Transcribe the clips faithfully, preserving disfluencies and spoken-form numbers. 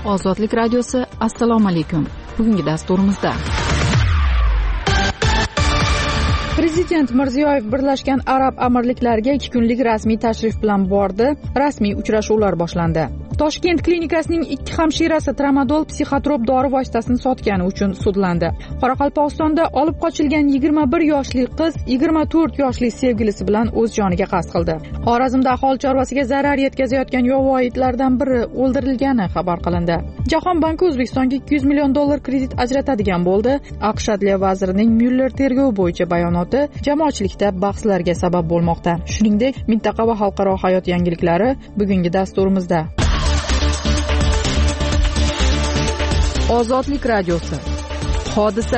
Ozodlik radiosi. Assalomu alaykum. Bugungi dasturimizda Prezident Mirziyoyev Birlashgan Arab Amirliklariga ikki kunlik rasmiy tashrif bilan bordi. Rasmiy uchrashuvlar boshlandi. Toshkent klinikasining ikki hamshirasi tramadol psixotrop dori vositasini sotgani uchun sudlandi. Qoraqalpog'istonda olib qochilgan yigirma bir yoshli qiz yigirma to'rt yoshli sevgilisi bilan o'z joniga qasd qildi. Xorazmda aholi chorvasiga zarar yetkazayotgan yovvoyi itlardan biri o'ldirilgani xabar qilindi. Jahon banki O'zbekistonga ikki yuz million dollar kredit ajratadigan bo'ldi. AQSh Adliya vazirining Myuller tergovi bo'yicha bayonoti jamoatchilikda bahslarga sabab bo'lmoqda. Shuningdek, mintaqa va xalqaro hayot yangiliklari bugungi dasturimizda. Ozodlik radiosi. Hodisa.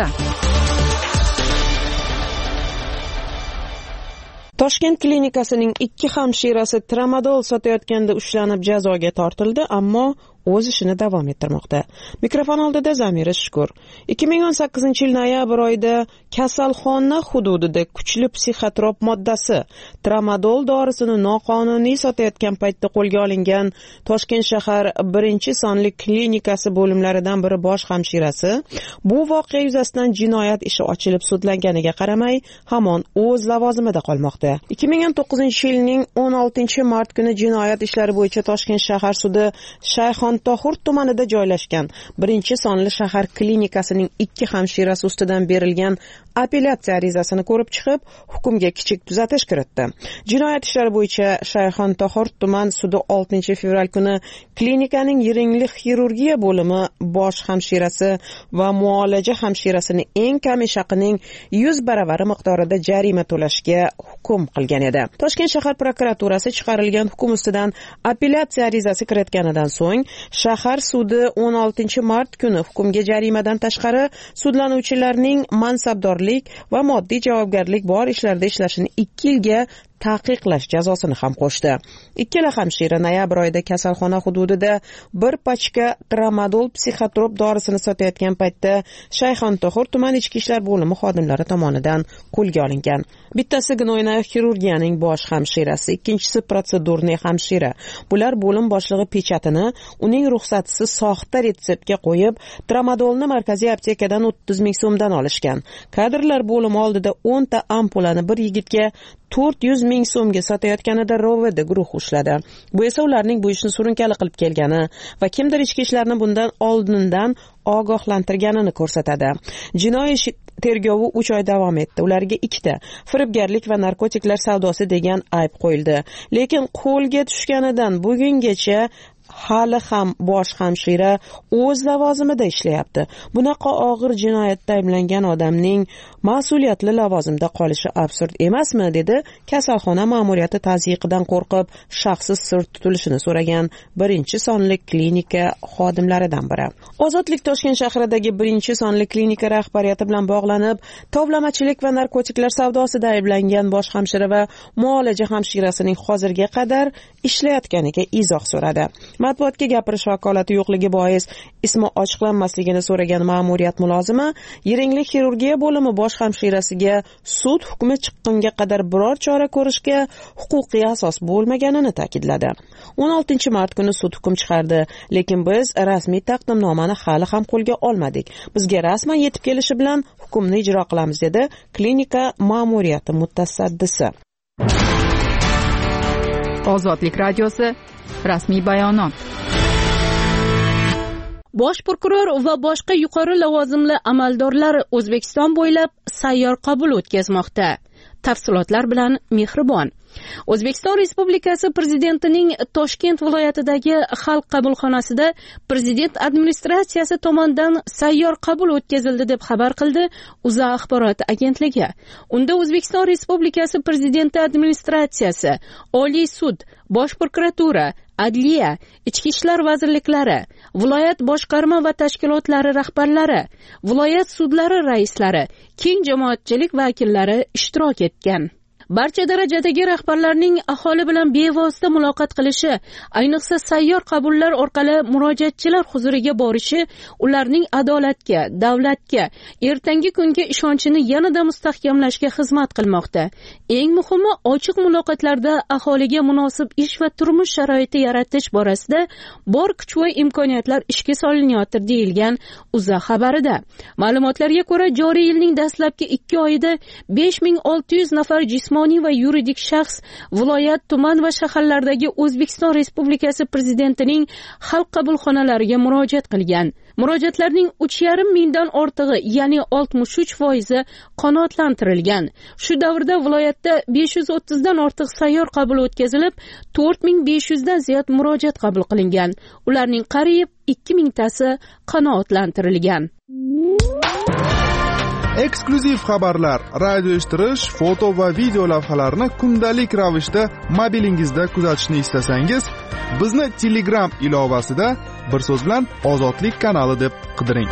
Toshkent klinikasining ikki hamshirasi tramadol sotayotganda ushlanib jazoga tortildi, ammo o'z ishini davom ettirmoqda. Mikrofon oldida Zamira Shukur. ikki ming o'n sakkizinchi yil noyabr oyida kasalxona hududida kuchli psixotrop moddasi tramadol dorisini noqonuniy sotayotgan paytda qo'lga olingan Toshkent shahar birinchi sonli klinikasi bo'limlaridan biri bosh hamshirasi bu voqea yuzasidan jinoyat ishi ochilib sudlanganiga qaramay hamon o'z lavozimida qolmoqda. ikki ming o'n to'qqizinchi yilning o'n oltinchi mart kuni jinoyat ishlari bo'yicha Toshkent shahar sudi Shayxon Tohur tumanida joylashgan birinchi sonli shahar klinikasining ikki hamshirasi ustidan berilgan apellyatsiya arizasini ko'rib chiqib, hukmga kichik tuzatish kiritdi. Jinoyat ishlari bo'yicha Shayxon Tohur tuman sudi oltinchi fevral kuni klinikaning yiringli xirurgiya bo'limi bosh hamshirasi va muolaja hamshirasini eng kam ish haqining yuz baravari miqdorida jarima to'lashga hukm qilgan edi. Toshkent shahar prokuraturasi chiqarilgan hukm ustidan apellyatsiya arizasi kiritganidan so'ng shahar sudi o'n oltinchi mart kuni hukmga jarimadan tashqari sudlanuvchilarning mansabdorlik va moddiy javobgarlik bor ishlarda ishlashini ikki yilga taqiqlash jazosini ham qo'shdi. Ikkala hamshira noyabr oyida kasalxona hududida bir pachka tramadol psixotrop dorisini sotayotgan paytda Shayxontohur tuman ichki ishlar bo'limi xodimlari tomonidan qo'lga olingan. Bittasi gnoyna xirurgiyaning bosh hamshirasi, ikkinchisi protsedurniy hamshira. Bular bo'lim boshlig'i pechatini uning ruxsatisiz soxta retseptga qo'yib, tramadolni markaziy aptekadan o'ttiz ming so'mdan olishgan. Kadrlar bo'limi oldida o'nta ampulani bir yigitga to'rt yuz ming so'mga sotayotganida R O V D guruh ushladi. Bu esa ularning bu ishni surunkali qilib kelgani va kimdir ichki ishlarni bundan oldindan ogohlantirganini ko'rsatadi. Jinoiy ish tergovi uch oy davom etdi. Ularga ikkita firibgarlik va narkotiklar savdosi degan ayb qo'yildi. Lekin qo'lga tushganidan bugungacha hali ham bosh hamshira o'z lavozimida ishlayapti. Bunaqa og'ir jinoyatda ayblangan odamning mas'uliyatli lavozimda qolishi absurd emasmi, dedi kasalxona ma'muriyati tazyiqidan qo'rqib shaxsiz sir tutilishini so'ragan birinchi sonli klinika xodimlaridan biri. Ozodlik Toshkent shahridagi birinchi sonli klinika rahbariyati bilan bog'lanib, tovlamachilik va narkotiklar savdosida ayblangan bosh hamshira va muolaja hamshirasining hozirga qadar ishlayotganiga izoh so'radi. Matbuotga gapirish vakolati yo'qligi bois ismi ochiqlanmasligini so'ragan ma'muriyat mulozimi yiringlik xirurgiya bo'limi bosh hamshirasiga sud hukmi chiqqunga qadar biror chora ko'rishga huquqiy asos bo'lmaganini ta'kidladi. o'n oltinchi mart kuni sud hukm chiqardi, lekin biz rasmiy taqdimnomani hali ham qo'lga olmadik. Bizga rasman yetib kelishi bilan hukmni ijro qilamiz, dedi klinika ma'muriyati mutasaddisi. Ozodlik radiosi. Rasmiy bayonot. Bosh prokuror va boshqa yuqori lavozimli amaldorlar O'zbekiston bo'ylab sayyor qabul o'tkazmoqda. Tafsilotlar bilan Mehribon. O'zbekiston Respublikasi Prezidentining Toshkent viloyatidagi xalq qabulxonasida Prezident administratsiyasi tomonidan sayyor qabul o'tkazildi deb xabar qildi O'zA axborot agentligi. Unda O'zbekiston Respublikasi Prezidenti administratsiyasi, Oliy sud, Bosh prokuratura, Adliya, Ichki ishlar vazirliklari, viloyat boshqarma va tashkilotlari rahbarlari, viloyat sudlari raislari, keng jamoatchilik vakillari ishtirok etgan. barcha darajadagi rahbarlarning aholi bilan bevosita muloqot qilishi, ayniqsa sayyor qabullar orqali murojaatchilar huzuriga borishi ularning adolatga, davlatga, ertangi kunga ishonchini yanada mustahkamlashga xizmat qilmoqda. Eng muhimi, ochiq muloqotlarda aholiga munosib ish va turmush sharoiti yaratish borasida bor kuch va imkoniyatlar ishga solinyapti deyilgan O'zA xabarida. Ma'lumotlarga ko'ra, joriy yilning dastlabki ikki oyida besh ming olti yuz nafar jismoniy va yuridik shaxs viloyat, tuman va shaharlardagi O'zbekiston Respublikasi Prezidentining xalq qabulxonalariga murojaat qilgan. Murojaatlarning uch yarim mingdan ortig'i, ya'ni oltmish uch foizi qanoatlantirilgan. Shu davrda viloyatda besh yuz o'ttizdan ortiq sayyor qabul o'tkazilib, to'rt ming besh yuzdan ziyod murojaat qabul qilingan. Ularning qariyb ikki mingtasi qanoatlantirilgan. Eksklyuziv xabarlar, radio eshittirish, foto va video lavhalarni kundalik ravishda mobilingizda kuzatishni istasangiz, bizni Telegram ilovasida bir so'z bilan Ozodlik kanali deb qidiring.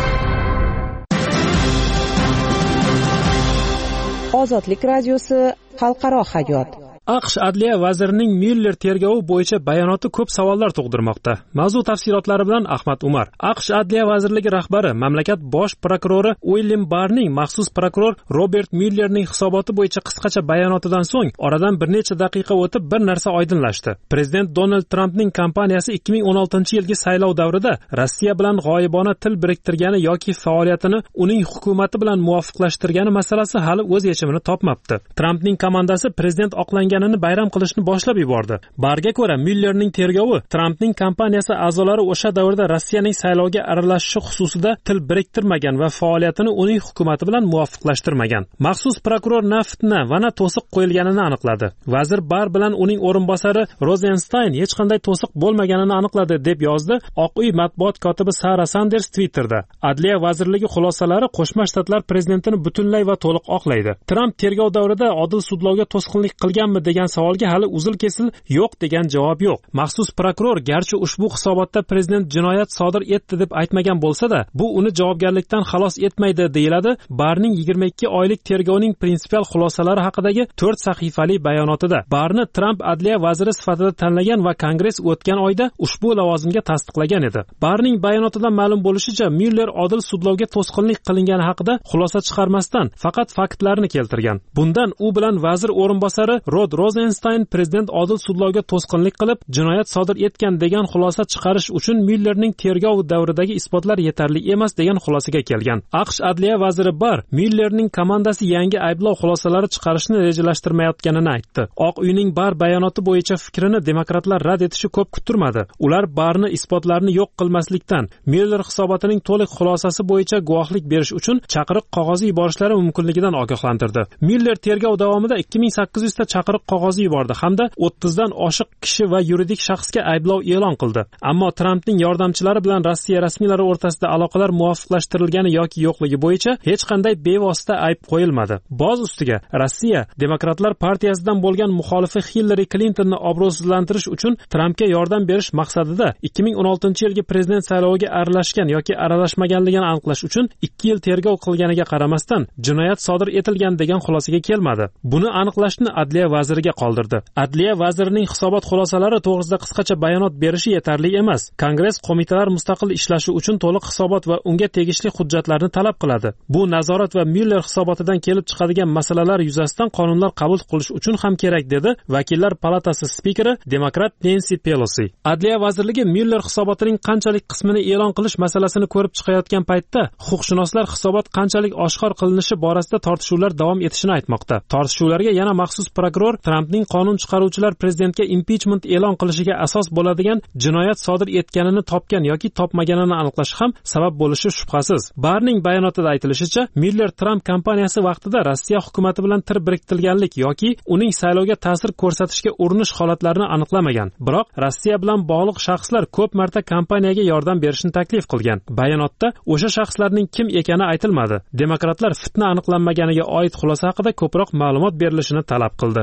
Ozodlik radiosi xalqaro hayot. AQSh Adliya vazirining Myuller tergovi bo'yicha bayonoti ko'p savollar tug'dirmoqda. Mavzu tafsilotlari bilan Ahmad Umar. AQSh Adliya vazirligi rahbari, mamlakat bosh prokurori Uilyam Barrning maxsus prokuror Robert Myullerning hisoboti bo'yicha qisqacha bayonotidan so'ng oradan bir necha daqiqa o'tib bir narsa oydinlashdi. Prezident Donald Trampning kompaniyasi ikki ming o'n oltinchi yilgi saylov davrida Rossiya bilan g'oyibona til biriktirgani yoki faoliyatini uning hukumati bilan muvofiqlashtirgani masalasi hali o'z yechimini topmabdi. Trampning komandasi prezident oqlangan bayram qilishni boshlab yubordi. Barga ko'ra, Myullerning tergovi Trampning kompaniyasi a'zolari o'sha davrda Rossiyaning saylovga aralashishi xususida til biriktirmagan va faoliyatini uning hukumati bilan muvofiqlashtirmagan. Maxsus prokuror na fitna va na to'siq qo'yilganini aniqladi. Vazir Bar bilan uning o'rinbosari Rosenstein hech qanday to'siq bo'lmaganini aniqladi deb yozdi Oq uy matbuot kotibi Sara Sanders Twitterda. Adliya vazirligi xulosalari Qo'shma Shtatlar prezidentini butunlay va to'liq oqlaydi. Tramp tergov davrida odil sudlovga to'sqinlik qilganmi degan savolga hali uzil-kesil yo'q degan javob yo'q. Maxsus prokuror garchi ushbu hisobotda prezident jinoyat sodir etdi deb aytmagan bo'lsa-da, bu uni javobgarlikdan xalos etmaydi deyiladi Barning yigirma ikki oylik tergovning prinsipial xulosalari haqidagi to'rt sahifali bayonotida. Barni Trump adliya vaziri sifatida tanlagan va Kongress o'tgan oyda ushbu lavozimga tasdiqlagan edi. Barning bayonotidan ma'lum bo'lishicha, Myuller odil sudlovga to'sqinlik qilingani haqida xulosa chiqarmasdan faqat faktlarni keltirgan. Bundan u bilan vazir o'rinbosari Rod Rosenstein prezident odil sudlovga to'sqinlik qilib, jinoyat sodir etgan degan xulosa chiqarish uchun Myullerning tergov davridagi isbotlar yetarli emas degan xulosaga kelgan. AQSh adliya vaziri Bar Myullerning komandasi yangi ayblov xulosalari chiqarishni rejalashtirmayotganini aytdi. Oq uyning Bar bayonoti bo'yicha fikrini demokratlar rad etishi ko'p kuttirmadi. Ular Barni isbotlarni yo'q qilmaslikdan, Myuller hisobotining to'liq xulosasi bo'yicha guvohlik berish uchun chaqiriq qog'ozi yuborishlari mumkinligidan ogohlantirdi. Myuller tergov davomida ikki ming sakkiz yuz ta chaqiriq qog'ozi yubordi hamda o'ttizdan oshiq kishi va yuridik shaxsga ayblov e'lon qildi. Ammo Trampning yordamchilari bilan Rossiya rasmiylari o'rtasida aloqalar muvofiqlashtirilgani yoki yo'qligi bo'yicha hech qanday bevosita ayb qo'yilmadi. Boz ustiga Rossiya Demokratlar partiyasidan bo'lgan muxolifi Hillary Clintonni obro'sizlantirish uchun Trampga yordam berish maqsadida ikki ming o'n oltinchi yilgi prezident sayloviga aralashgan yoki aralashmaganligini aniqlash uchun ikki yil tergov qilganiga qaramasdan jinoyat sodir etilgan degan xulosaga kelmadi. Buni aniqlashni adliya vaziriga qoldirdi. Adliya vazirining hisobot xulosalari to'g'risida qisqacha bayonot berishi yetarli emas. Kongress qo'mitalar mustaqil ishlashi uchun to'liq hisobot va unga tegishli hujjatlarni talab qiladi. Bu nazorat va Myuller hisobotidan kelib chiqadigan masalalar yuzasidan qonunlar qabul qilish uchun ham kerak dedi Vakillar palatasi spikeri demokrat Nancy Pelosi. Adliya vazirligi Myuller hisobotining qanchalik qismini e'lon qilish masalasini ko'rib chiqayotgan paytda huquqshunoslar hisobot qanchalik oshkor qilinishi borasida tortishuvlar davom etishini aytmoqda. Tortishuvlarga yana maxsus prokuror Trampning qonun chiqaruvchilar prezidentga impichment e'lon qilishiga asos bo'ladigan jinoyat sodir etganini topgan yoki topmaganini aniqlash ham sabab bo'lishi shubhasiz. Barning bayonotida aytilishicha, Myuller Trump kampaniyasi vaqtida Rossiya hukumati bilan tir biriktirganlik yoki uning saylovga ta'sir ko'rsatishga urinish holatlarini aniqlamagan. Biroq Rossiya bilan bog'liq shaxslar ko'p marta kompaniyaga yordam berishni taklif qilgan. Bayonotda o'sha shaxslarning kim ekani aytilmadi. Demokratlar fitna aniqlanmaganiga oid xulosa haqida ko'proq ma'lumot berilishini talab qildi.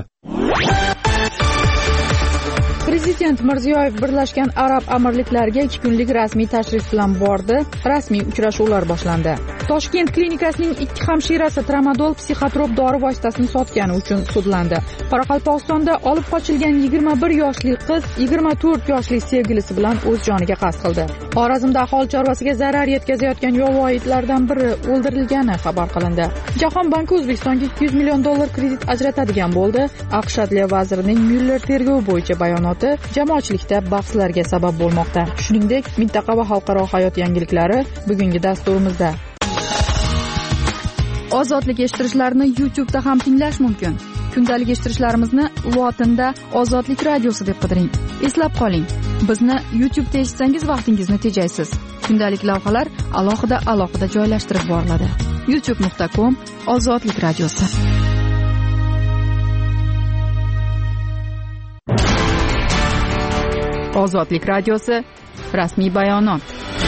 Prezident Mirziyoyev Birlashgan Arab Amirliklariga ikki kunlik rasmiy tashrif bilan bordi. Rasmiy uchrashuvlar boshlandi. Toshkent klinikasining ikki hamshirasi tramadol psixotrop dori vositasini sotgani uchun sudlandi. Qoraqalpog'istonda olib qochilgan yigirma bir yoshli qiz yigirma to'rt yoshli sevgilisi bilan o'z joniga qasd qildi. Xorazmda aholi chorvasiga zarar yetkazayotgan yovvoyi itlardan biri o'ldirilgani xabar qilindi. Jahon banki O'zbekistonga ikki yuz million dollar kredit ajratadigan bo'ldi. AQSh Adliya vazirining Myuller tergovi bo'yicha bayonoti jamoatchilikda bahslarga sabab bo'lmoqda. Shuningdek, mintaqa va xalqaro hayot yangiliklari bugungi dasturimizda. Ozodlik eshittirishlarni YouTube da ham tinglash mumkin. Kundalik eshittirishlarimizni lotinda Ozodlik radiosi deb qidiring. Eslab qoling, bizni YouTube da eshitsangiz vaqtingizni tejaysiz. Kundalik lavhalar alohida alohida joylashtirib boriladi. youtube nuqta com Ozodlik radiosi. Ozodlik radiosi rasmiy bayonot.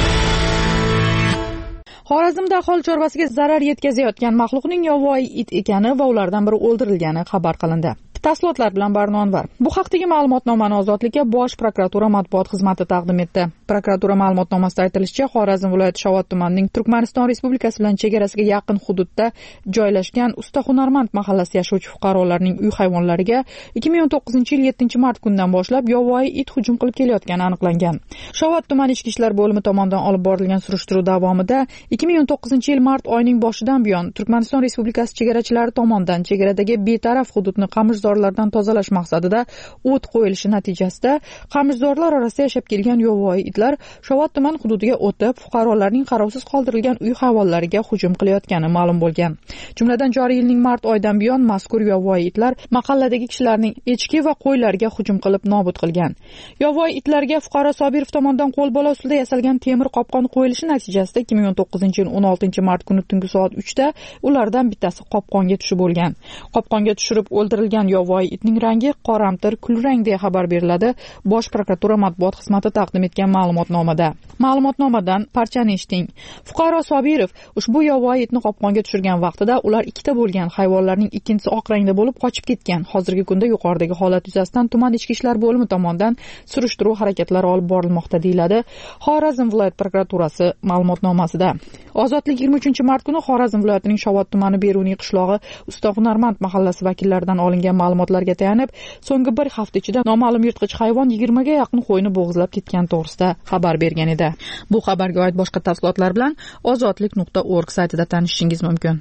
Xorazmda aholi chorvasiga zarar yetkazayotgan maxluqning yovvoyi it ekani va ulardan biri o'ldirilgani xabar qilindi. Tafsilotlar bilan Barnonvar. Bu haqdagi ma'lumotnomani Ozodlikka Bosh prokuratura matbuot xizmati taqdim etdi. Prokuratura ma'lumotnomasida aytilishicha, Xorazm viloyati Shovot tumanining Turkmaniston Respublikasi bilan chegarasiga yaqin hududda joylashgan Usta Hunarmand mahallasida yashovchi fuqarolarning uy hayvonlariga ikki ming o'n to'qqizinchi yil yettinchi mart kunidan boshlab yovvoyi it hujum qilib kelayotgani aniqlangan. Shovot tumani ichki ishlar bo'limi tomonidan olib borilgan surishtiruv davomida ikki ming o'n to'qqizinchi yil mart oyining boshidan buyon Turkmaniston Respublikasi chegarachilari tomonidan chegaradagi betaraf hududni qamishzorlardan tozalash maqsadida o't qo'yilishi natijasida qamishzorlar orasida yashab kelgan yovvoyi itlar Shovot tuman hududiga o'tib, fuqarolarning qarovsiz qoldirilgan uy hayvonlariga hujum qilayotgani ma'lum bo'lgan. Jumladan joriy yilning mart oyidan buyon mazkur yovvoyi itlar mahalladagi kishilarning echki va qo'ylariga hujum qilib nobud qilgan. Yovvoyi itlarga fuqaro Sobirov tomonidan qo'lbola usulda yasalgan temir qopqon qo'yilishi natijasida ikki ming o'n to'qqizinchi yil o'n oltinchi mart kuni tungi soat uchda ulardan bittasi qopqonga tushib bo'lgan. Qopqonga tushirib o'ldirilgan yovvoyi itning rangi qoramtir kulrang deya xabar beriladi Bosh prokuratura matbuot xizmati taqdim etgan ma'lumotnomada. Ma'lumotnomadan parchani eshiting. Fuqaro Sobirov ushbu yovvoyi itni qopqonga tushirgan vaqtida ular ikkita bo'lgan hayvonlarning ikkinchisi oq rangda bo'lib qochib ketgan. Hozirgi kunda yuqoridagi holat yuzasidan tuman ichki ishlar bo'limi tomonidan surishtiruv harakatlari olib borilmoqda deyiladi Xorazm viloyat prokuraturasi ma'lumotnomasida. Ozodlik yigirma uchinchi mart kuni Xorazm viloyatining Shovot tumani Beruniy qishlog'i Usta Hunarmand mahallasi vakillaridan olingan ma'lumotlarga tayanib, so'nggi bir hafta ichida noma'lum yirtqich hayvon yigirmaga yaqin qo'yni bo'g'izlab ketgani to'g'risida xabar bergan edi. Bu xabarga oid boshqa tafsilotlar bilan ozodlik nuqta org saytida tanishishingiz mumkin.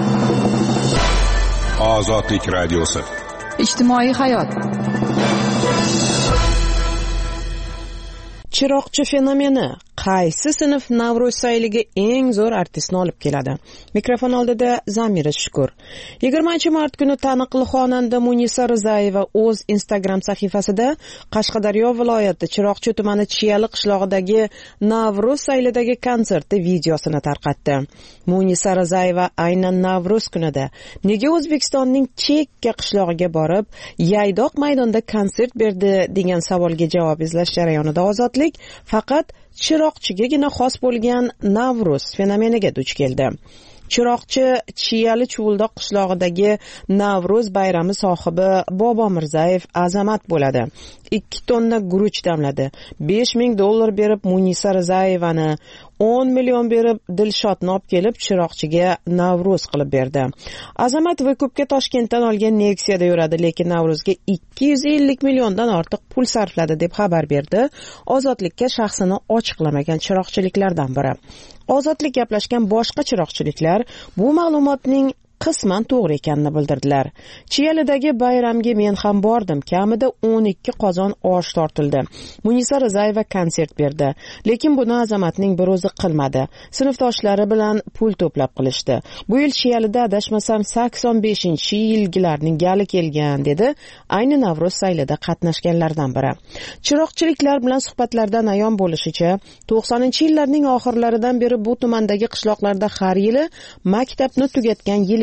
Ozodlik radiosi. Ijtimoiy hayot. Chiroqchi fenomeni qaysi sinf Navro'z sayliga eng zo'r artistni olib keladi? Mikrofon oldida Zamira Shukur. yigirmanchi mart kuni taniqli xonanda Munisa Rizayeva o'z Instagram sahifasida Qashqadaryo viloyati Chiroqchi tumani Chiyali qishlog'idagi Navro'z saylidagi konserti videosini tarqatdi. Munisa Rizayeva aynan Navro'z kunida nega O'zbekistonning chekka qishlog'iga borib, Yaydoq maydonda konsert berdi degan savolga javob izlash jarayonida Ozodlik faqat Chiroqchigagina xos bo'lgan Navro'z fenomeniga duch keldi. Chiroqchi Chiyali Chuvuldoq qishlog'idagi Navro'z bayrami sohibi Bobo Mirzayev Azamat bo'ladi. ikki tonna guruch damladi. besh ming dollar berib Munisa Rizayevani, o'n million berib Dilshodni olib kelib Chiroqchiga Navro'z qilib berdi. Azamat Vekubga Toshkentdan olgan Nexia'da yuradi, lekin Navro'zga ikki yuz ellik milliondan ortiq pul sarfladi deb xabar berdi Ozodlikka shaxsini ochiqlamagan chiroqchiliklardan biri. Ozodlik gaplashgan boshqa chiroqchiliklar bu ma'lumotning qisman to'g'ri ekanini bildirdilar. Chiyalidagi bayramga men ham bordim. Kamida o'n ikki qozon osh tortildi. Munisa Rizayeva konsert berdi. Lekin buni Azamatning bir o'zi qilmadi. Sinfdoshlari bilan pul to'plab qilishdi. Bu yil Chiyalida adashmasam sakson beshinchi yilgilarning gali kelgan dedi ayni Navro'z saylida qatnashganlardan biri. Chiroqchiliklar bilan suhbatlardan ayon bo'lishicha, to'qsoninchi yillarning oxirlaridan beri bu tumandagi qishloqlarda har yili maktabni tugatgan yili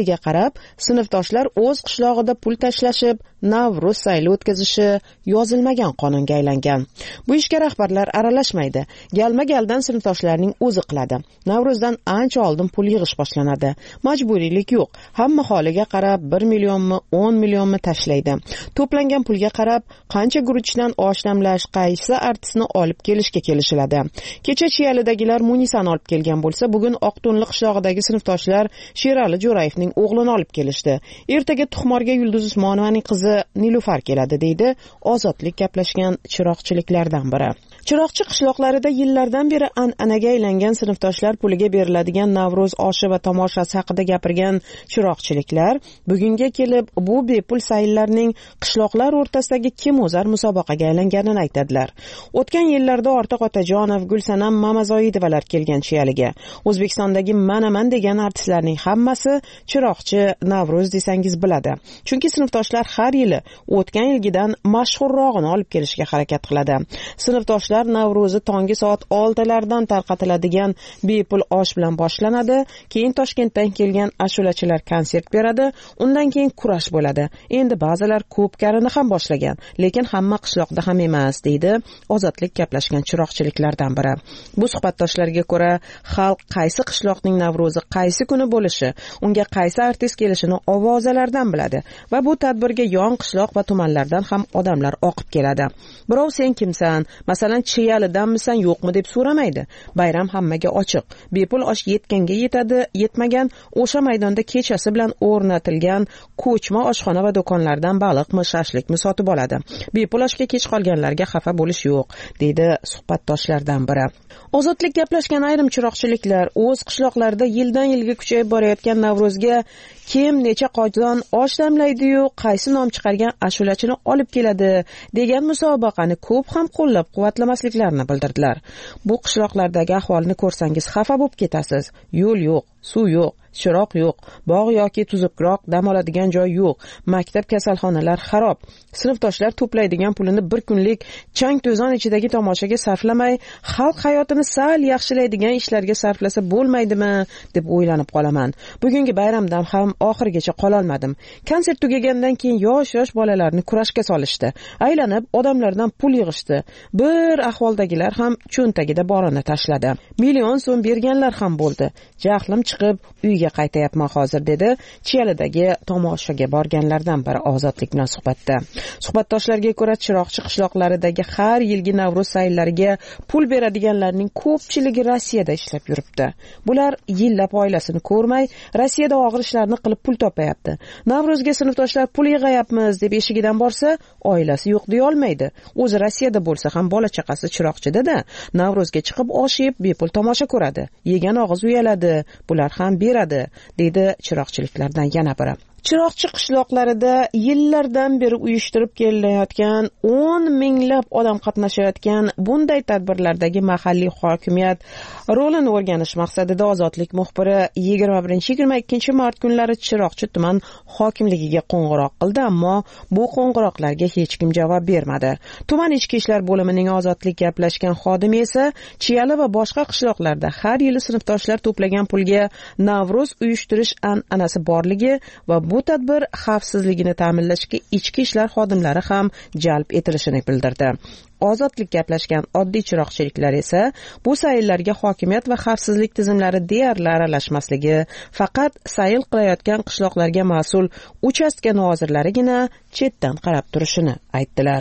puliga qarab sinfdoshlar o'z qishlog'ida pul tashlashib Navruz sayli o'tkazishi yozilmagan qonunga aylangan. Bu ishga rahbarlar aralashmaydi. Galma-galdan sinfdoshlarning o'zi qiladi. Navruzdan ancha oldin pul yig'ish boshlanadi. Majburiylik yo'q. Hamma holiga qarab bir millionmi, o'n millionmi tashlaydi. To'plangan pulga qarab qancha guruchdan osh damlash, qaysi artistni olib kelishga kelishiladi. Kecha Chiyalidagilar Munisani olib kelgan bo'lsa, bugun Oqto'nli qishlog'idagi sinfdoshlar Sherali Jo'rayevning o'g'lini olib kelishdi. Ertaga Tuxmorga Yulduz Usmonovaning qizi Nilufar keladi, deydi Ozodlik gaplashgan chiroqchiliklardan biri. Chiroqchi qishloqlarida yillardan beri an'anaga aylangan sinfdoshlar puliga beriladigan Navruz oshi va tomoshasi haqida gapirgan chiroqchiliklar bugunga kelib bu bepul sayllarning qishloqlar o'rtasidagi kimozar musobaqaga aylanganini aytadilar. O'tgan yillarda Ortiq Otajonov, Gulsanam Mamazoidovalar kelgan Chiyaliga. O'zbekistondagi Manaman degan artistlarning hammasi chiroqchi Navruz desangiz biladi. Chunki sinfdoshlar har yili o'tgan yilgidan mashhurrog'ini olib kelishga harakat qiladi. Sinfdoshlar Navro'zi tongi soat oltilardan tarqatiladigan bepul osh bilan boshlanadi. Keyin Toshkentdan kelgan ashulachilar konsert beradi. Undan keyin kurash bo'ladi. Endi ba'zilar ko'pkarini ham boshlagan, lekin hamma qishloqda ham emas, deydi Ozodlik gaplashgan chiroqchiliklardan biri. Bu suhbatdoshlarga ko'ra, xalq qaysi qishloqning Navro'zi qaysi kuni bo'lishi, unga qaysi artist kelishini ovozalardan biladi va bu tadbirga yon qishloq va tumanlardan ham odamlar oqib keladi. Birov sen kimsan, masalan Chiyalidanmisan yo'qmi deb so'ramaydi. Bayram hammaga ochiq. Bepul osh yetganga yetadi, yetmagan o'sha maydonda kechasi bilan o'rnatilgan ko'chma oshxona va do'konlardan baliqmi, shashlikmi sotib oladi. Bepul oshga kech qolganlarga xafa bo'lish yo'q, deydi suhbatdoshlardan biri. Ozodlik gaplashgan ayrim chiroqchiliklar o'z qishloqlarida yildan yilga kuchayib borayotgan Navruzga kim necha qozon osh damlaydi-yu, qaysi nom chiqargan ashulachini olib keladi degan musobaqani ko'p ham qo'llab-quvvatlamasliklarini bildirdilar. Bu qishloqlardagi ahvolni ko'rsangiz xafa bo'lib ketasiz. Yo'l yo'q, suv yo'q, chiroq yo'q, bog' yoki tuzukroq dam oladigan joy yo'q, maktab, kasalxonalar xarob. Sinfdoshlar to'playdigan pulini bir kunlik chang to'zon ichidagi tomoshaga sarflamay, xalq hayotini sal yaxshilaydigan ishlarga sarflasa bo'lmaydimi deb o'ylanib qolaman. Bugungi bayramdan ham oxirigacha qola olmadim. Konsert tugagandan keyin yosh-yosh bolalarni kurashga solishdi. Aylanib odamlardan pul yig'ishdi. Bir ahvoldagilar ham cho'ntagida borini tashladi. Million so'm berganlar ham bo'ldi. Jahlim chiqib uyga qaytayapman hozir, dedi Chiyalidagi tomoshaga borganlardan biri Ozodlik bilan suhbatda. Suhbatdoshlarga ko'ra, chiroqchi qishloqlaridagi har yilgi Navruz sayllariga pul beradiganlarning ko'pchiligi Rossiyada ishlab yuribdi. Bular yillab oilasini ko'rmay, Rossiyada og'ir ishlarni qilib pul topayapti. Navruzga sinfdoshlar pul yig'ayapmiz deb eshigidan borsa, oilasi yo'q deya olmaydi. O'zi Rossiyada bo'lsa ham bola chaqasi chiroqchida-da, Navruzga chiqib osh yeb bepul tomosha ko'radi. Yegan og'iz uyaladi, bular ham beradi, deydi chiroqchiliklardan yana biri. Chiroqchi qishloqlarida yillardan beri uyushtirib kelinayotgan o'n minglab odam qatnashayotgan bunday tadbirlardagi mahalliy hokimiyat rolini o'rganish maqsadida Ozodlik muxbiri yigirma birinchi yigirma ikkinchi mart kunlari Chiroqchi tuman hokimligiga qo'ng'iroq qildi, ammo bu qo'ng'iroqlarga hech kim javob bermadi. Tuman ichki ishlar bo'limining Ozodlik gaplashgan xodimi esa Chiyali va boshqa qishloqlarda har yili sinfdoshlar to'plagan pulga Navruz uyushtirish an'anasi borligi va bu tadbir xavfsizligini ta'minlashga ichki ishlar xodimlari ham jalb etilishini bildirdi. Ozodlik gaplashgan oddiy chiroqchiliklar esa bu sayllarga hokimiyat va xavfsizlik tizimlari deyarli aralashmasligi, faqat sayl qilayotgan qishloqlarga mas'ul uchastka nozirlarigina chetdan qarab turishini aytdilar.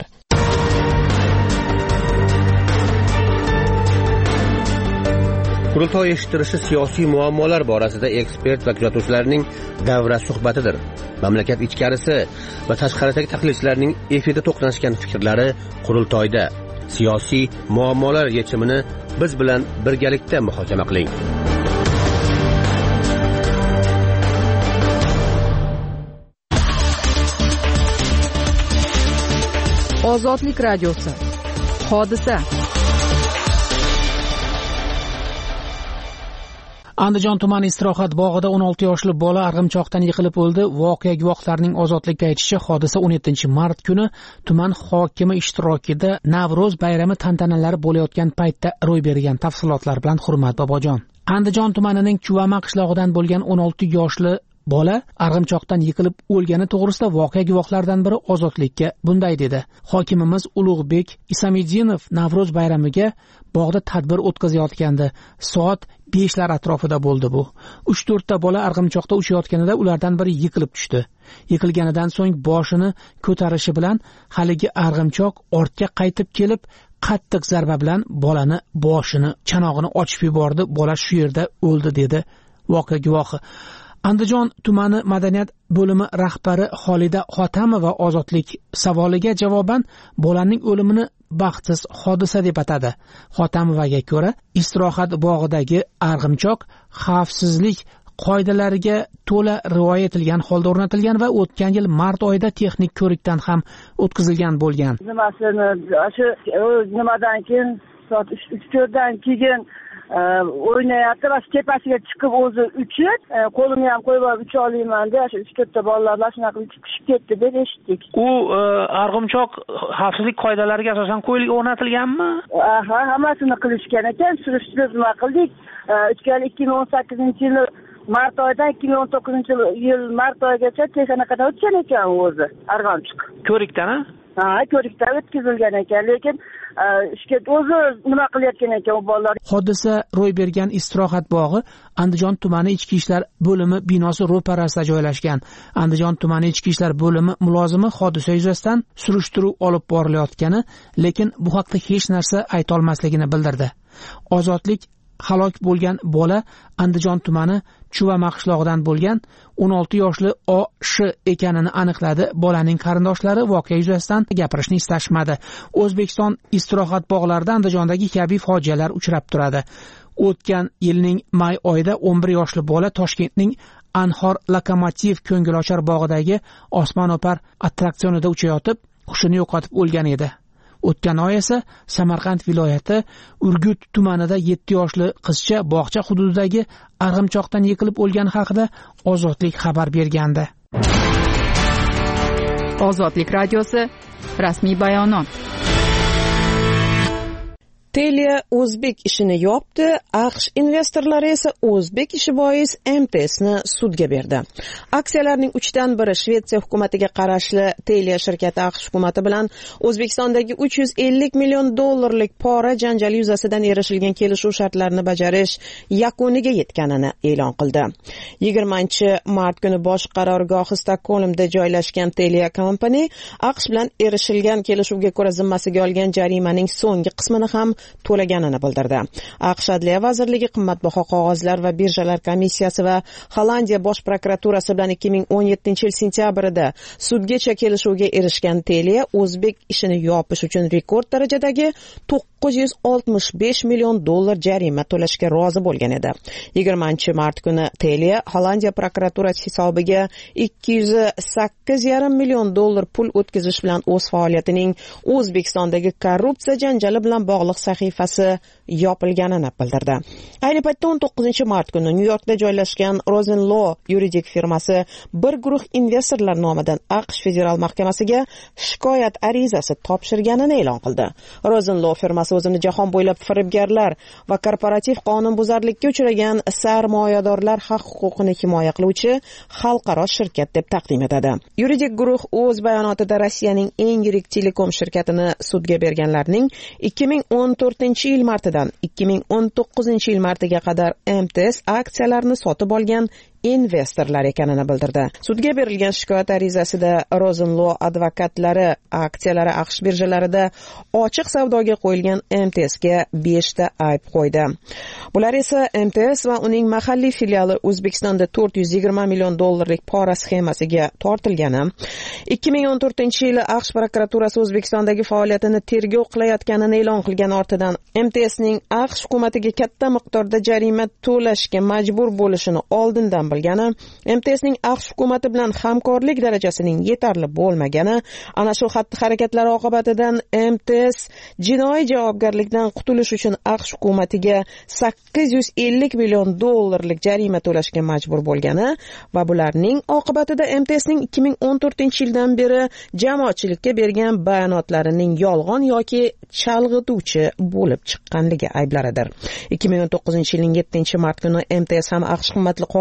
Qurultoy eshittirishi siyosiy muammolar borasida ekspert va kuzatuvchilarning davra suhbatidir. Mamlakat ichkarisi va tashqaridagi tahlilchilarning efirda to'qnashgan fikrlari qurultoyda. Siyosiy muammolar yechimini biz bilan birgalikda muhokama qiling. Ozodlik radiosi. Hodisa. Andijon tumani istirohat bog'ida o'n olti yoshli bola arg'imchoqdan yiqilib o'ldi. Voqea guvohlarining Ozodlikka aytishicha, hodisa o'n yettinchi mart kuni tuman hokimi ishtirokida Navruz bayrami tantanalari bo'layotgan paytda ro'y bergan. Tafsilotlar bilan Hurmat Bobojon. Andijon tumanining Chuvama qishlog'idan bo'lgan o'n olti yoshli bola arg'imchoqdan yiqilib o'lgani to'g'risida voqea guvohlaridan biri Ozodlikka bunday dedi: hokimimiz Ulug'bek Isamidinov Navro'z bayramiga bog'da tadbir o'tkazayotgandi. Soat beshlar atrofida bo'ldi bu. uch to'rtta bola arg'imchoqda uchayotganida ulardan biri yiqilib tushdi. Yiqilganidan so'ng boshini ko'tarishi bilan haligi arg'imchoq ortga qaytib kelib, qattiq zarba bilan bolani boshini, chanog'ini ochib yubordi. Bola shu yerda o'ldi dedi voqea guvohi. Andijon tumani madaniyat bo'limi rahbari Xolida Xotamova Ozodlik savoliga javoban bolaning o'limini baxtsiz hodisa deb atadi. Xotamovaga ko'ra, istirohat bog'idagi arg'imchoq xavfsizlik qoidalariga to'la rioya etilgan holda o'rnatilgan va o'tgan yil mart oyida texnik ko'rikdan ham o'tkazilgan bo'lgan. Nimasini shu nimadan keyin soat uch to'rtdan keyin o'ynayapti va tepasiga chiqib o'zi uchib, qo'limni ham qo'yib olib ucha olmayman deb shu uch to'rtta bolalar mashina qilib chiqib ketdi deb eshitdik. U arg'imchoq xavfsizlik qoidalariga asosan qo'yilib o'rnatilganmi? Aha, hammasini qilishgan ekan. Surishtirib nima qildik? O'tgan ikki ming o'n sakkizinchi yil mart oyidan ikki ming o'n to'qqizinchi yil mart oyigacha texnika qadar o'tgan ekan o'zi arg'imchoq. Ko'rikdan, ha? Ha, ko'rikdan o'tkazilgan ekan, lekin ishga o'zi nima qilayotgan ekan u bolalar. Hodisa ro'y bergan istirohat bog'i Andijon tumani ichki ishlar bo'limi binosi ro'parasida joylashgan. Andijon tumani ichki ishlar bo'limi mulozimi hodisa yuzasidan surishtiruv olib borilayotgani, lekin bu haqda hech narsa ayta olmasligini bildirdi. Ozodlik halok bo'lgan bola Andijon tumani Chuvama qishlog'idan bo'lgan o'n olti yoshli O Sh ekanini aniqladi. Bolaning qarindoshlari voqea yuzasidan gapirishni istashmadi. O'zbekiston istirohat bog'larida Andijondagi kabi fojialar uchrab turadi. O'tgan yilning may oyida o'n bir yoshli bola Toshkentning Anhor Lokomotiv ko'ngilochar bog'idagi osmono'par attraksionida uchayotib, hushini yo'qotib o'lgan edi. O'tgan oy esa Samarqand viloyati Urgut tumanida yetti yoshli qizcha bog'cha hududidagi arg'imchoqdan yiqilib o'lgani haqida Ozodlik xabar bergandi. Ozodlik radiosi rasmiy bayonot. Telia O'zbek ishini yopdi, AQSh investorlari esa O'zbek ishi bois M T S ni sudga berdi. Aksiyalarning uchdan biri Shvetsiya hukumatiga qarashli Telia shirkati AQSh hukumati bilan O'zbekistondagi uch yuz ellik million dollarlik pora janjali yuzasidan erishilgan kelishuv shartlarini bajarish yakuniga yetganini e'lon qildi. yigirmanchi mart kuni bosh qarorgohi Stokgolmda joylashgan Telia Company AQSh bilan erishilgan kelishuvga ko'ra zimmasiga olgan jarimaning so'nggi qismini ham to'laganini bildirdi. AQSh Adliya vazirligi qimmatbaho qog'ozlar va birjalar komissiyasi va Hollandiya bosh prokuraturasi bilan ikki ming o'n yettinchi yil sentyabrida sudgacha kelishuvga erishgan Telia O'zbek ishini yopish uchun rekord darajadagi to'qqiz yuz oltmish besh million dollar jarima to'lashga rozi bo'lgan edi. yigirmanchi mart kuni Telia Hollandiya prokuraturasi hisobiga ikki yuz sakkiz yarim million dollar pul o'tkazish bilan o'z faoliyatining O'zbekistondagi korrupsiya janjali bilan bog'liq sahifasi yopilganini bildirdi. Ayni paytda o'n to'qqizinchi mart kuni Nyu-Yorkda joylashgan Rosenlaw yuridik firmasi bir guruh investorlar nomidan AQSh federal mahkamasiga shikoyat arizasi topshirganini e'lon qildi. Rosenlaw firmasi o'zini jahon bo'ylab firibgarlar va korporativ qonunbuzarlikka uchragan sarmoyadorlar haq-huquqini himoya qiluvchi xalqaro shirkat deb taqdim etadi. Yuridik guruh o'z bayonotida Rossiyaning eng yirik telekom shirkatini sudga berganlarning ikki ming o'n to'rtinchi yil martidan ikki ming o'n to'qqizinchi yil martiga qadar M T S aksiyalarini sotib olgan investorlar ekanini bildirdi. Sudga berilgan shikoyat arizasida Rosenlaw advokatlari aksiyalari AQSh birjalarida ochiq savdoga qo'yilgan M T S ga besh ta ayb qo'ydi. Bular esa M T S va uning mahalliy filiali O'zbekistonda to'rt yuz yigirma million dollarlik pora sxemasiga tortilgani, ikki ming o'n to'rtinchi yili AQSh prokuraturasi O'zbekistondagi faoliyatini tergov qilayotganini e'lon qilgan ortidan M T S ning AQSh hukumatiga katta miqdorda jarima to'lashga majbur bo'lishini oldindan bilgani, M T S ning AQSh hukumati bilan hamkorlik darajasining yetarli bo'lmagani, ana shu xatti-harakatlar oqibatidan M T S jinoiy javobgarlikdan qutulish uchun AQSh hukumatiga sakkiz yuz ellik million dollarlik jarima to'lashga majbur bo'lgani va bularning oqibatida M T S ning ikki ming o'n to'rtinchi yildan beri jamoatchilikka bergan bayonotlarining yolg'on yoki chalg'ituvchi bo'lib chiqqanligi ayblaridir. ikki ming o'n to'qqizinchi yilning yettinchi mart kuni M T S ham AQSh qimmatli qog'ozlar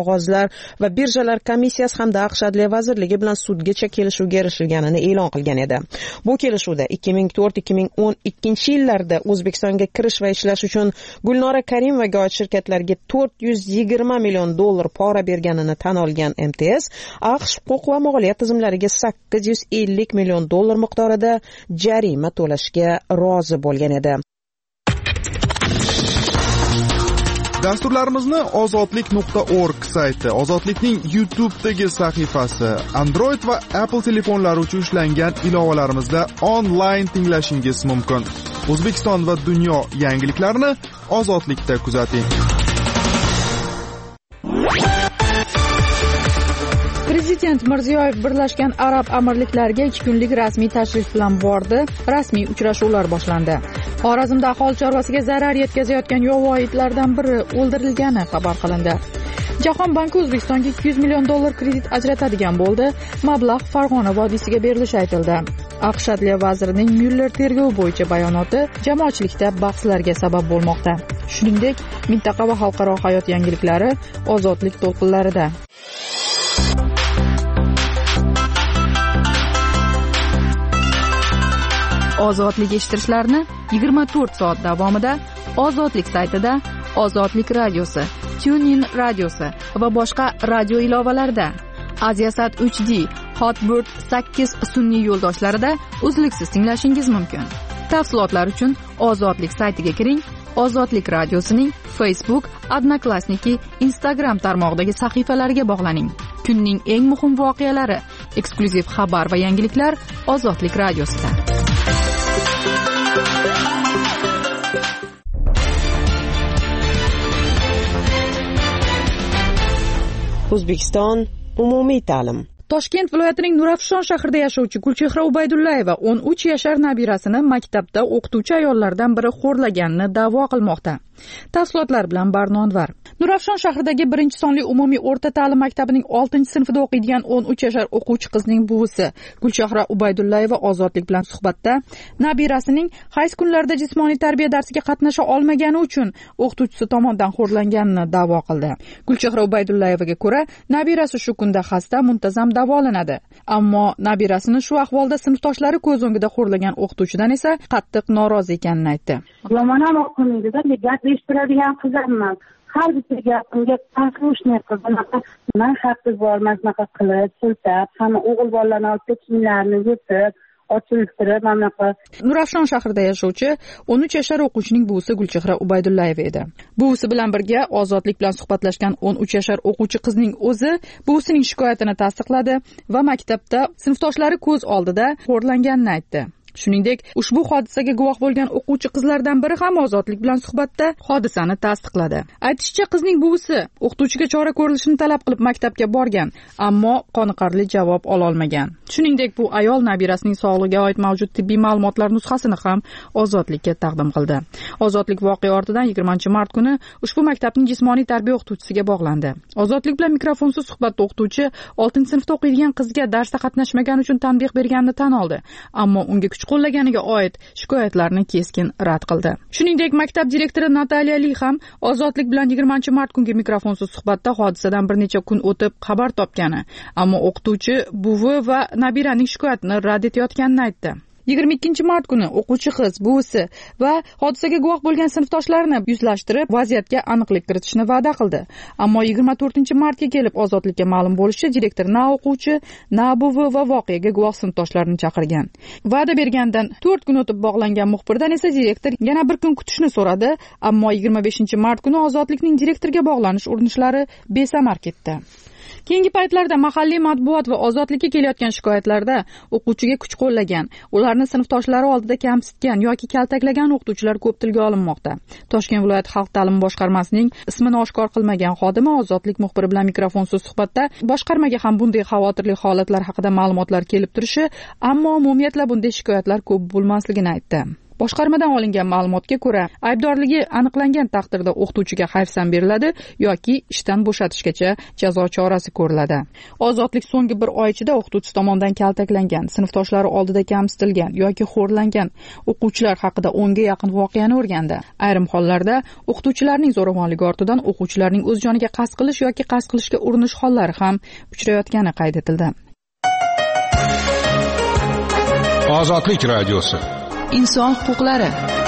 tashkilotlar va birjalar komissiyasi hamda aqsh adliya vazirligi bilan sudgacha kelishuvga erishilganini e'lon qilgan edi. Bu kelishuvda ikki ming to'rt ikki ming o'n ikkinchi yillarda O'zbekistonga kirish va ishlash uchun Gulnora Karimovaga oid shirkatlarga to'rt yuz yigirma million dollar pora berganini tan olgan M T S aqsh huquq va moliya tizimlariga sakkiz yuz ellik million dollar miqdorida jarima to'lashga rozi bo'lgan edi. Dasturlarimizni ozodlik nuqta org sayti, Ozodlikning YouTube'dagi sahifasi, Android va Apple telefonlari uchun ishlangan ilovalarimizda onlayn tinglashingiz mumkin. O'zbekiston va dunyo yangiliklarini Ozodlikda kuzating. Prezident Mirziyoyev Birlashgan Arab Amirliklariga ikki kunlik rasmiy tashrif bilan bordi. Rasmiy uchrashuvlar boshlandi. Xorazmda aholi chorvasiga zarar yetkazayotgan yovvoyi itlardan biri o'ldirilgani xabar qilindi. Jahon banki O'zbekistonga ikki yuz million dollar kredit ajratadigan bo'ldi. Mablag' Farg'ona vodiysiga berilishi aytildi. Aqsh adliya vazirining Myuller tergovi bo'yicha bayonoti jamoatchilikda bahslarga sabab bo'lmoqda. Shuningdek, mintaqa va xalqaro hayot yangiliklari ozodlik to'lqinlarida. Ozodlik eshittirishlarni yigirma to'rt soat davomida Ozodlik saytida, Ozodlik radiosi, TuneIn radiosi va boshqa radio ilovalarida, Aziasat uch D, Hotbird sakkiz sun'iy yo'ldoshlarida uzluksiz tinglashingiz mumkin. Tafsilotlar uchun Ozodlik saytiga kiring. Ozodlik radiosining Facebook, Odnoklassniki, Instagram tarmog'idagi sahifalariga bog'laning. Kunning eng muhim voqealari, eksklyuziv xabar va yangiliklar Ozodlik radiosida. O'zbekiston umumiy ta'lim. Toshkent viloyatining Nurafshon shahrida yashovchi Gulchehra Ubaydullayeva o'n uch yashar nabirasini maktabda o'qituvchi ayollardan biri xo'rlaganini da'vo qilmoqda. Tafsilotlar bilan Barnonvar. Nurafshon shahridagi birinchi sonli umumiy o'rta ta'lim maktabining oltinchi sinfida o'qiydigan o'n uch yashar o'quvchi qizning buvisi Gulchehra Ubaydullayeva Ozodlik bilan suhbatda nabirasining qaysi kunlarda jismoniy tarbiya darsiga qatnasha olmagani uchun o'qituvchisi tomonidan xo'rlanganini da'vo qildi. Gulchehra Ubaydullayevaga ko'ra, nabirasi shu kunda xasta, muntazam davolanadi. Ammo nabirasini shu ahvolda sinfdoshlari ko'z o'ngida xo'rlagan o'qituvchidan esa qattiq norozi ekanini aytdi. Yomon ham o'qiydi-da, gap eshittiradigan qizlarman. Har bitta gapimga послушный qilib, men xatsiz bormasnaqa qilib, siltab, hamma o'g'il bolalarni olib kiyimlarini yutib, ochiltirib, mamlaqa. Nurafshon shahrida yashovchi o'n uch yashar o'quvchining buvisi Gulchehra Ubaydullayeva edi. Buvisi bilan birga Ozodlik bilan suhbatlashgan o'n uch yashar o'quvchi qizning o'zi buvisining shikoyatini tasdiqladi va maktabda sinfdoshlari ko'z oldida xo'rlanganini aytdi. Shuningdek, ushbu hodisaga guvoh bo'lgan o'quvchi qizlardan biri ham Ozodlik bilan suhbatda hodisani tasdiqladi. Aytishicha, qizning buvisi o'qituvchiga chora ko'rilishini talab qilib maktabga borgan, ammo qoniqarli javob ola olmagan. Shuningdek, bu ayol nabirasining sog'lig'iga oid mavjud tibbiy ma'lumotlar nusxasini ham Ozodlikka taqdim qildi. Ozodlik voqea ortidan yigirmanchi mart kuni ushbu maktabning jismoniy tarbiya o'qituvchisiga bog'landi. Ozodlik bilan mikrofonsiz suhbatda o'qituvchi oltinchi sinfda o'qiydigan qizga darsda qatnashmagani uchun tanbeh berganini tan oldi, ammo unga qo'llaganiga oid shikoyatlarni keskin rad qildi. Shuningdek, maktab direktori Nataliya Li ham Ozodlik bilan yigirmanchi mart kungi mikrofonsiz suhbatda hodisadan bir necha kun o'tib xabar topgani, ammo o'qituvchi buvi va nabiraning shikoyatini rad etayotganini aytdi. yigirma ikkinchi mart kuni o'quvchi qiz, buvisi va hodisaga guvoh bo'lgan sinfdoshlarini yuzlashtirib, vaziyatga aniqlik kiritishni va'da qildi. Ammo yigirma to'rtinchi martga kelib Ozodlikka ma'lum bo'lishicha, direktor na o'quvchi, na buvi va voqeaga guvoh sinfdoshlarini chaqirgan. Va'da bergandan to'rt kun o'tib bog'langan muxbirdan esa direktor yana bir kun kutishni so'radi, ammo yigirma beshinchi mart kuni Ozodlikning direktorga bog'lanish urinishlari besamar ketdi. Keyingi paytlarda mahalliy matbuot va Ozodlikka kelayotgan shikoyatlarda o'quvchiga kuch qo'llagan, ularni sinfdoshlari oldida kamsitgan yoki kaltaklagan o'qituvchilar ko'p tilga olinmoqda. Toshkent viloyat xalq ta'limi boshqarmasining ismini oshkor qilmagan xodimi Ozodlik muxbiri bilan mikrofonsiz suhbatda boshqarmaga ham bunday xavotirli holatlar haqida ma'lumotlar kelib turishi, ammo umumiyatla bunday shikoyatlar ko'p bo'lmasligini aytdi. boshqarmadan olingan ma'lumotga ko'ra aybdorligi aniqlangan taqdirda o'qituvchiga hayfsan beriladi yoki ishdan bo'shatishgacha jazo chorasi ko'riladi. Ozodlik so'nggi bir oy ichida o'qituvchi tomonidan kaltaklangan, sinfdoshlari oldida kamsitilgan yoki xo'rlangan o'quvchilar haqida o'nga yaqin voqeani o'rgandi. Ayrim hollarda o'qituvchilarning zo'ravonligi ortidan o'quvchilarning o'z joniga qasd qilish yoki qasd qilishga urinish hollari ham uchrayotgani qayd etildi. Ozodlik radiosi. Inson huquqlari.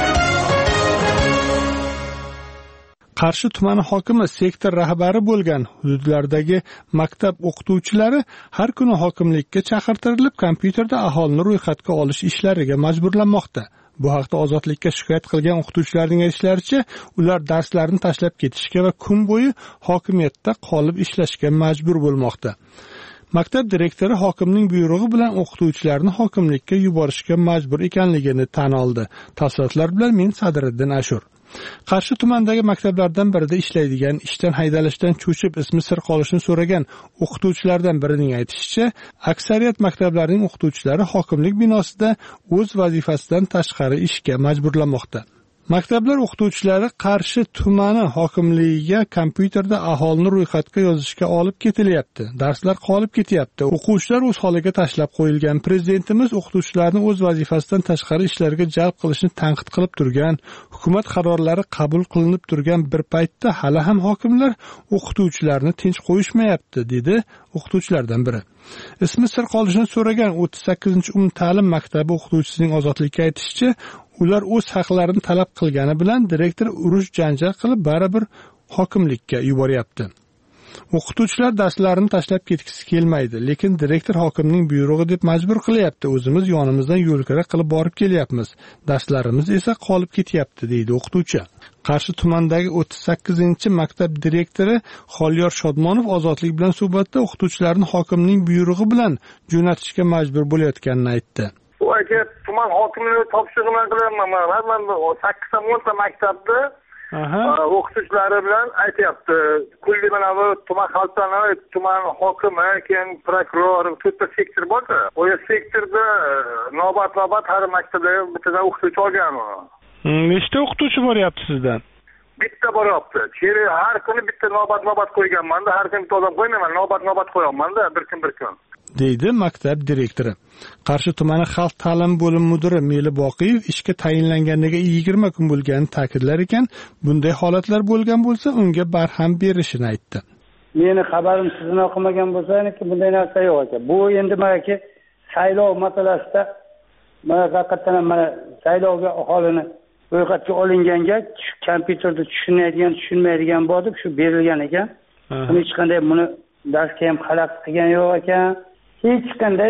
Qarshi tumani hokimi sektor rahbari bo'lgan hududlardagi maktab o'qituvchilari har kuni hokimlikka chaqirtirilib, kompyuterda aholini ro'yxatga olish ishlariga majburlanmoqda. Bu haqda Ozodlikka shikoyat qilgan o'qituvchilarning aytishlaricha, ular darslarni tashlab ketishga va kun bo'yi hokimiyatda qolib ishlashga majbur bo'lmoqda. Maktab direktori hokimning buyrug'i bilan o'qituvchilarni hokimlikka yuborishga majbur ekanligini tan oldi. Tafsilotlar bilan men Sadriddin Ashur. Qarshi tumanidagi maktablardan birida ishlaydigan, ishdan haydalishdan cho'chib ismi sir qolishini so'ragan o'qituvchilardan birining aytishicha, aksariyat maktablarning o'qituvchilari hokimlik binosida o'z vazifasidan tashqari ishga majburlanmoqda. Maktablar o'qituvchilari Qarshi tumani hokimligiga kompyuterda aholini ro'yxatga yozishga olib ketilyapti. Darslar qolib ketyapti. O'quvchilar o'z holiga tashlab qo'yilgan. Prezidentimiz o'qituvchilarni o'z vazifasidan tashqari ishlarga jalb qilishni tanqid qilib turgan, hukumat qarorlari qabul qilinib turgan bir paytda hali ham hokimlar o'qituvchilarni tinch qo'yishmayapti, dedi o'qituvchilardan biri. Ismi sir qolishini so'ragan o'ttiz sakkizinchi umumta'lim maktabi o'qituvchisining Ozodlikka aytishicha, ular o'z haqlarini talab qilgani bilan direktor urush janjal qilib baribir hokimlikka yuboryapti. O'qituvchilar darslarini tashlab ketgisi kelmaydi, lekin direktor hokimning buyrug'i deb majbur qilyapti. O'zimiz yonimizdan yo'lkira qilib borib kelyapmiz. Darslarimiz esa qolib ketyapti, deydi o'qituvchi. Qarshi tumanidagi o'ttiz sakkizinchi maktab direktori Xoliyor Shodmonov Ozodlik bilan suhbatda o'qituvchilarni hokimning buyrug'i bilan jo'natishga majbur bo'layotganini aytdi. Bu aka tuman hokimligi topshirig'i bilan qilyapman. Men sakkizdan o'nta maktabda o'qituvchilari bilan aytyapti. Kulli mana bu tuman xalqlari, tuman hokimi, keyin prokuror, to'rtta sektor bor-da. O'sha sektorda navbat-navbat har maktabda bittadan o'qituvchi olgan. Nechta o'qituvchi boryapti sizdan? Bitta boryapti. Cheri har kuni bitta navbat-navbat qo'yganman-da, har kuni bitta odam qo'ymayman, navbat-navbat qo'yaman-da, bir kun bir kun. deydi maktab direktori. Qarshi tumani xalq ta'limi bo'limi mudiri Meli Boqiyev ishga tayinlanganiga yigirma kun bo'lganini ta'kidlar ekan, bunday holatlar bo'lgan bo'lsa, unga barham berishini aytdi. Meni xabarim sizdan o'qimagan bo'lsa, bunday narsa yo'q ekan. Bu endi menga saylov masalasida mana haqiqatan mana saylovga aholini ro'yxatga olinganga kompyuterda tushunmaydigan, tushunmaydigan bo'lib, shu berilgan ekan. Buni hech qanday buni darsga ham xalaqit qilgan yo'q ekan. Hech qanday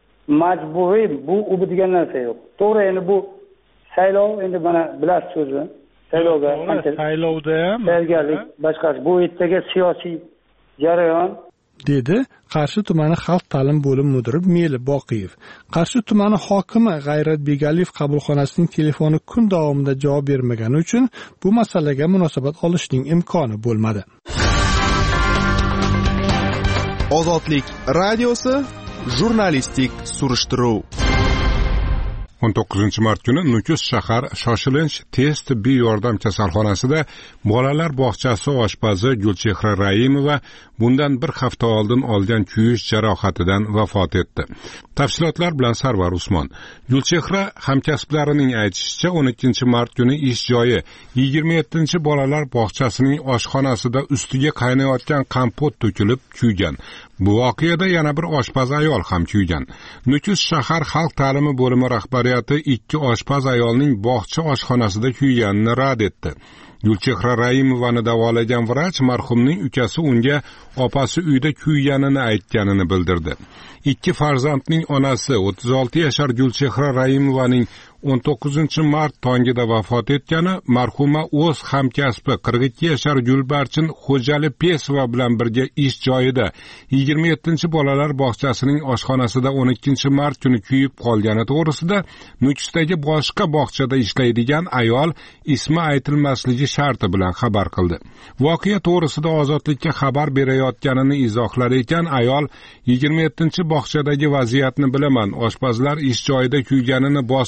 majburiy bu u degan narsa yo'q. To'g'ri, endi bu saylov, endi mana bilasiz so'zni. Saylovga saylovda ham tayyorgarlik boshqasi. Bu yerdagi siyosiy jarayon, dedi Qarshi tumani xalq ta'lim bo'limi mudiri Meli Boqiyev. Qarshi tumani hokimi G'ayrat Begaliyev qabulxonasining telefoni kun davomida javob bermagani uchun bu masalaga munosabat olishning imkoni bo'lmadi. Ozodlik radiosi jurnalistik surishtiruv. o'n to'qqizinchi mart kuni Nukus shahar shoshilinch tez tibbiy yordam kasalxonasida bolalar bog'chasi oshpazi Gulchehra Raimova bundan bir hafta oldin olgan kuyish jarohatidan vafot etdi. Tafsilotlar bilan Sarvar Usmon. Gulchehra hamkasblarining aytishicha, o'n ikkinchi mart kuni ish joyi yigirma yettinchi bolalar bog'chasining oshxonasida ustiga qaynayotgan kompot to'kilib kuygan. Bu voqeada yana bir oshpaz ayol ham kuygan. Nukus shahar xalq ta'limi bo'limi rahbariyati ikki oshpaz ayolning bog'cha oshxonasida kuyganini rad etdi. Gulchehra Raimovani davolagan vrach marhumning ukasi unga opasi uyda kuyganini aytganini bildirdi. Ikki farzandning onasi o'ttiz olti yashar Gulchehra Raimovaning o'n to'qqizinchi mart tongida vafot etgani, marhuma o'z hamkasbi qirq ikki yashar Gulbarchin Xo'jali Pesova bilan birga ish joyida yigirma yettinchi bolalar bog'chasining oshxonasida o'n ikkinchi mart kuni kuyib qolgani to'g'risida Nukusdagi boshqa bog'chada ishlaydigan ayol ismi aytilmasligi sharti bilan xabar qildi. Voqea to'g'risida Ozodlikka xabar berayotganini izohlar ekan, ayol yigirma yettinchi bog'chadagi vaziyatni bilaman, oshpazlar ish joyida kuyganini bosti-bosti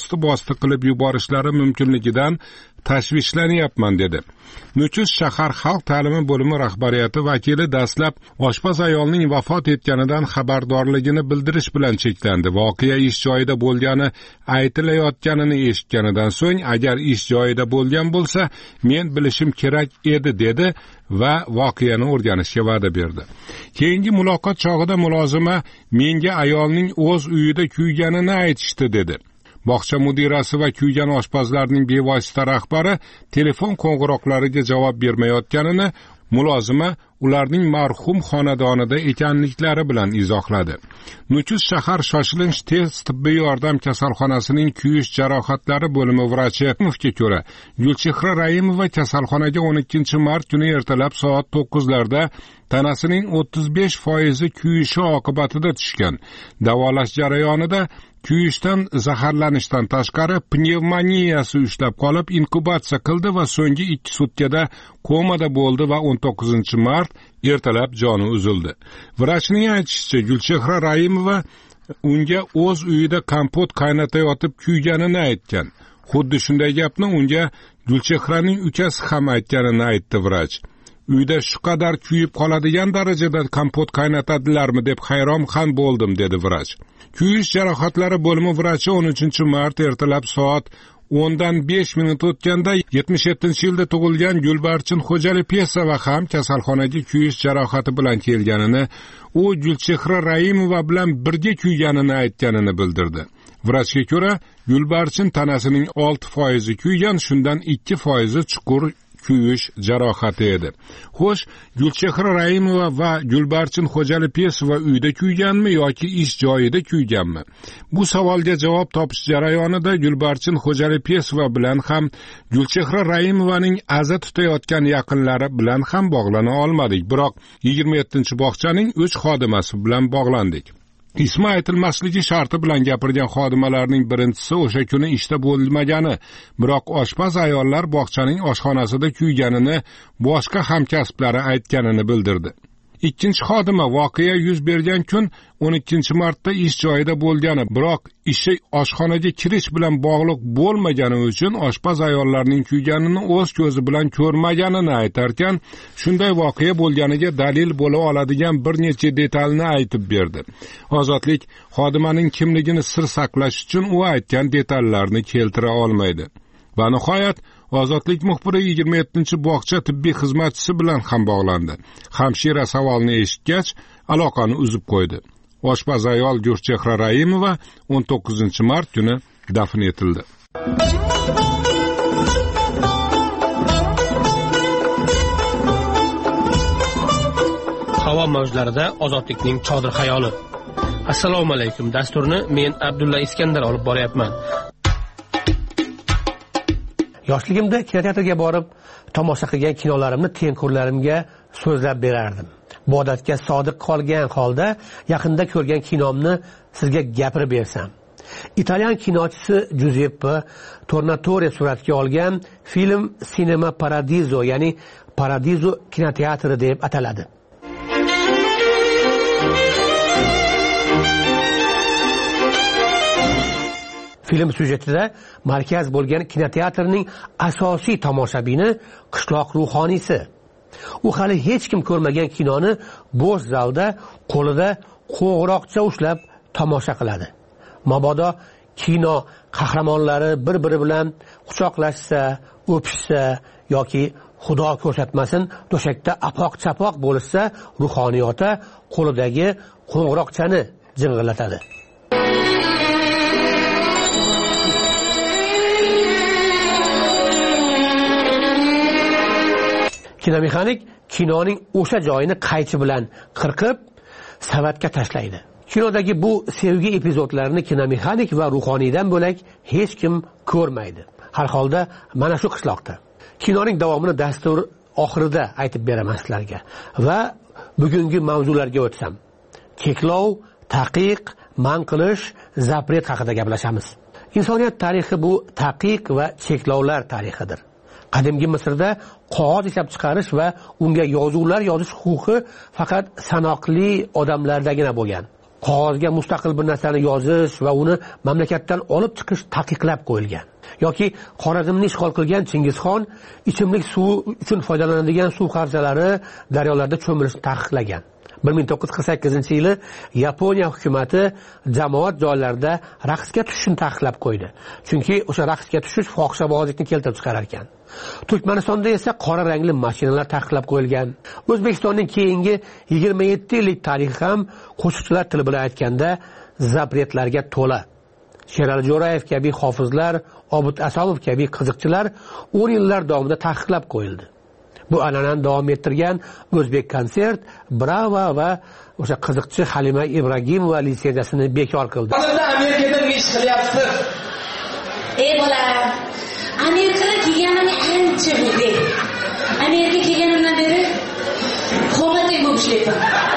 suiqasd qilib yuborishlari mumkinligidan tashvishlanyapman dedi. Nukus shahar xalq ta'limi bo'limi rahbariyati vakili dastlab oshpaz ayolning vafot etganidan xabardorligini bildirish bilan cheklandi. Voqea ish joyida bo'lgani aytilayotganini eshitganidan so'ng, agar ish joyida bo'lgan bo'lsa, men bilishim kerak edi dedi va voqeani o'rganishga va'da berdi. Keyingi muloqot chog'ida mulozima menga ayolning o'z uyida kuyganini aytishdi dedi. Bog'cha mudirasi va kuygan oshpazlarning bevosita rahbari telefon qo'ng'iroqlariga javob bermayotganini mulozima ularning marhum xonadonida ekanliklari bilan izohladi. Nukus shahar shoshilinch tez tibbiy yordam kasalxonasining kuyish jarohatlari bo'limi vrachiga ko'ra, Gulchehra Raimova kasalxonaga o'n ikkinchi mart kuni ertalab soat to'qqizlarda tanasining o'ttiz besh foizi kuyishi oqibatida tushgan. Davolash jarayonida kuyishdan zaharlanishdan tashqari pnevmoniyasi ushlab qolib inkubatsiya qildi va so'nggi ikki sutkada komada bo'ldi va o'n to'qqizinchi mart ertalab joni uzildi. Vrachning aytishicha, Gulchehra Raimova unga o'z uyida kompot qaynatayotib kuyganini aytgan. Xuddi shunday gapni unga Gulchehraning ukasi ham aytganini aytdi vrach. Uyda shu qadar kuyib qoladigan darajada kompot qaynatadilarmi deb hayron ham bo'ldim dedi vrach. Kuyish jarohatlari bo'limi vrachi o'n uchinchi mart ertalab soat o'ndan besh minut o'tganda yetmish yettinchi yilda tug'ilgan Gulbarchin Xo'jalipesova ham kasalxonaga kuyish jarohati bilan kelganini, u Gulchehra Raimova bilan birga kuyganini aytganini bildirdi. Vrachga ko'ra, Gulbarchin tanasining olti foizi kuygan, shundan ikki foizi chuqur kuyish jarohati edi. Xo'sh, Gulchehra Raimova va Gulbarchin Xo'jalipesova uyda kuyganmi yoki ish joyida kuyganmi? Bu savolga javob topish jarayonida Gulbarchin Xo'jalipesova bilan ham Gulchehra Raimovaning aza tutayotgan yaqinlari bilan ham bog'lana olmadik, biroq yigirma yettinchi bog'chaning uch xodimasi bilan bog'landik. Ismi aytilmasligi sharti bilan gapirgan xodimalarning birinchisi o'sha kuni ishda bo'lmagani, biroq oshpaz ayollar bog'chaning oshxonasida kuyganini boshqa hamkasblari aytganini bildirdi. Ikkinchi xodima voqea yuz bergan kun o'n ikkinchi martda ish joyida bo'lgani, biroq ishi oshxonaga kirish bilan bog'liq bo'lmagani uchun oshpaz ayollarning kuyganini o'z ko'zi bilan ko'rmaganini aytarkan, shunday voqea bo'lganiga dalil bo'la oladigan bir necha detalni aytib berdi. Ozodlik xodimaning kimligini sir saqlash uchun u aytgan detallarni keltira olmaydi. Va nihoyat Ozodlik muxbiri yigirma yettinchi bog'cha tibbiy xizmatchisi bilan ham bog'landi. Hamshira savolni eshitgach, aloqani uzib qo'ydi. Oshpaz ayol Gulchehra Raimova o'n to'qqizinchi mart kuni dafn etildi. Havo mavjlarida ozodlikning chodir xayoli. Assalomu alaykum. Dasturni men Abdulla Iskandar olib boryapman. Yoshligimda kinoteatrga borib, tomosha qilgan kinolarimni tengqurlarimga so'zlab berardim. Bu odatga sodiq qolgan holda yaqinda ko'rgan kinomni sizga gapirib bersam. Italyan kinochisi Giuseppe Tornatore suratga olgan film Cinema Paradiso, ya'ni Paradiso kinoteatri deb ataladi. Film syujetida markaz bo'lgan kinoteatrning asosiy tomoshabini qishloq ruhoniysi. U hali hech kim ko'rmagan kinoni bo'sh zalda qo'lida qo'ng'iroqcha ushlab tomosha qiladi. Mabodo kino qahramonlari bir-biri bilan quchoqlashsa, o'pishsa yoki Xudo ko'rsatmasin to'shakda apoq-chapoq bo'lsa, ruhoniy ota qo'lidagi qo'ng'iroqchani jing'illatadi. Kinomexanik kinoning o'sha joyini qaychi bilan qirqib, savatga tashlaydi. Kinodagi bu sevgi epizodlarini kinomexanik va ruhoniydan bo'lak hech kim ko'rmaydi. Har holda mana shu qishloqda. Kinoning davomini dastur oxirida aytib beraman sizlarga va bugungi mavzularga o'tsam. Cheklov, taqiq, man qilish, zapret haqida gaplashamiz. Insoniyat tarixi bu taqiq va cheklovlar tarixidir. Qadimgi Misrda qog'oz ishlab chiqarish va unga yozuvlar yozish huquqi faqat sanoqli odamlardagina bo'lgan. qog'ozga mustaqil bir narsani yozish va uni mamlakatdan olib chiqish taqiqlab qo'yilgan. yoki Xorazmni ishg'ol qilgan Chingizxon ichimlik suvi uchun foydalanadigan suv qarzalari daryolarda cho'milishni taqiqlagan. bir ming to'qqiz yuz qirq sakkizinchi yili Yaponiya hukumati jamoat joylarida raqsga tushishni taqiqlab qo'ydi. Chunki o'sha raqsga tushish fohishabozlikni keltirib chiqarar ekan. Turkmanistonda esa qora rangli mashinalar taqiqlab qo'yilgan. O'zbekistonning keyingi yigirma yetti yillik tarixi ham qo'shiqchilar tili bilan aytganda zapretlarga to'la. Sherali Jo'rayev kabi hofizlar, Obid Asomov kabi qiziqchilar o'n yillar davomida taqiqlab qo'yildi. Bu an'anani davom ettirgan O'zbek konsert, Bravo va o'sha qiziqchi Halima Ibragimova litsenziyasini bekor qildi. Hozirda Amerikada ish qilyapsiz. Ey bola, Amerikaga kelganimga ancha bo'ldi. Amerikaga kelganimdan beri qo'lga bo'lib ishlayapman.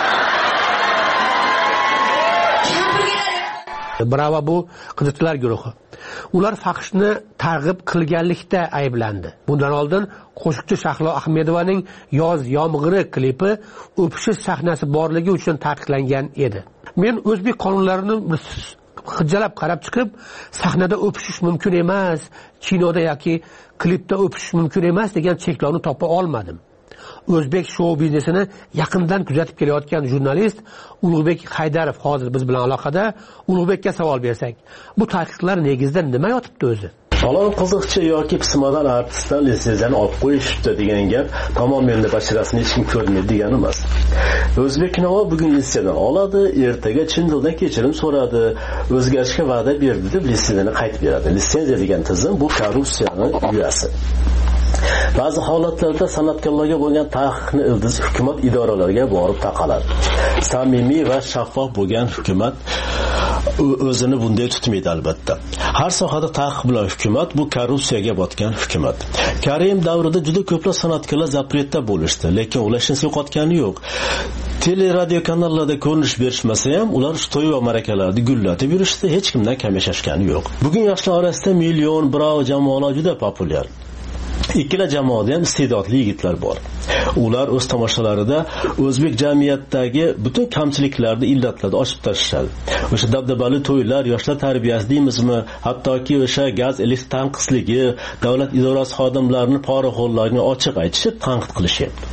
Bravo bu qiziqchilar guruhi. Ular fahshni targ'ib qilganlikda ayblandi. Bundan oldin qo'shiqchi Shahlo Ahmedovaning Yoz yomg'iri klipi o'pishish sahnasi borligi uchun taqiqlangan edi. Men o'zbek qonunlarini hijjalab qarab chiqib, sahnada o'pishish mumkin emas, kinoda yoki klipda o'pishish mumkin emas degan cheklovni topa olmadim. O'zbek shou biznesini yaqindan kuzatib kelayotgan jurnalist Ulug'bek Haydarov hozir biz bilan aloqada. Ulug'bekka savol bersak, bu taqiqlar negizida nima yotibdi o'zi? Falon qiziqchi yoki pismadan artistdan litsenziyani olib qo'yishibdi degan gap tamom endi basharasini hech kim ko'rmaydi degani emas. O'zbeknova bugun litsenziyadan oladi, ertaga chin dildan kechirim so'radi, o'zgarishga va'da berdi deb litsenziyani qaytib beradi. Litsenziya degan tizim bu korrupsiyaning uyasi. Ba'zi holatlarda san'atkorlarga bo'lgan taqiqni ildiz hukumat idoralariga borib taqaladi. Samimiy va shaffof bo'lgan hukumat o'zini bunday tutmaydi albatta. Har sohada taqiq bilan hukumat bu korrupsiyaga botgan hukumat. Karim davrida juda ko'plab san'atkorlar zapretda bo'lishdi, lekin ulashni yo'qotgani yo'q. Tele radio kanallarda ko'rinish berishmasa ham ular to'y va ma'rakalarda gullatib yurishdi, hech kimdan kam yashashgani yo'q. Bugun yoshlar orasida million Bravo jamoalar juda populyar. Ikkala jamoada ham iste'dodli yigitlar bor. Ular o'z tomoshalarida o'zbek jamiyatidagi butun kamchiliklarni, illatlarni ochib tashlashadi. O'sha dabdabali to'ylar, yoshlar tarbiyasi deymizmi, hattoki o'sha gaz elektr tanqisligi, davlat idorasi xodimlarini poraxo'rlarni ochiq aytishib, tanqid qilishyapti.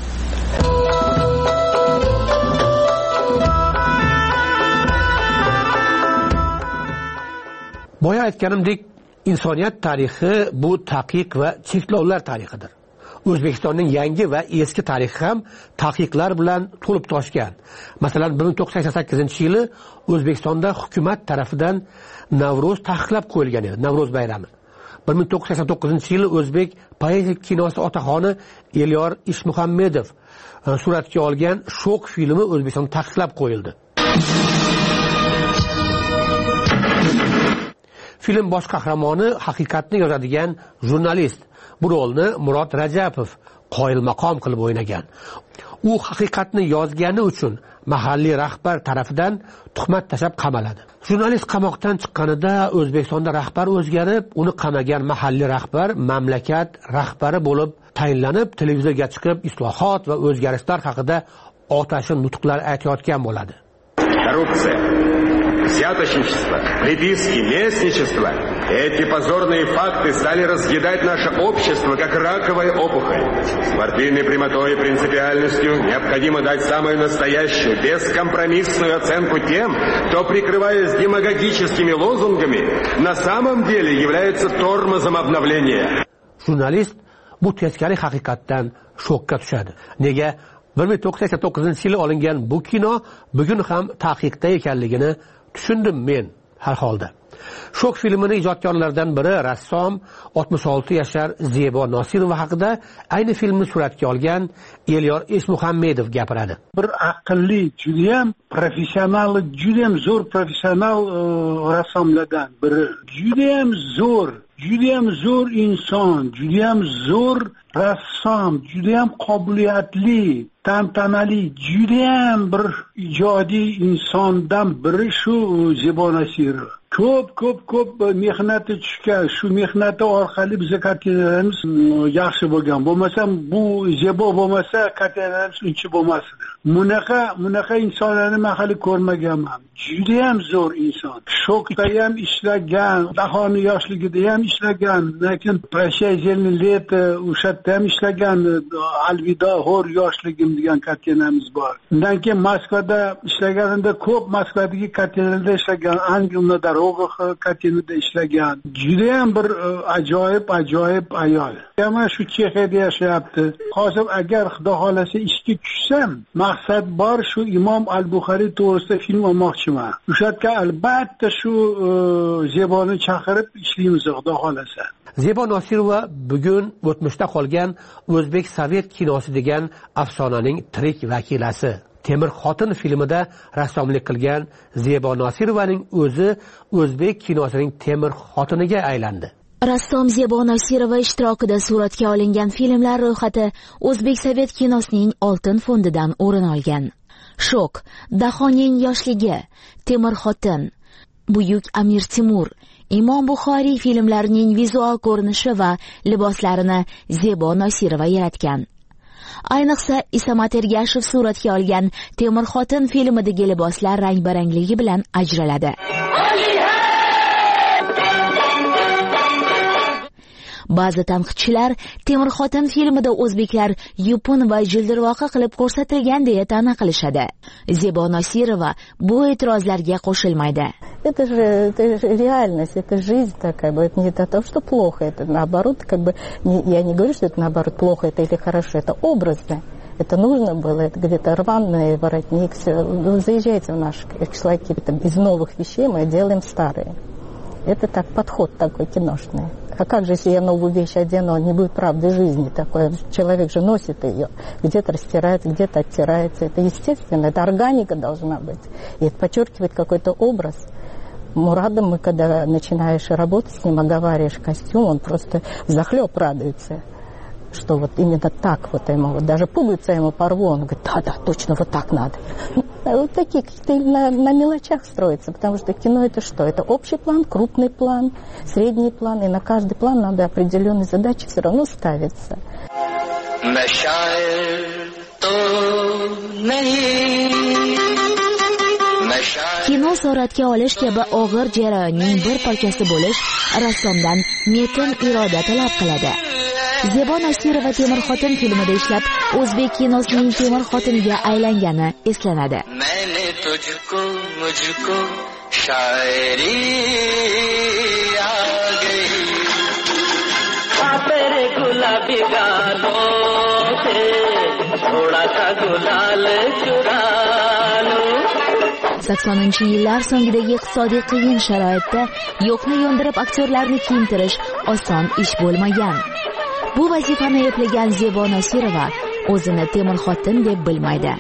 Boya aytganimdek, insoniyat tarixi bu taqiq va cheklovlar tarixidir. O'zbekistonning yangi va eski tarixi ham taqiqlar bilan to'lib toshgan. Masalan, bir ming to'qqiz yuz sakson sakkizinchi yili O'zbekistonda hukumat tarafidan Navro'z taqiqlab qo'yilgan edi, Navro'z bayrami. bir ming to'qqiz yuz sakson to'qqizinchi yili O'zbek poeziya kinosi otaxoni Elyor Ishmuhammedov suratga olgan Shok filmi O'zbekistonda taqiqlab qo'yildi. Film bosh qahramoni haqiqatni yozadigan jurnalist. Bu rolni Murod Rajapov qoyil maqom qilib o'ynagan. U haqiqatni yozgani uchun mahalliy rahbar tarafidan tuhmat tashab qamaladi. Jurnalist qamoqdan chiqqanida O'zbekistonda rahbar o'zgarib, uni qamagan mahalliy rahbar mamlakat rahbari bo'lib tayinlanib, televizorga chiqib islohot va o'zgarishlar haqida otashin nutqlar aytayotgan bo'ladi. Korrupsiya, взяточничество, приписки, местничество. Эти позорные факты стали разъедать наше общество, как раковая опухоль. С партийной прямотой и принципиальностью необходимо дать самую настоящую, бескомпромиссную оценку тем, кто, прикрываясь демагогическими лозунгами, на самом деле является тормозом обновления. Jurnalist bu teskari haqiqatdan shokka tushadi. Nega? bir ming to'qqiz yuz sakson to'qqizinchi yili olingan bu kino bugun ham taqiqda ekanligini tushundim men har holda. Shok filmini ijodkorlaridan biri rassom oltmish olti yashar Zebo Nosirova haqida ayni filmni suratga olgan Elyor Ishmuhammedov gapiradi. Bir aqlli, juda ham professional, juda ham zo'r professional rassomlardan biri. Juda ham zo'r, juda ham zo'r inson, juda ham zo'r rassom, juda ham qobiliyatli, tantanali, juda ham bir ijodiy insondan biri shu Zebo Nosirova. ko'p ko'p ko'p mehnati tushgan, shu mehnati orqali biza kartinalarimiz yaxshi bo'lgan. Bo'lmasam bu zebo bo'lmasa kartinalarimiz uncha bo'lmasdi. Bunaqa bunaqa insonlarni men hali ko'rmaganman. Juda ham zo'r inson. Shokda ham ishlagan, Dahoni yoshligida ham ishlagan, lekin Prощай зеленое лето o'sha yerda ham ishlagan. Alvido hor yoshligim degan kartinamiz bor. Undan keyin Moskvada ishlaganimda ko'p Moskvadagi kartinalarda ishlagan, Angelna Dorogah kartinada ishlagan. Juda ham bir ajoyib ajoyib ayol. Mana shu Chexiyada yashayapti. Hozir agar Xudo xolasa ishga tushsam, maqsad bor shu Imom al-Buxoriy to'g'risida film olmoqchiman. O'sha yerga albatta shu Zeboni chaqirib ishlaymiz Xudo xolasa. Zebo Nosirova bugun o'tmishda qolgan o'zbek sovet kinosi degan afsonaning tirik vakilasi. Temir xotin filmida rassomlik qilgan Zebo Nosirovaning o'zi o'zbek kinosining temir xotiniga aylandi. Rassom Zebo Nosirova ishtirokida suratga olingan filmlar ro'yxati o'zbek sovet kinosining oltin fondidan o'rin olgan. Shok, Dahoning yoshligi, Temir xotin, Buyuk Amir Timur, Imom Buxoriy filmlarining vizual ko'rinishi va liboslarini Zebo Nosirova yaratgan. Ayniqsa Isamat Ergashev suratga olgan Temir xotin filmidagi liboslar rang-barangligi bilan ajraladi. Ba'zi tanqidchilar Temir xotin filmida o'zbeklar yupun va jildirvoqi qilib ko'rsatilgan deya ta'na qilishadi. Zebo Nosirova bu e'tirozlarga qo'shilmaydi. Это же, это же реальность, это жизнь такая, это не то, что плохо, это наоборот, как бы, не, я не говорю, что это наоборот плохо, это или хорошо, это образно, это нужно было, это где-то рваный воротник, все, вы заезжайте в наши кишлаки, из новых вещей мы делаем старые. Это так, подход такой киношный. А как же, если я новую вещь одену, он не будет правды жизни такой? Человек же носит ее, где-то растирается, где-то оттирается. Это естественно, это органика должна быть. И это подчеркивает какой-то образ. Мурадом мы, когда начинаешь работать с ним, оговариваешь костюм, он просто взахлеб радуется, что вот именно так вот ему, вот даже пуговица ему порву, он говорит, да-да, точно вот так надо. Вот такие какие-то на, на мелочах строятся, потому что кино это что? Это общий план, крупный план, средний план, и на каждый план надо определенные задачи все равно ставиться. Kino suratga olish kabi og'ir jarayonning bir parchasi bo'lish rassomdan metin iroda talab qiladi. Zebo Nosirova Temir xotin filmida ishlab, o'zbek kinosining temir xotiniga aylangani eslanadi. saksoninchi yillar so'ngidagi iqtisodiy qiyin sharoitda yo'qni yo'ndirib aktyorlarni kiyintirish oson ish bo'lmagan. Bu vazifani eplagan Zebo Nosirova o'zini temir xotin deb bilmaydi.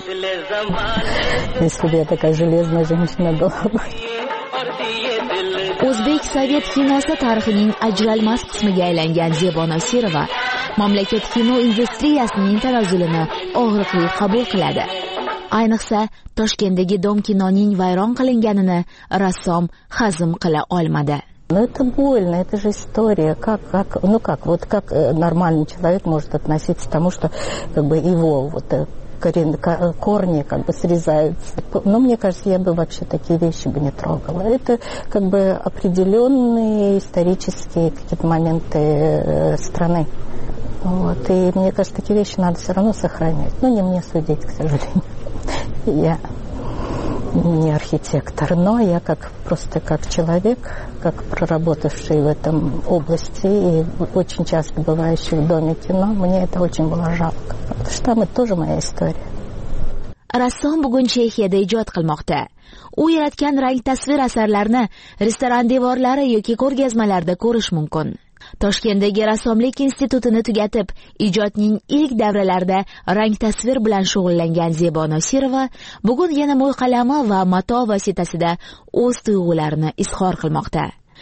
O'zbek sovet kinosi tarixining ajralmas qismiga aylangan Zebo Nosirova mamlakat kino industriyasining tanazzulini og'riqli qabul qiladi. Ayniqsa Toshkentdagi Dom kinoning vayron qilinganini rassom hazm qila olmadi. Но это больно, это же история. Как, как, ну как, вот как нормальный человек может относиться к тому, что как бы его вот корень, корни как бы срезаются. Но мне кажется, я бы вообще такие вещи бы не трогала. Это как бы определенные исторические какие-то моменты страны. Вот. И мне кажется, такие вещи надо все равно сохранять. Но не мне судить, к сожалению. Я не архитектор, но я как просто как человек, как проработавший в этом области и очень часто бывающий в Доме кино, мне это очень было жалко, потому что там это тоже моя история. Rassom bugun Chexiyada ijod qilmoqda. U yaratgan rang tasvir asarlarini restoran devorlari yoki ko'rgazmalarda ko'rish mumkin. Toshkentdagi rassomlik institutini tugatib, ijodning ilk davralarida rang tasvir bilan shug'ullangan Zebo Nosirova bugun yana mo'l qalami va mato vositasida o'z tuyg'ularini izhor qilmoqda.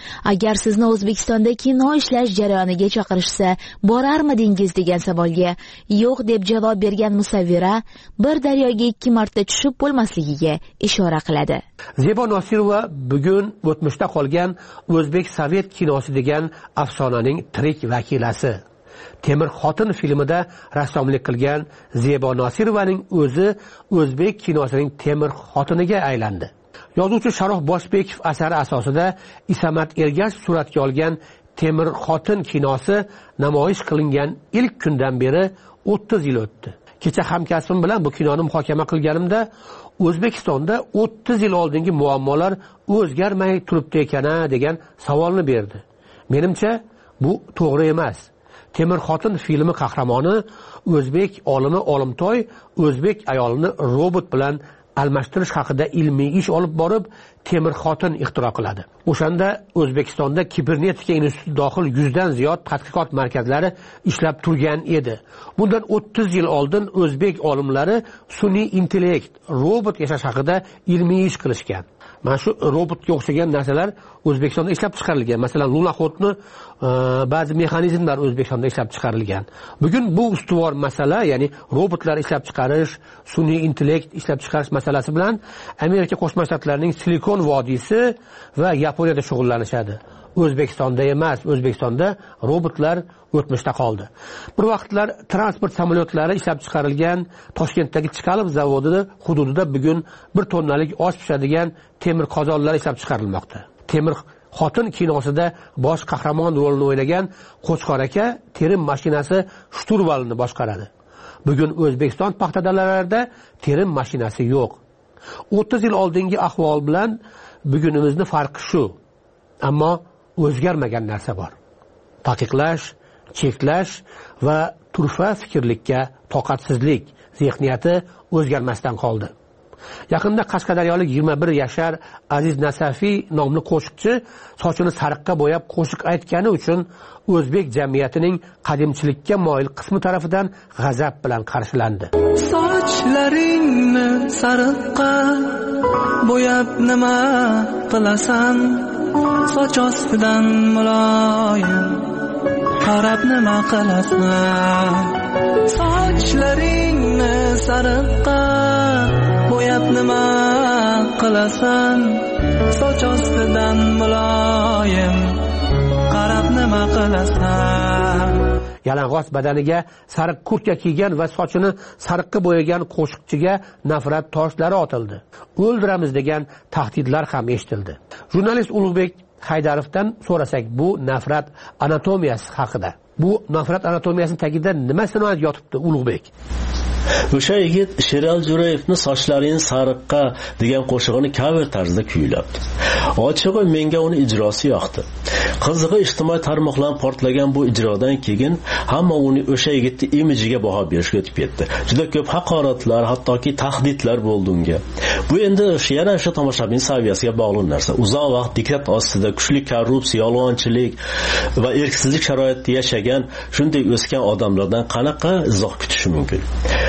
agar sizni O'zbekistonda kino ishlash jarayoniga chaqirishsa borarmidingiz degan savolga yo'q deb javob bergan musavvira bir daryoga ikki marta tushib bo'lmasligiga ishora qiladi. Zebo Nosirova bugun o'tmishda qolgan o'zbek sovet kinosi degan afsonaning tirik vakilasi. Temir xotin filmida rassomlik qilgan Zebo Nosirovaning o'zi o'zbek kinosining temir xotiniga aylandi. Yozuvchi Sharof Boshbekov asari asosida Isamat Ergashev suratga olgan Temir xotin kinosi namoyish qilingan ilk kundan beri o'ttiz yil o'tdi. Kecha hamkasbim bilan bu kinoni muhokama qilganimda O'zbekistonda o'ttiz yil oldingi muammolar o'zgarmay turibdi ekana degan savolni berdi. Menimcha bu to'g'ri emas. Temir xotin filmi qahramoni o'zbek olimi Olimtoy o'zbek ayolini robot bilan almashtirish haqida ilmiy ish olib borib, temir xotin ixtiro qiladi. O'shanda O'zbekistonda kibernetika instituti dohil yuzdan ziyod tadqiqot markazlari ishlab turgan edi. Bundan o'ttiz yil oldin o'zbek olimlari sun'iy intellekt, robot yashash haqida ilmiy ish qilishgan. Mana shu robotga o'xshagan narsalar O'zbekistonda ishlab chiqarilgan. Masalan, lunoxodni ba'zi mexanizmlar O'zbekistonda ishlab chiqarilgan. Bugun bu ustuvor masala, ya'ni robotlar ishlab chiqarish, sun'iy intellekt ishlab chiqarish masalasi bilan Amerika Qo'shma Shtatlarining Silikon vodiysi va Yaponiyada shug'ullanishadi. O'zbekistonda emas, O'zbekistonda robotlar o'tmishda qoldi. Bir vaqtlar transport samolyotlari ishlab chiqarilgan Toshkentdagi Chkalov zavodida hududida bugun bir tonnalik osh pishadigan temir qozonlar ishlab chiqarilmoqda. Temir xotin kinosida bosh qahramon rolini o'ynagan Qo'chqor aka terim mashinasi shturvalini boshqaradi. Bugun O'zbekiston paxtadalarida terim mashinasi yo'q. o'ttiz yil oldingi ahvol bilan bugunimizni farqi shu. Ammo o'zgarmagan narsa bor. Taqiqlash, cheklash va turfa fikrlikka toqatsizlik zehniyati o'zgarmasdan qoldi. Yaqinda Qashqadaryolik yigirma bir yashar Aziz Nasafiy nomli qo'shiqchi sochini sariqqa bo'yab qo'shiq aytgani uchun o'zbek jamiyatining qadimchilikka moyil qismi tarafidan g'azab bilan qarshilandi. Sochlaringni sariqqa bo'yab nima qilasan? Soch ostidan muloyim qarab nima qilasan? Sochlaringni sariqqa bo'yab nima qilasan? Soch ostidan muloyim qarab nima qilasan? Yalang'och badaniga sariq kurtka kiygan va sochini sariqqa bo'yagan qo'shiqchiga nafrat toshlari otildi. O'ldiramiz degan tahdidlar ham eshitildi. Jurnalist Ulug'bek Haydarovdan so'rasak, bu nafrat anatomiyasi haqida. Bu nafrat anatomiyasining tagida nima sinoat yotibdi Ulug'bek? O'sha yigit Sherali Jo'rayevni sochlaring sariqqa degan qo'shig'ini cover tarzida kuylabdi. Ochig'i menga uni ijrosi yoqdi. Qizig'i ijtimoiy tarmoqlar portlagan bu ijrodan keyin hamma uni o'sha yigitning imajiga baho berishga o'tib ketdi. Juda ko'p haqoratlar, hattoki tahdidlar bo'ldi unga. Bu endi yana o'sha tomoshabin saviyasiga bog'liq narsa. Uzoq vaqt diktat ostida kuchli korrupsiya, yolg'onchilik va erksizlik sharoitida yashagan, shunday o'sgan odamlardan qanaqa izoh kutish mumkin?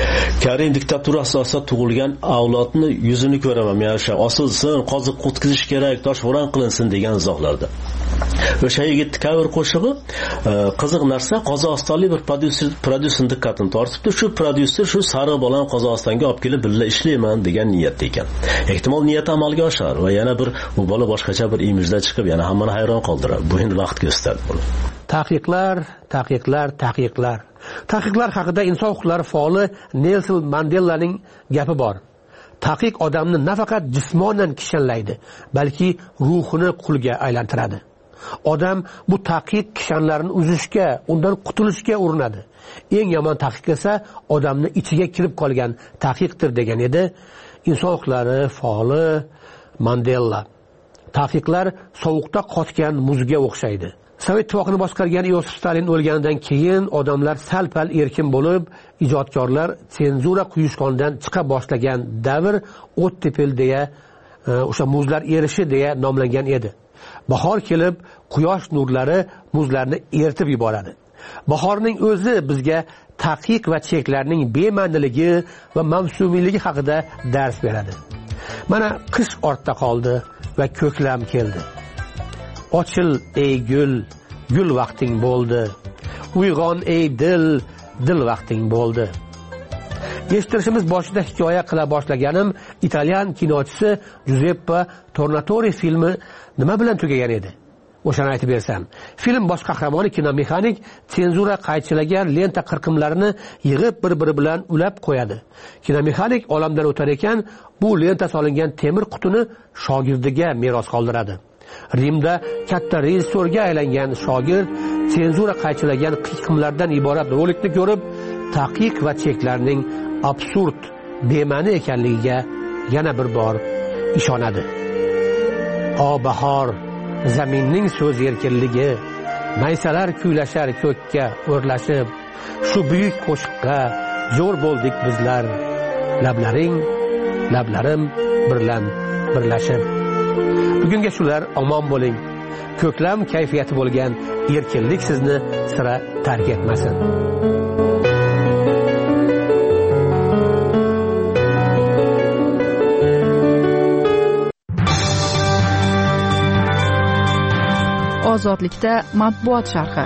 Karim diktaturasi asosida tug'ilgan avlodni yuzini ko'raman. Men o'sha osilsin, qoziq qutqizish kerak, toshbo'ron qilinsin degan izohlarda. O'sha yigit cover qo'shig'i qiziq narsa, Qozog'istonlik bir prodyuser prodyuser diqqatini tortibdi. Shu prodyuser shu sariq bolam Qozog'istonga olib kelib birga ishlayman degan niyatda ekan. Ehtimol niyat amalga oshar va yana bir bu bola boshqacha bir imijda chiqib yana hammani hayron qoldiradi. Bu endi vaqt ko'rsatadi buni. Taqiqlar, taqiqlar, taqiqlar. Taqiqlar haqida inson huquqlari faoli Nelson Mandelaning gapi bor. Taqiq odamni nafaqat jismonan kishanlaydi, balki ruhini qulga aylantiradi. Odam bu taqiq kishanlarini uzishga, undan qutulishga urinadi. Eng yomon taqiq esa odamni ichiga kirib qolgan taqiqdir degan edi inson huquqlari faoli Mandela. Taqiqlar sovuqda qotgan muzga o'xshaydi. Sovet ittifoqini boshqargan Yosif Stalin o'lganidan keyin odamlar sal-pal erkin bo'lib, ijodkorlar senzura quyushqondan chiqa boshlagan davr ottepel deya, o'sha muzlar erishi deya nomlangan edi. Bahor kelib, quyosh nurlari muzlarni eritib yuboradi. Bahorning o'zi bizga taqiq va cheklarning bema'niligi va mavsumiyligi haqida dars beradi. Mana qish ortda qoldi va ko'klam keldi. ochil ey gul, gul vaqting bo'ldi. Uyg'on ey dil, dil vaqting bo'ldi. Eshittirishimiz boshida hikoya qila boshlaganim italyan kinochisi Giuseppe Tornatore filmi nima bilan tugagan edi? O'shani aytib bersam. Film bosh qahramoni kinomexanik senzura qaychilagan lenta qirqimlarini yig'ib bir-biri bilan ulab qo'yadi. Kinomexanik olamdan o'tar ekan, bu lenta solingan temir qutini shogirdiga meros qoldiradi. Rimda katta rejissyorga aylangan shogird senzura qaychilagan qiyqimlardan iborat rolikni ko'rib, taqiq va cheklarning absurd, bema'ni ekanligiga yana bir bor ishonadi. O bahor, zaminning so'z erkinligi, maysalar kuylashar ko'kka o'rlashib, shu buyuk qo'shiqqa zo'r bo'ldik bizlar, lablaring, lablarim birlan birlashib. Bugunga shular, omon bo'ling. Ko'klam kayfiyati bo'lgan erkinlik sizni sira tark etmasin. Ozodlikda matbuot sharhi.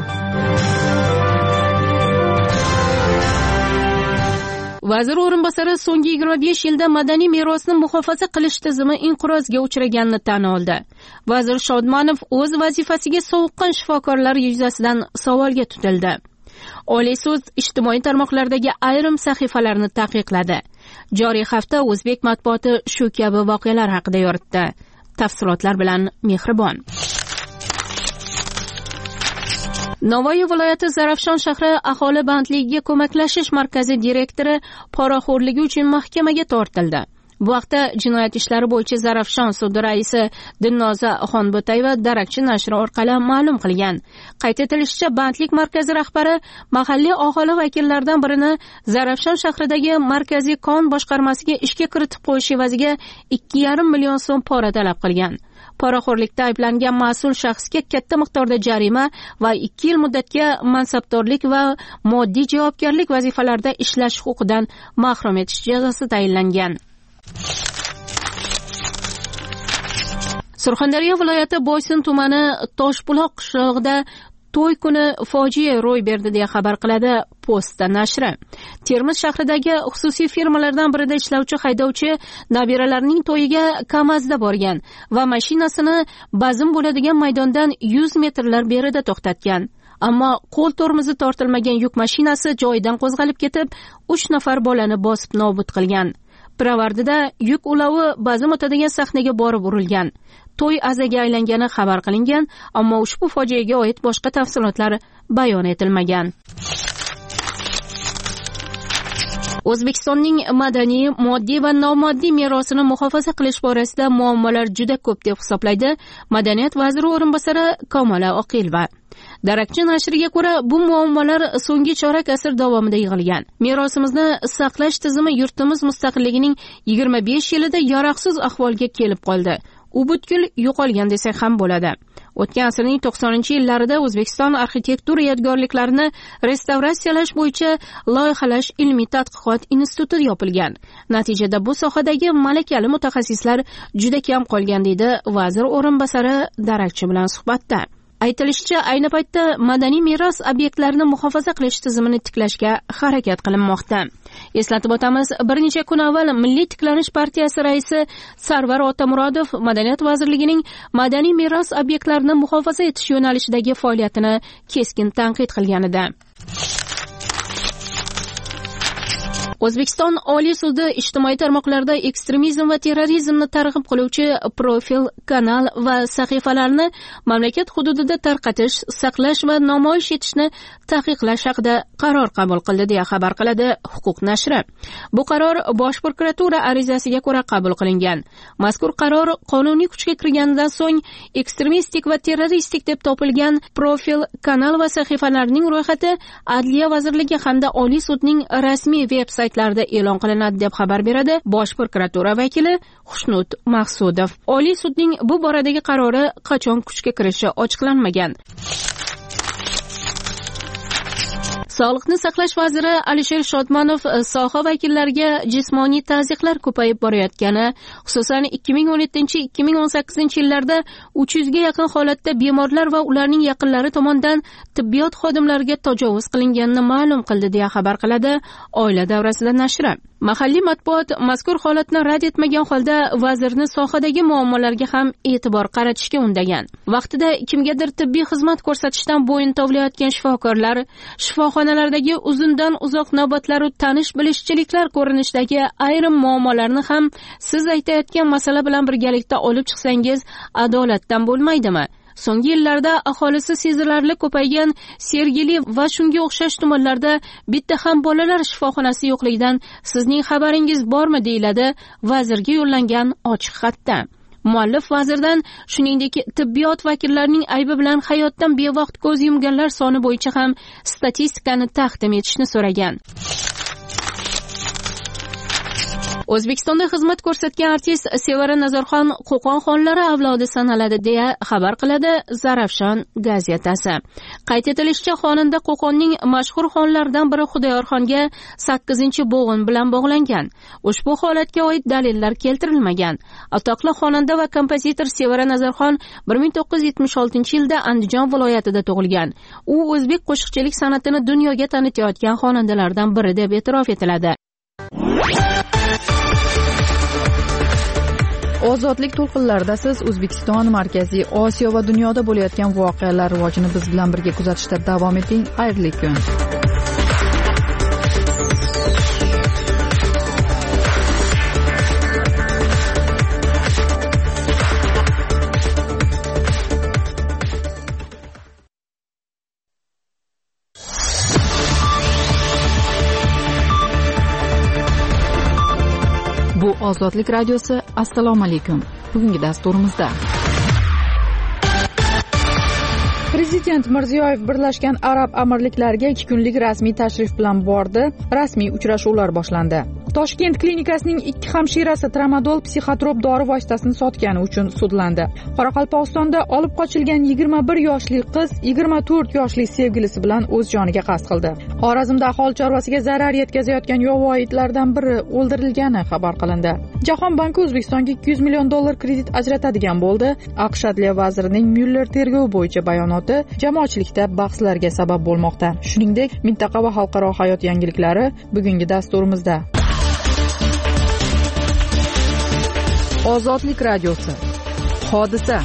Vazir o'rinbosari so'nggi yigirma besh yilda madaniy merosni muhofaza qilish tizimi inqirozga uchraganini tan oldi. Vazir Shodmonov o'z vazifasiga sovuqqan shifokorlar yuzasidan savolga tutildi. Oliy sud ijtimoiy tarmoqlardagi ayrim sahifalarni taqiqladi. Joriy hafta o'zbek matbuoti shu kabi voqealar haqida yoritdi. Tafsilotlar bilan Mehribon. Navoiy viloyati Zarafshon shahri aholi bandligiga ko'maklashish markazi direktori poraxo'rligi uchun mahkamaga tortildi. Bu vaqtda jinoyat ishlari bo'yicha Zarafshon sudi raisi Dilnoza Xonbo'tayeva Darakchi nashri orqali ma'lum qilgan. Qayd etilishicha, bandlik markazi rahbari mahalliy aholi vakillaridan birini Zarafshon shahridagi markaziy kon boshqarmasiga ishga kiritib qo'yish evaziga ikki yarim million so'm pora talab qilgan. Poraxo'rlikda ayblangan mas'ul shaxsga katta miqdorda jarima va ikki yil muddatga mansabdorlik va moddiy javobgarlik vazifalarida ishlash huquqidan mahrum etish jazosi tayinlangan. Surxondaryo viloyati Boysun tumani Toshbuloq qishlog'ida to'y kuni fojia ro'y berdi deya xabar qiladi Posta nashri. Termiz shahridagi xususiy firmalardan birida ishlovchi haydovchi nabiralarining to'yiga Kamazda borgan va mashinasini bazm bo'ladigan maydondan yuz metrlar berida to'xtatgan. Ammo qo'l tormozi tortilmagan yuk mashinasi joyidan qo'zg'alib ketib, uch nafar bolani bosib nobud qilgan. Piravardida yuk ulovi bazm o'tadigan sahnaga borib urilgan. To'y azaga aylangani xabar qilingan, ammo ushbu fojiaga oid boshqa tafsilotlar bayon etilmagan. O'zbekistonning madaniy, moddiy va nomoddiy merosini muhofaza qilish borasida muammolar juda ko'p deb hisoblaydi Madaniyat vaziri o'rinbosari Kamola Oqilova. Darakchi nashriga ko'ra, bu muammolar so'nggi chorak asr davomida yig'ilgan. Merosimizni saqlash tizimi yurtimiz mustaqilligining yigirma besh yilida yaroqsiz ahvolga kelib qoldi. U butkul yo'qolgan desak ham bo'ladi. O'tgan asrning to'qsoninchi yillarida O'zbekiston arxitektura yodgorliklarini restavratsiyalash bo'yicha loyihalash ilmiy tadqiqot instituti yopilgan. Natijada bu sohadagi malakali mutaxassislar juda kam qolgan, deydi vazir o'rinbosari Darakchi bilan suhbatda. Aytilishicha, ayni paytda madaniy meros obyektlarini muhofaza qilish tizimini tiklashga harakat qilinmoqda. Eslatib o'tamiz, bir necha kun avval Milliy tiklanish partiyasi raisi Sarvar Otamurodov Madaniyat vazirligining madaniy meros obyektlarini muhofaza etish yo'nalishidagi faoliyatini keskin tanqid qilgan edi. O'zbekiston Oliy sudi ijtimoiy tarmoqlarda ekstremizm va terrorizmni targ'ib qiluvchi profil, kanal va sahifalarni mamlakat hududida tarqatish, saqlash va namoyish etishni taqiqlash haqida qaror qabul qildi deya xabar qiladi Huquq nashri. Bu qaror Bosh prokuratura arizasiga ko'ra qabul qilingan. Mazkur qaror qonuniy kuchga kirganidan so'ng ekstremistik va terroristik deb topilgan profil, kanal va sahifalarning ro'yxati Adliya vazirligi hamda Oliy sudning rasmiy veb-sayt larda e'lon qilinadi deb xabar beradi Bosh prokuratura vakili Xushnut Maqsudov. Oliy sudning bu boradagi qarori qachon kuchga kirishi ochiqlanmagan. Sog'liqni saqlash vaziri Alisher Shodmonov soha vakillariga jismoniy tazyiqlar ko'payib borayotgani, xususan ikki ming o'n yettinchi ikki ming o'n sakkizinchi yillarda uch yuzga yaqin holatda bemorlar va ularning yaqinlari tomonidan tibbiyot xodimlariga tajovuz qilinganini ma'lum qildi deya xabar qiladi Oila davrasida nashri. Mahalliy matbuot mazkur holatni rad etmagan holda vazirni sohadagi muammolarga ham e'tibor qaratishga undagan. Vaqtida kimgadir tibbiy xizmat ko'rsatishdan bo'yin tovlayotgan shifokorlar, shifoxonalardagi uzundan uzoq navbatlar va tanish-bilishchiliklar ko'rinishidagi ayrim muammolarni ham siz aytayotgan masala bilan birgalikda olib chiqsangiz adolatdan bo'lmaydimi? So'nggi yillarda aholisi sezilarli ko'paygan Sergeli va shunga o'xshash tumanlarda bitta ham bolalar shifoxonasi yo'qligidan sizning xabaringiz bormi, deyiladi vazirga yo'llangan ochiq xatda. Muallif vazirdan shuningdek tibbiyot vakillarining aybi bilan hayotdan bevaqt ko'z yumganlar soni bo'yicha ham statistikani taqdim etishni so'ragan. O'zbekistonda xizmat ko'rsatgan artist Sevara Nazarxon Qo'qon xonlari avlodi sanaladi deya xabar qiladi Zarafshon gazetasi. Qayd etilishicha, xonanda Qo'qonning mashhur xonlaridan biri Xudoyorxonga sakkizinchi bo'g'in bilan bog'langan. Ushbu holatga oid dalillar keltirilmagan. Atoqli xonanda va kompozitor Sevara Nazarxon bir ming to'qqiz yuz yetmish oltinchi yilda Andijon viloyatida tug'ilgan. U o'zbek qo'shiqchilik san'atini dunyoga tanitayotgan xonandalardan biri deb e'tirof etiladi. Ozodlik to'lqinlarida siz O'zbekiston, Markaziy Osiyo va dunyoda bo'layotgan voqealar rivojini biz bilan birga kuzatishda davom eting. Xayrli kun. Bu Ozodlik radiosi. Assalomu alaykum. Bugungi dasturimizda Prezident Mirziyoyev Birlashgan Arab Amirliklariga ikki kunlik rasmiy tashrif bilan bordi. Rasmiy uchrashuvlar boshlandi. Toshkent klinikasining ikki hamshirasi tramadol psixotrop dori vositasini sotgani uchun sudlandi. Qoraqalpog'istonda olib qochilgan yigirma bir yoshli qiz yigirma to'rt yoshli sevgilisi bilan o'z joniga qasd qildi. Xorazmda aholi chorvasiga zarar yetkazayotgan yovvoyi itlardan biri o'ldirilgani xabar qilindi. Jahon banki O'zbekistonga ikki yuz million dollar kredit ajratadigan bo'ldi. AQSh Adliya vazirining Myuller tergovi bo'yicha bayonoti jamoatchilikda bahslarga sabab bo'lmoqda. Shuningdek, mintaqa va xalqaro hayot yangiliklari bugungi dasturimizda. Ozodlik radiosi. Hodisa.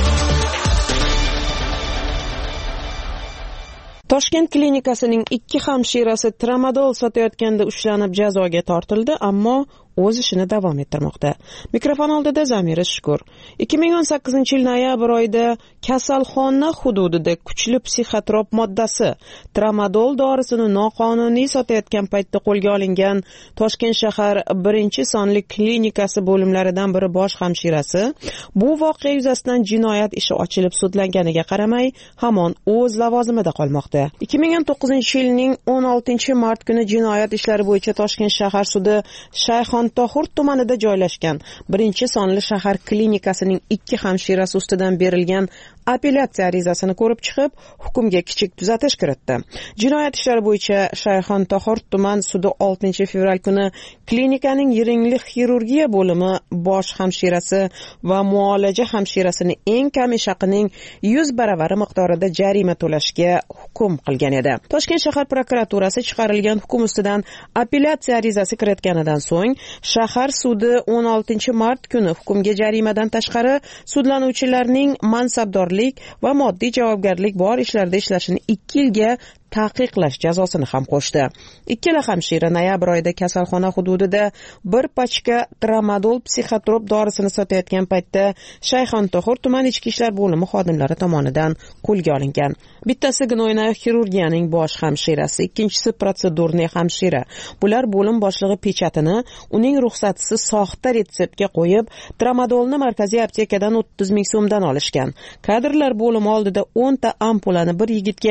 Toshkent klinikasining ikki hamshirasi tramadol sotayotganda ushlanib jazoga tortildi, ammo o'z ishini davom ettirmoqda. Mikrofon oldida Zamira Shukur. ikki ming o'n sakkizinchi yil noyabr oyida kasalxona hududida kuchli psixotrop moddasi tramadol dorisini noqonuniy sotayotgan paytda qo'lga olingan Toshkent shahar birinchi sonli klinikasi bo'limlaridan biri bosh hamshirasi bu voqea yuzasidan jinoyat ishi ochilib sudlanganiga qaramay hamon o'z lavozimida qolmoqda. ikki ming o'n to'qqizinchi yilning o'n oltinchi mart kuni jinoyat ishlari bo'yicha Toshkent shahar sudi Shayxon Tohur tumanida joylashgan birinchi sonli shahar klinikasining ikki hamshirasi ustidan berilgan apellyatsiya arizasini ko'rib chiqib, hukmga kichik tuzatish kiritdi. Jinoyat ishlari bo'yicha Shayxon Tohur tuman sudi oltinchi fevral kuni klinikaning yiringli xirurgiya bo'limi bosh hamshirasi va muolaja hamshirasini eng kam ish haqining yuz baravari miqdorida jarima to'lashga hukm qilgan edi. Toshkent shahar prokuraturasi chiqarilgan hukm ustidan apellyatsiya arizasi kiritganidan so'ng shahar sudi o'n oltinchi mart kuni hukmga jarimadan tashqari sudlanuvchilarning mansabdorlik va moddiy javobgarlik bor ishlarda ishlashini ikki yilga taqiqlash jazosini ham qo'shdi. Ikkala hamshira noyabr oyida kasalxona hududida bir pachka tramadol psixotrop dorisini sotayotgan paytda Shayxon Tohur tuman ichki ishlar bo'limi xodimlari tomonidan qo'lga olingan. Bittasi gnoynoy xirurgiyaning bosh hamshirasi, ikkinchisi protsedurniy hamshira. Bular bo'lim boshlig'i pechatini uning ruxsatisiz soxta retseptga qo'yib, tramadolni markaziy aptekadan o'ttiz ming so'mdan olishgan. Kadrlar bo'limi oldida o'n ta ampulani bir yigitga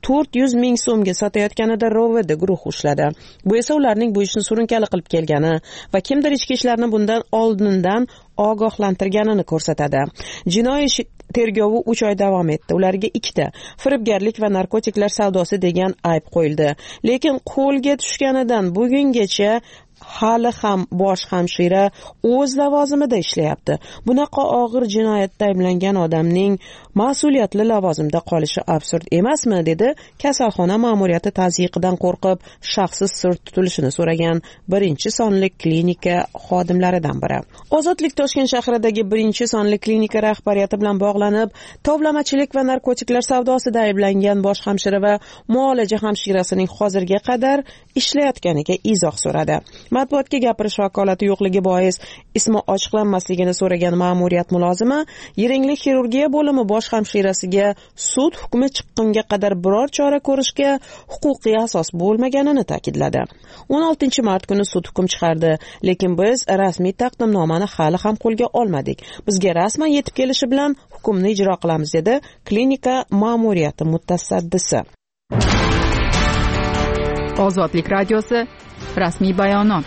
to'rt yuz ming so'mga sotayotganida R O V D guruhi ushladi. Bu esa ularning bu ishni surunkali qilib kelgani va kimdir ichki ishlarni bundan oldindan ogohlantirganini ko'rsatadi. Jinoiy ish tergovi uch oy davom etdi. Ularga ikkita firibgarlik va narkotiklar savdosi degan ayb qo'yildi. Lekin qo'lga tushganidan bugungacha hali ham bosh hamshira o'z lavozimida ishlayapti. Bunaqa og'ir jinoyatda ayblangan odamning mas'uliyatli lavozimda qolishi absurd emasmi, dedi kasalxona ma'muriyati tazyiqidan qo'rqib shaxsiz sir tutilishini so'ragan birinchi sonli klinika xodimlaridan biri. Ozodlik Toshkent shahridagi birinchi sonli klinika rahbariyati bilan bog'lanib, tovlamachilik va narkotiklar savdosida ayblangan bosh hamshira va muolaja hamshirasining hozirga qadar ishlayotganiga izoh so'radi. Matbuotga gapirish vakolati yo'qligi bois ismi ochiqlanmasligini so'ragan ma'muriyat mulozimi yiringlik xirurgiya bo'limi bosh hamshirasiga sud hukmi chiqqunga qadar biror chora ko'rishga huquqiy asos bo'lmaganini ta'kidladi. o'n oltinchi mart kuni sud hukm chiqardi, lekin biz rasmiy taqdimnomani hali ham qo'lga olmadik. Bizga rasman yetib kelishi bilan hukmni ijro qilamiz, dedi klinika ma'muriyati mutasaddisi. Ozodlik radiosi rasmiy bayonot.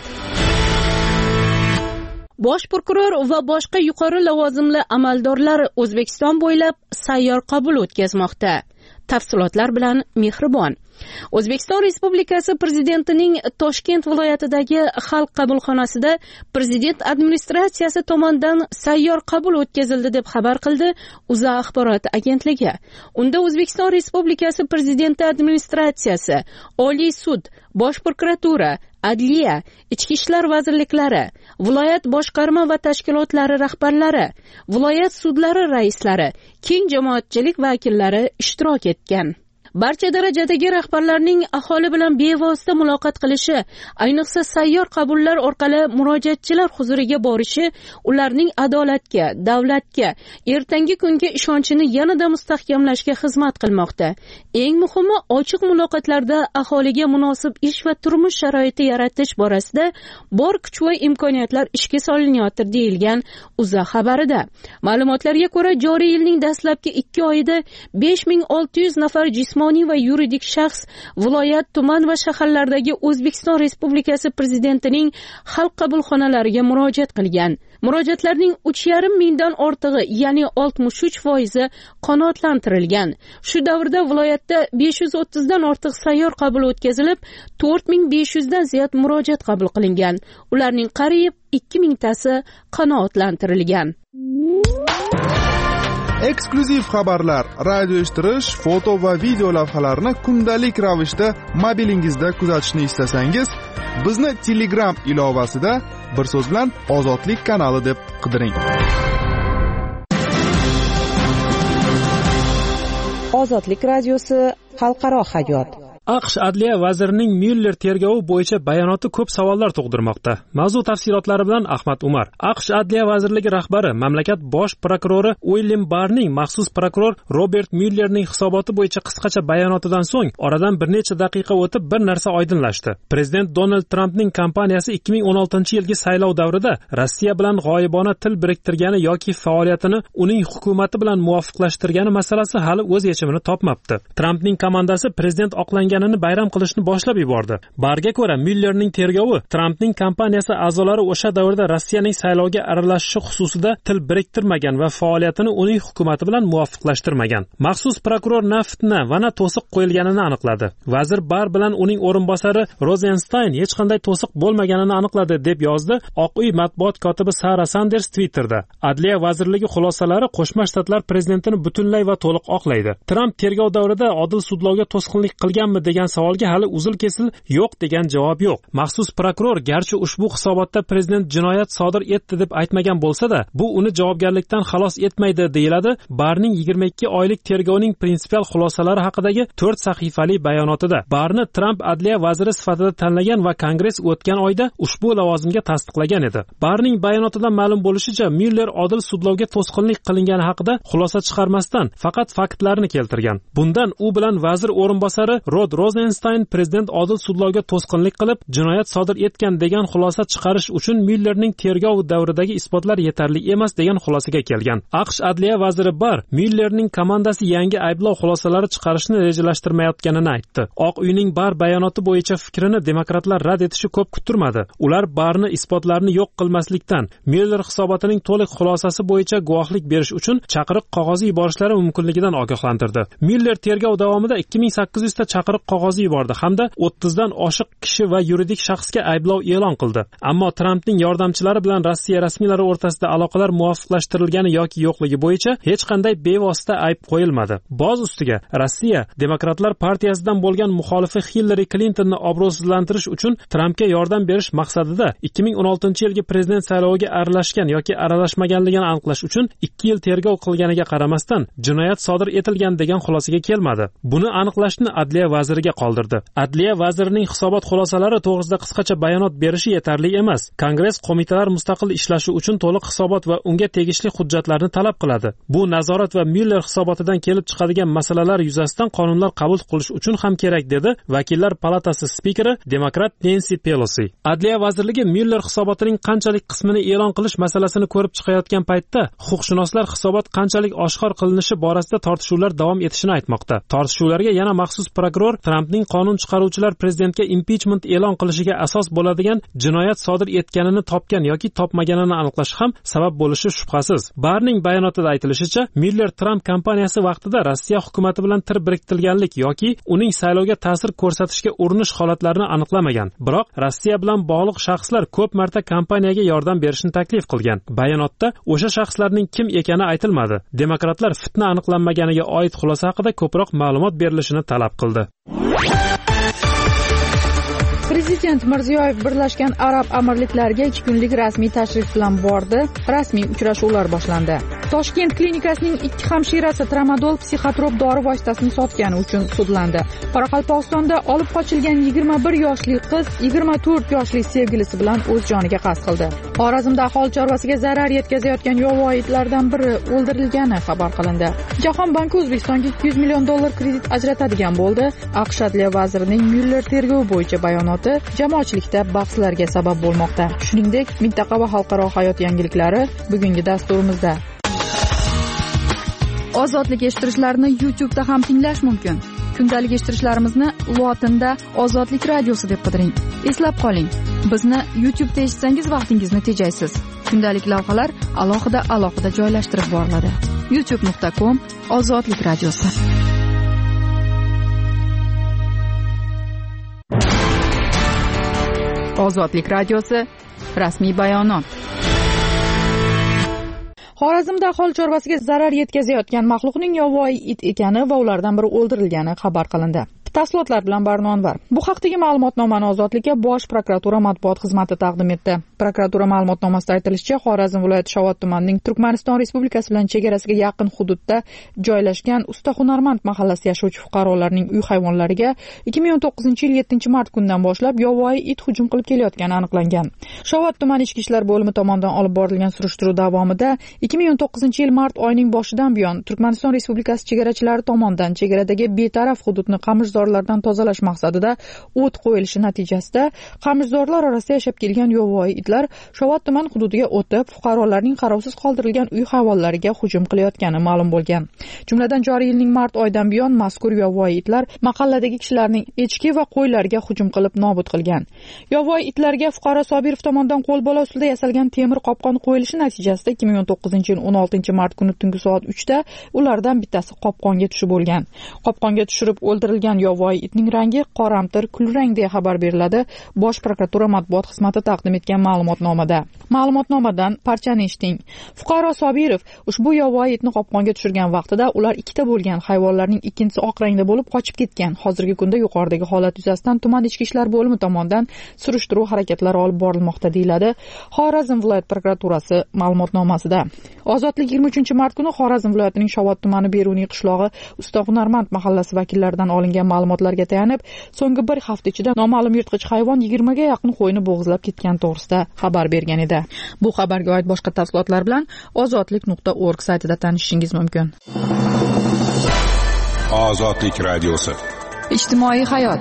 Bosh prokuror va boshqa yuqori lavozimli amaldorlar O'zbekiston bo'ylab sayyor qabul o'tkazmoqda. Tafsilotlar bilan Mehribon. O'zbekiston Respublikasi Prezidentining Toshkent viloyatidagi xalq qabulxonasida Prezident administratsiyasi tomonidan sayyor qabul o'tkazildi deb xabar qildi O'zA axborot agentligi. Unda O'zbekiston Respublikasi Prezidenti administratsiyasi, Oliy sud, Bosh prokuratura, Adliya, Ichki ishlar vazirliklari, viloyat boshqarma va tashkilotlari rahbarlari, viloyat sudlari raislari, keng jamoatchilik vakillari ishtirok etgan. Barcha darajadagi rahbarlarning aholi bilan bevosita muloqot qilishi, ayniqsa sayyor qabullar orqali murojaatchilar huzuriga borishi ularning adolatga, davlatga, ertangi kunga ishonchini yanada mustahkamlashga xizmat qilmoqda. Eng muhimi, ochiq muloqotlarda aholiga munosib ish va turmush sharoiti yaratish borasida bor kuch va imkoniyatlar ishga solinyapti, deyilgan O'zA xabarida. Ma'lumotlarga ko'ra, joriy yilning dastlabki ikki oyida besh ming olti yuz nafar jismoniy va yuridik shaxs viloyat, tuman va shaharlardagi O'zbekiston Respublikasi Prezidentining xalq qabulxonalariga murojaat qilgan. Murojaatlarning uch yarim mingdan ortig'i, ya'ni oltmish uch foizi qanoatlantirilgan. Shu davrda viloyatda besh yuz o'ttiz dan ortiq sayyor qabul o'tkazilib, to'rt ming besh yuz dan ziyod murojaat qabul qilingan. Ularning qariyb ikki mingtasi qanoatlantirilgan. Eksklyuziv xabarlar, radio eshittirish, foto va video lavhalarni kundalik ravishda mobilingizda kuzatishni istasangiz, bizni Telegram ilovasida bir so'z bilan Ozodlik kanali deb qidiring. Ozodlik radiosi xalqaro hayot. AQSh Adliya vazirining Myuller tergovi bo'yicha bayonoti ko'p savollar tug'dirmoqda. Mavzu tafsilotlari bilan Ahmad Umar. AQSh Adliya vazirligi rahbari, mamlakat bosh prokurori Uilyam Barrning maxsus prokuror Robert Myullerning hisoboti bo'yicha qisqacha bayonotidan so'ng oradan bir necha daqiqa o'tib bir narsa oydinlashdi. Prezident Donald Trampning kampaniyasi ikki ming o'n oltinchi yilgi saylov davrida Rossiya bilan g'oyibona til biriktirgani yoki faoliyatini uning hukumati bilan muvofiqlashtirgani masalasi hali o'z yechimini topmabdi. Trampning komandasi prezident oqlangan bayram qilishni boshlab yubordi. Barga ko'ra, Myullerning tergovi Trampning kampaniyasi a'zolari o'sha davrda Rossiyaning saylovga aralashishi xususida til biriktirmagan va faoliyatini uning hukumati bilan muvofiqlashtirmagan. Maxsus prokuror na fitna va na to'siq qo'yilganini aniqladi. Vazir Barr bilan uning o'rinbosari Rosenstein hech qanday to'siq bo'lmaganini aniqladi, deb yozdi Oq uy matbuot kotibi Sara Sanders Twitterda. Adliya vazirligi xulosalari Qo'shma Shtatlar prezidentini butunlay va to'liq oqlaydi. Tramp tergov davrida odil sudlovga to'sqinlik qilganmi degan savolga hali uzil-kesil yo'q degan javob yo'q. Maxsus prokuror garchi ushbu hisobotda prezident jinoyat sodir etdi deb aytmagan bo'lsa-da, bu uni javobgarlikdan xalos etmaydi, deyiladi Barrning yigirma ikki oylik tergovning prinsipial xulosalari haqidagi to'rt sahifali bayonotida. Barrni Trump adliya vaziri sifatida tanlagan va Kongress o'tgan oyda ushbu lavozimga tasdiqlagan edi. Barrning bayonotidan ma'lum bo'lishicha, Myuller odil sudlovga to'sqinlik qilingani haqida xulosa chiqarmasdan faqat faktlarni keltirgan. Bundan u bilan vazir o'rinbosari Rod Rozenstein prezident odil sudlovga to'sqinlik qilib, jinoyat sodir etgan degan xulosa chiqarish uchun Myullerning tergov davridagi isbotlar yetarli emas degan xulosaga kelgan. AQSh adliya vaziri Barr Myullerning komandasi yangi ayblov xulosalari chiqarishni rejalashtirmayotganini aytdi. Oq uyning Barr bayonoti bo'yicha fikrini demokratlar rad etishi ko'p kuttirmadi. Ular Barrni isbotlarni yo'q qilmaslikdan, Myuller hisobotining to'liq xulosasi bo'yicha guvohlik berish uchun chaqiriq qog'ozi yuborishlari mumkinligidan ogohlantirdi. Myuller tergov davomida ikki ming sakkiz yuz ta chaqiriq qog'ozi yubordi hamda o'ttiz dan oshiq kishi va yuridik shaxsga ayblov e'lon qildi. Ammo Trampning yordamchilari bilan Rossiya rasmiylari o'rtasida aloqalar muvofiqlashtirilgani yoki yo'qligi bo'yicha hech qanday bevosita ayb qo'yilmadi. Boz ustiga Rossiya Demokratlar partiyasidan bo'lgan muxolifi Hillary Clintonni obro'sizlantirish uchun Trampga yordam berish maqsadida ikki ming o'n oltinchi yilgi prezident sayloviga aralashgan yoki aralashmaganligini aniqlash uchun ikki yil tergov qilganiga qaramasdan jinoyat sodir etilgan degan xulosaga kelmadi. Buni aniqlashni adliya vaziriga qoldirdi. Adliya vazirining hisobot xulosalari to'g'risida qisqacha bayonot berishi yetarli emas. Kongress qo'mitalar mustaqil ishlashi uchun to'liq hisobot va unga tegishli hujjatlarni talab qiladi. Bu nazorat va Myuller hisobotidan kelib chiqadigan masalalar yuzasidan qonunlar qabul qilish uchun ham kerak dedi Vakillar palatasi spikeri demokrat Nancy Pelosi. Adliya vazirligi Myuller hisobotining qanchalik qismini e'lon qilish masalasini ko'rib chiqayotgan paytda huquqshunoslar hisobot qanchalik oshkor qilinishi borasida tortishuvlar davom etishini aytmoqda. Tortishuvlarga yana maxsus prokuror Trampning qonun chiqaruvchilar prezidentga impichment e'lon qilishiga asos bo'ladigan jinoyat sodir etganini topgan yoki topmaganini aniqlash ham sabab bo'lishi shubhasiz. Barrning bayonotida aytilishicha, Myuller Trump kampaniyasi vaqtida Rossiya hukumati bilan tir biriktirganlik yoki uning saylovga ta'sir ko'rsatishga urinish holatlarini aniqlamagan. Biroq Rossiya bilan bog'liq shaxslar ko'p marta kampaniyaga yordam berishni taklif qilgan. Bayonotda o'sha shaxslarning kim ekani aytilmadi. Demokratlar fitna aniqlanmaganiga oid xulosa haqida ko'proq ma'lumot berilishini talab qildi. Prezident Mirziyoyev Birlashgan Arab Amirliklariga ikki kunlik rasmiy tashrif bilan bordi. Rasmiy uchrashuvlar boshlandi. Toshkent klinikasining ikki hamshirasi tramadol psixotrop dori vositasini sotgani uchun sudlandi. Qoraqalpog'istonda olib qochilgan yigirma bir yoshli qiz yigirma to'rt yoshli sevgilisi bilan o'z joniga qasd qildi. Xorazmda aholi chorvasiga zarar yetkazayotgan yovvoyi itlardan biri o'ldirilgani xabar qilindi. Jahon banki O'zbekistonga ikki yuz million dollar kredit ajratadigan bo'ldi. AQSh adliya vazirining Myuller tergovi bo'yicha bayonoti jamoatchilikda bahslarga sabab bo'lmoqda. Shuningdek, mintaqa va xalqaro hayot yangiliklari bugungi dasturimizda. Ozodlik eshittirishlarini YouTube da ham tinglash mumkin. Kundalik eshittirishlarimizni lotinda Ozodlik radiosi deb qidiring. Eslab qoling, bizni YouTube da eshitsangiz vaqtingizni tejaysiz. Kundalik lavhalar alohida alohida joylashtirib boriladi. youtube nuqta com Ozodlik radiosi. Ozodlik radiosi rasmiy bayonot. Xorazmda aholi chorvasiga zarar yetkazayotgan maxluqning yovvoyi it ekani va ulardan biri o'ldirilgani xabar qilindi. Tafsilotlar bilan Barnonvar. Bu haqdagi ma'lumotnomani Ozodlikka Bosh prokuratura matbuot xizmati taqdim etdi. Prokuratura ma'lumotnomasida aytilishicha, Xorazm viloyati Shovot tumanining Turkmaniston Respublikasi bilan chegarasiga yaqin hududda joylashgan Usta Hunarmand mahallasi yashovchi fuqarolarning uy hayvonlariga ikki ming o'n to'qqizinchi yil yettinchi mart kunidan boshlab yovvoyi it hujum qilib kelayotgani aniqlangan. Shovot tumani ichki ishlar bo'limi tomonidan olib borilgan surishtiruv davomida ikki ming o'n to'qqizinchi yil mart oyining boshidan buyon Turkmaniston Respublikasi chegarachilari tomonidan chegaradagi betaraf hududni qamishzorlardan tozalash maqsadida o't qo'yilishi natijasida qamishzorlar orasida yashab kelgan yovvoyi itlar Shovot tuman hududiga o'tib, fuqarolarning qarovsiz qoldirilgan uy hayvonlariga hujum qilayotgani ma'lum bo'lgan. Jumladan joriy yilning mart oyidan buyon mazkur yovvoyi itlar mahalladagi kishilarning echki va qo'ylariga hujum qilib nobud qilgan. Yovvoyi itlarga fuqaro Sobirov tomonidan qo'l bola ustida yasalgan temir qopqon qo'yilishi natijasida ikki ming o'n to'qqizinchi yil o'n oltinchi mart kuni tungi soat uchda ulardan bittasi qopqonga tushib bo'lgan. Qopqonga tushirib o'ldirilgan yovvoyi itning rangi qoramtir kulrang deya xabar beriladi Bosh prokuratura matbuot xizmati taqdim etgan ma'lumotnomada. Ma'lumotnomadan parchani eshiting. Fuqaro Sobirov ushbu yovvoyi itni qopqonga tushirgan vaqtida ular ikkita bo'lgan hayvonlarning ikkinchisi oq rangda bo'lib qochib ketgan. Hozirgi kunda yuqoridagi holat yuzasidan tuman ichki ishlar bo'limi tomonidan surishtiruv harakatlari olib borilmoqda deyiladi Xorazm viloyat prokuraturasi ma'lumotnomasida. Ozodlik yigirma uchinchi mart kuni Xorazm viloyatining Shovot tumani Beruniy qishlog'i Usta Hunarmand mahallasi vakillaridan olingan ma'lumotlarga tayanib, so'nggi bir hafta ichida noma'lum yirtqich hayvon yigirmaga yaqin qo'yni bo'g'izlab ketgani to'g'risida xabar bergan edi. Bu xabarga oid boshqa tafsilotlar bilan ozodlik nuqta org saytida tanishishingiz mumkin. Ozodlik radiosi ijtimoiy hayot.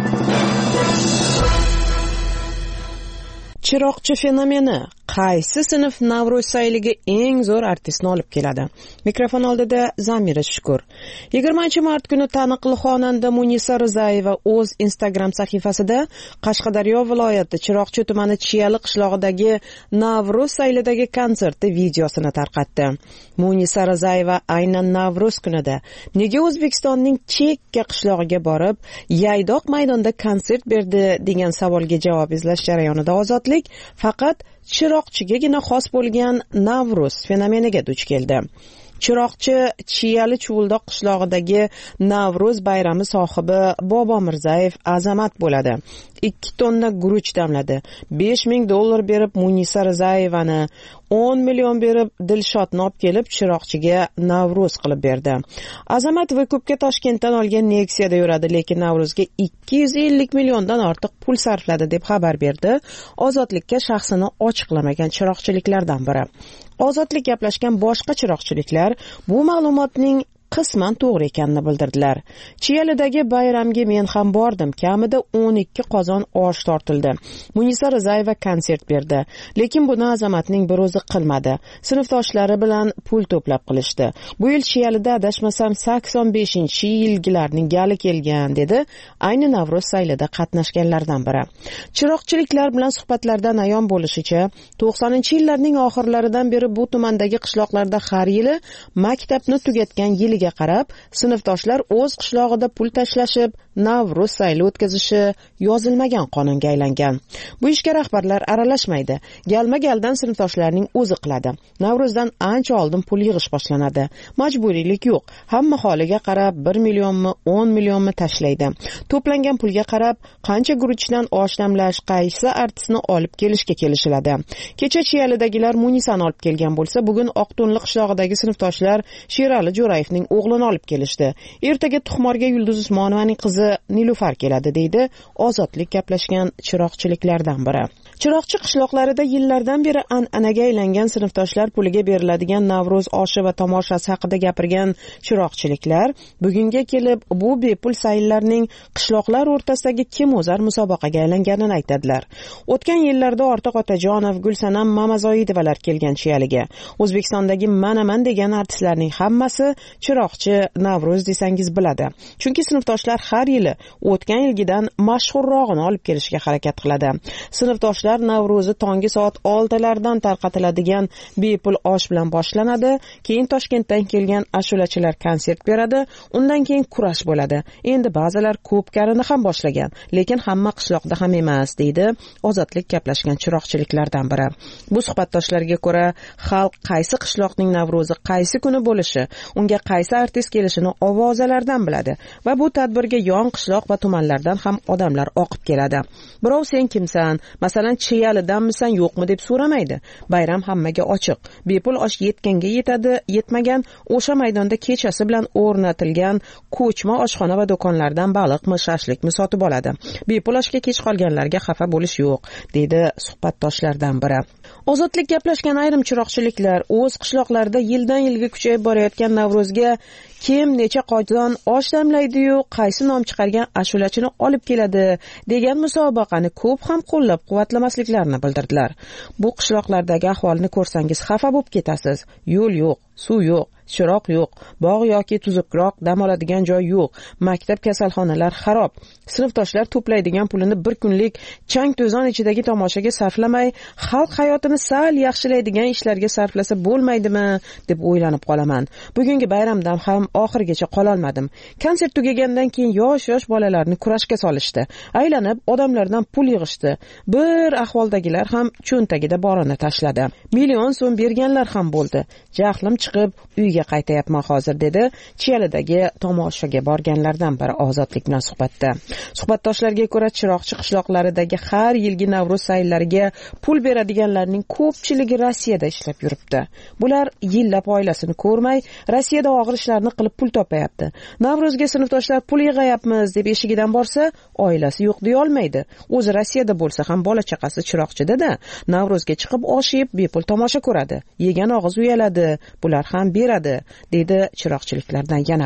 Chiroqchi fenomeni. Qaysi sinf Navro'z sayliga eng zo'r artistni olib keladi? Mikrofon oldida Zamira Shukur. yigirmanchi mart kuni taniqli xonanda Munisa Rizayeva o'z Instagram sahifasida Qashqadaryo viloyati Chiroqchi tumani Chiyali qishlog'idagi Navro'z saylidagi konserti videosini tarqatdi. Munisa Rizayeva aynan Navro'z kunida nega O'zbekistonning chekka qishlog'iga borib, Yaydoq maydonda konsert berdi degan savolga javob izlash jarayonida Ozodlik faqat Chiroqchigagina xos bo'lgan Navro'z fenomeniga duch keldi. Chiroqchi Chiyali Chuvuldoq qishlog'idagi Navro'z bayrami sohibi Bobo Mirzayev azamat bo'ladi. ikki tonna guruch damladi. besh ming dollar berib Munisa Rizayevani, o'n million berib Dilshodni olib kelib Chiroqchiga Navro'z qilib berdi. Azamat va ko'pga Toshkentdan olgan Nexia'da yuradi, lekin Navro'zga ikki yuz ellik milliondan ortiq pul sarfladi deb xabar berdi Ozodlikka shaxsini ochiqlamagan chiroqchiliklardan biri. Ozodlik gaplashgan boshqa chiroqchiliklar bu ma'lumotning qisman to'g'ri ekanini bildirdilar. Chiyalidagi bayramga men ham bordim. Kamida o'n ikki qozon osh tortildi. Munisa Rizayeva konsert berdi. Lekin buni Azamatning bir o'zi qilmadi. Sinfdoshlari bilan pul to'plab qilishdi. Bu yil Chiyalida adashmasam sakson beshinchi yilgilarning gali kelgan dedi ayni Navro'z saylida qatnashganlardan biri. Chiroqchiliklar bilan suhbatlardan ayon bo'lishicha, to'qsoninchi yillarning oxirlaridan beri bu tumandagi qishloqlarda har yili maktabni tugatgan yiliga qarab sinfdoshlar o'z qishlog'ida pul tashlashib Navro'z sayli o'tkazishi yozilmagan qonunga aylangan. Bu ishga rahbarlar aralashmaydi. Galma-galdan sinfdoshlarning o'zi qiladi. Navro'zdan ancha oldin pul yig'ish boshlanadi. Majburiylik yo'q. Hamma holiga qarab bir millionmi, o'n millionmi tashlaydi. To'plangan pulga qarab qancha guruchdan osh damlash, qaysi artistni olib kelishga kelishiladi. Kecha Chiyalidagilar Munisani olib kelgan bo'lsa, bugun Oqto'nli qishlog'idagi sinfdoshlar Sherali Jo'rayevning o'g'lini olib kelishdi. Ertaga Tuxmorga Yulduz Usmonovaning qizi Nilufar keladi deydi Ozodlik gaplashgan chiroqchiliklardan biri. Chiroqchi qishloqlarida yillardan beri an'anaga aylangan sinfdoshlar puliga beriladigan Navro'z oshi va tomoshasi haqida gapirgan chiroqchiliklar bugunga kelib bu bepul sayllarning qishloqlar o'rtasidagi kim o'zar musobaqaga aylanganini aytadilar. O'tgan yillarda Ortiq Otajonov, Gulsanam Mamazoidovalar kelgan Chiyaliga. O'zbekistondagi Manaman degan artistlarning hammasi chiroqchi Navro'z desangiz biladi. Chunki sinfdoshlar har yili o'tgan yilgidan mashhurrog'ini olib kelishga harakat qiladi. Sinfdoshlar Navro'zi tongi soat oltilardan tarqatiladigan bepul osh bilan boshlanadi. Keyin Toshkentdan kelgan ashulachilar konsert beradi. Undan keyin kurash bo'ladi. Endi ba'zilar ko'p karini ham boshlagan, lekin hamma qishloqda ham emas, deydi Ozodlik gaplashgan chiroqchiliklardan biri. Bu suhbatdoshlarga ko'ra, xalq qaysi qishloqning Navro'zi qaysi kuni bo'lishi, unga qaysi artist kelishini ovozalardan biladi va bu tadbirga yon qishloq va tumanlardan ham odamlar oqib keladi. Birov sen kimsan, masalan Chiyalidanmisan yo'qmi deb so'ramaydi. Bayram hammaga ochiq. Bepul osh yetganga yetadi, yetmagan o'sha maydonda kechasi bilan o'rnatilgan ko'chma oshxona va do'konlardan baliqmi, shashlikmi sotib oladi. Bepul oshga kech qolganlarga xafa bo'lish yo'q, deydi suhbatdoshlardan biri. Ozodlik gaplashgan ayrim chiroqchiliklar o'z qishloqlarida yildan yilga kuchayib borayotgan Navro'zga kim necha qozon osh damlaydi-yu, qaysi nom chiqargan ashulachini olib keladi degan musobaqani ko'p ham qo'llab-quvvatlamasliklarini bildirdilar. Bu qishloqlardagi ahvolni ko'rsangiz xafa bo'lib ketasiz. Yo'l yo'q, suv yo'q, chiroq yo'q, bog' yoki tuzukroq dam oladigan joy yo'q, maktab, kasalxonalar xarob. Sinfdoshlar to'playdigan pulini bir kunlik chang-to'zon ichidagi tomoshaga sarflamay, xalq hayotini sal yaxshilaydigan ishlarga sarflasa bo'lmaydimi deb o'ylanib qolaman. Bugungi bayramdan ham oxirgacha qola olmadim. Konsert tugagandan keyin yosh-yosh bolalarni kurashga solishdi. Aylanib odamlardan pul yig'ishdi. Bir ahvoldagilar ham cho'ntagida borini tashladi. Million so'm berganlar ham bo'ldi. Jahlim chiqib uyga qaytayapman hozir, dedi Chiyalidagi tomoshaga borganlardan biri Ozodlik bilan suhbatda. Suhbatdoshlarga ko'ra, Chiroqchi qishloqlaridagi har yilgi Navro'z sayllariga pul beradiganlarning ko'pchiligi Rossiyada ishlab yuribdi. Bular yillab oilasini ko'rmay, Rossiyada og'ir ishlarni qilib pul topayapti. Navro'zga sinfdoshlar pul yig'ayapmiz deb eshigidan borsa, oilasi yo'q deya olmaydi. O'zi Rossiyada bo'lsa ham bola chaqasi Chiroqchida-da, Navro'zga chiqib osh yeb bepul tomosha ko'radi. Yegan og'iz uyaladi. Bular ham beradi, dedi chiroqchiliklardan yana biri.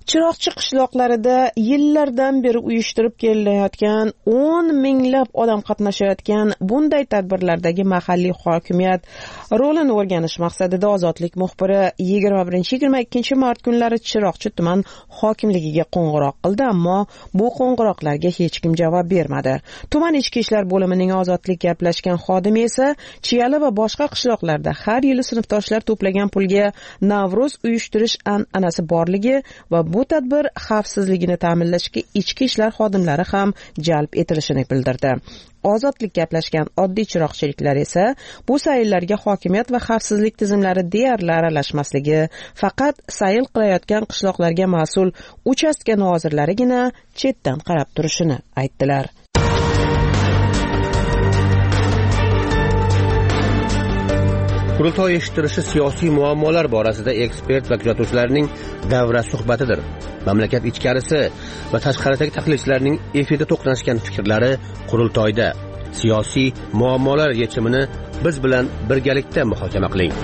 Chiroqchi qishloqlarida yillardan beri uyushtirib kelilayotgan o'n minglab odam qatnashayotgan bunday tadbirlardagi mahalliy hokimiyat rolini o'rganish maqsadida Ozodlik muxbiri yigirma birinchi yigirma ikkinchi mart kunlari Chiroqchi tuman hokimligiga qo'ng'iroq qildi, ammo bu qo'ng'iroqlarga hech kim javob bermadi. Tuman ichki ishlar bo'limining Ozodlik gaplashgan xodimi esa Chiyali va boshqa qishloqlarda har yili sinfdoshlar to'plagan pulga Navro'z uyushtirish an'anasi borligi va bu tadbir xavfsizligini ta'minlashga ichki ishlar xodimlari ham jalb etilishini bildirdi. Ozodlik gaplashgan oddiy chiroqchiliklar esa bu sayllarga hokimiyat va xavfsizlik tizimlari deyarli aralashmasligi, faqat sayl qilayotgan qishloqlarga mas'ul uchastka nozirlarigina chetdan qarab turishini aytdilar. Qurultoy eshittirishi siyosiy muammolar borasida ekspert va kuzatuvchilarning davra suhbatidir. Mamlakat ichkarisi va tashqaridagi tahlilchilarning efirda to'qnashgan fikrlari qurultoyda. Siyosiy muammolar yechimini biz bilan birgalikda muhokama qiling.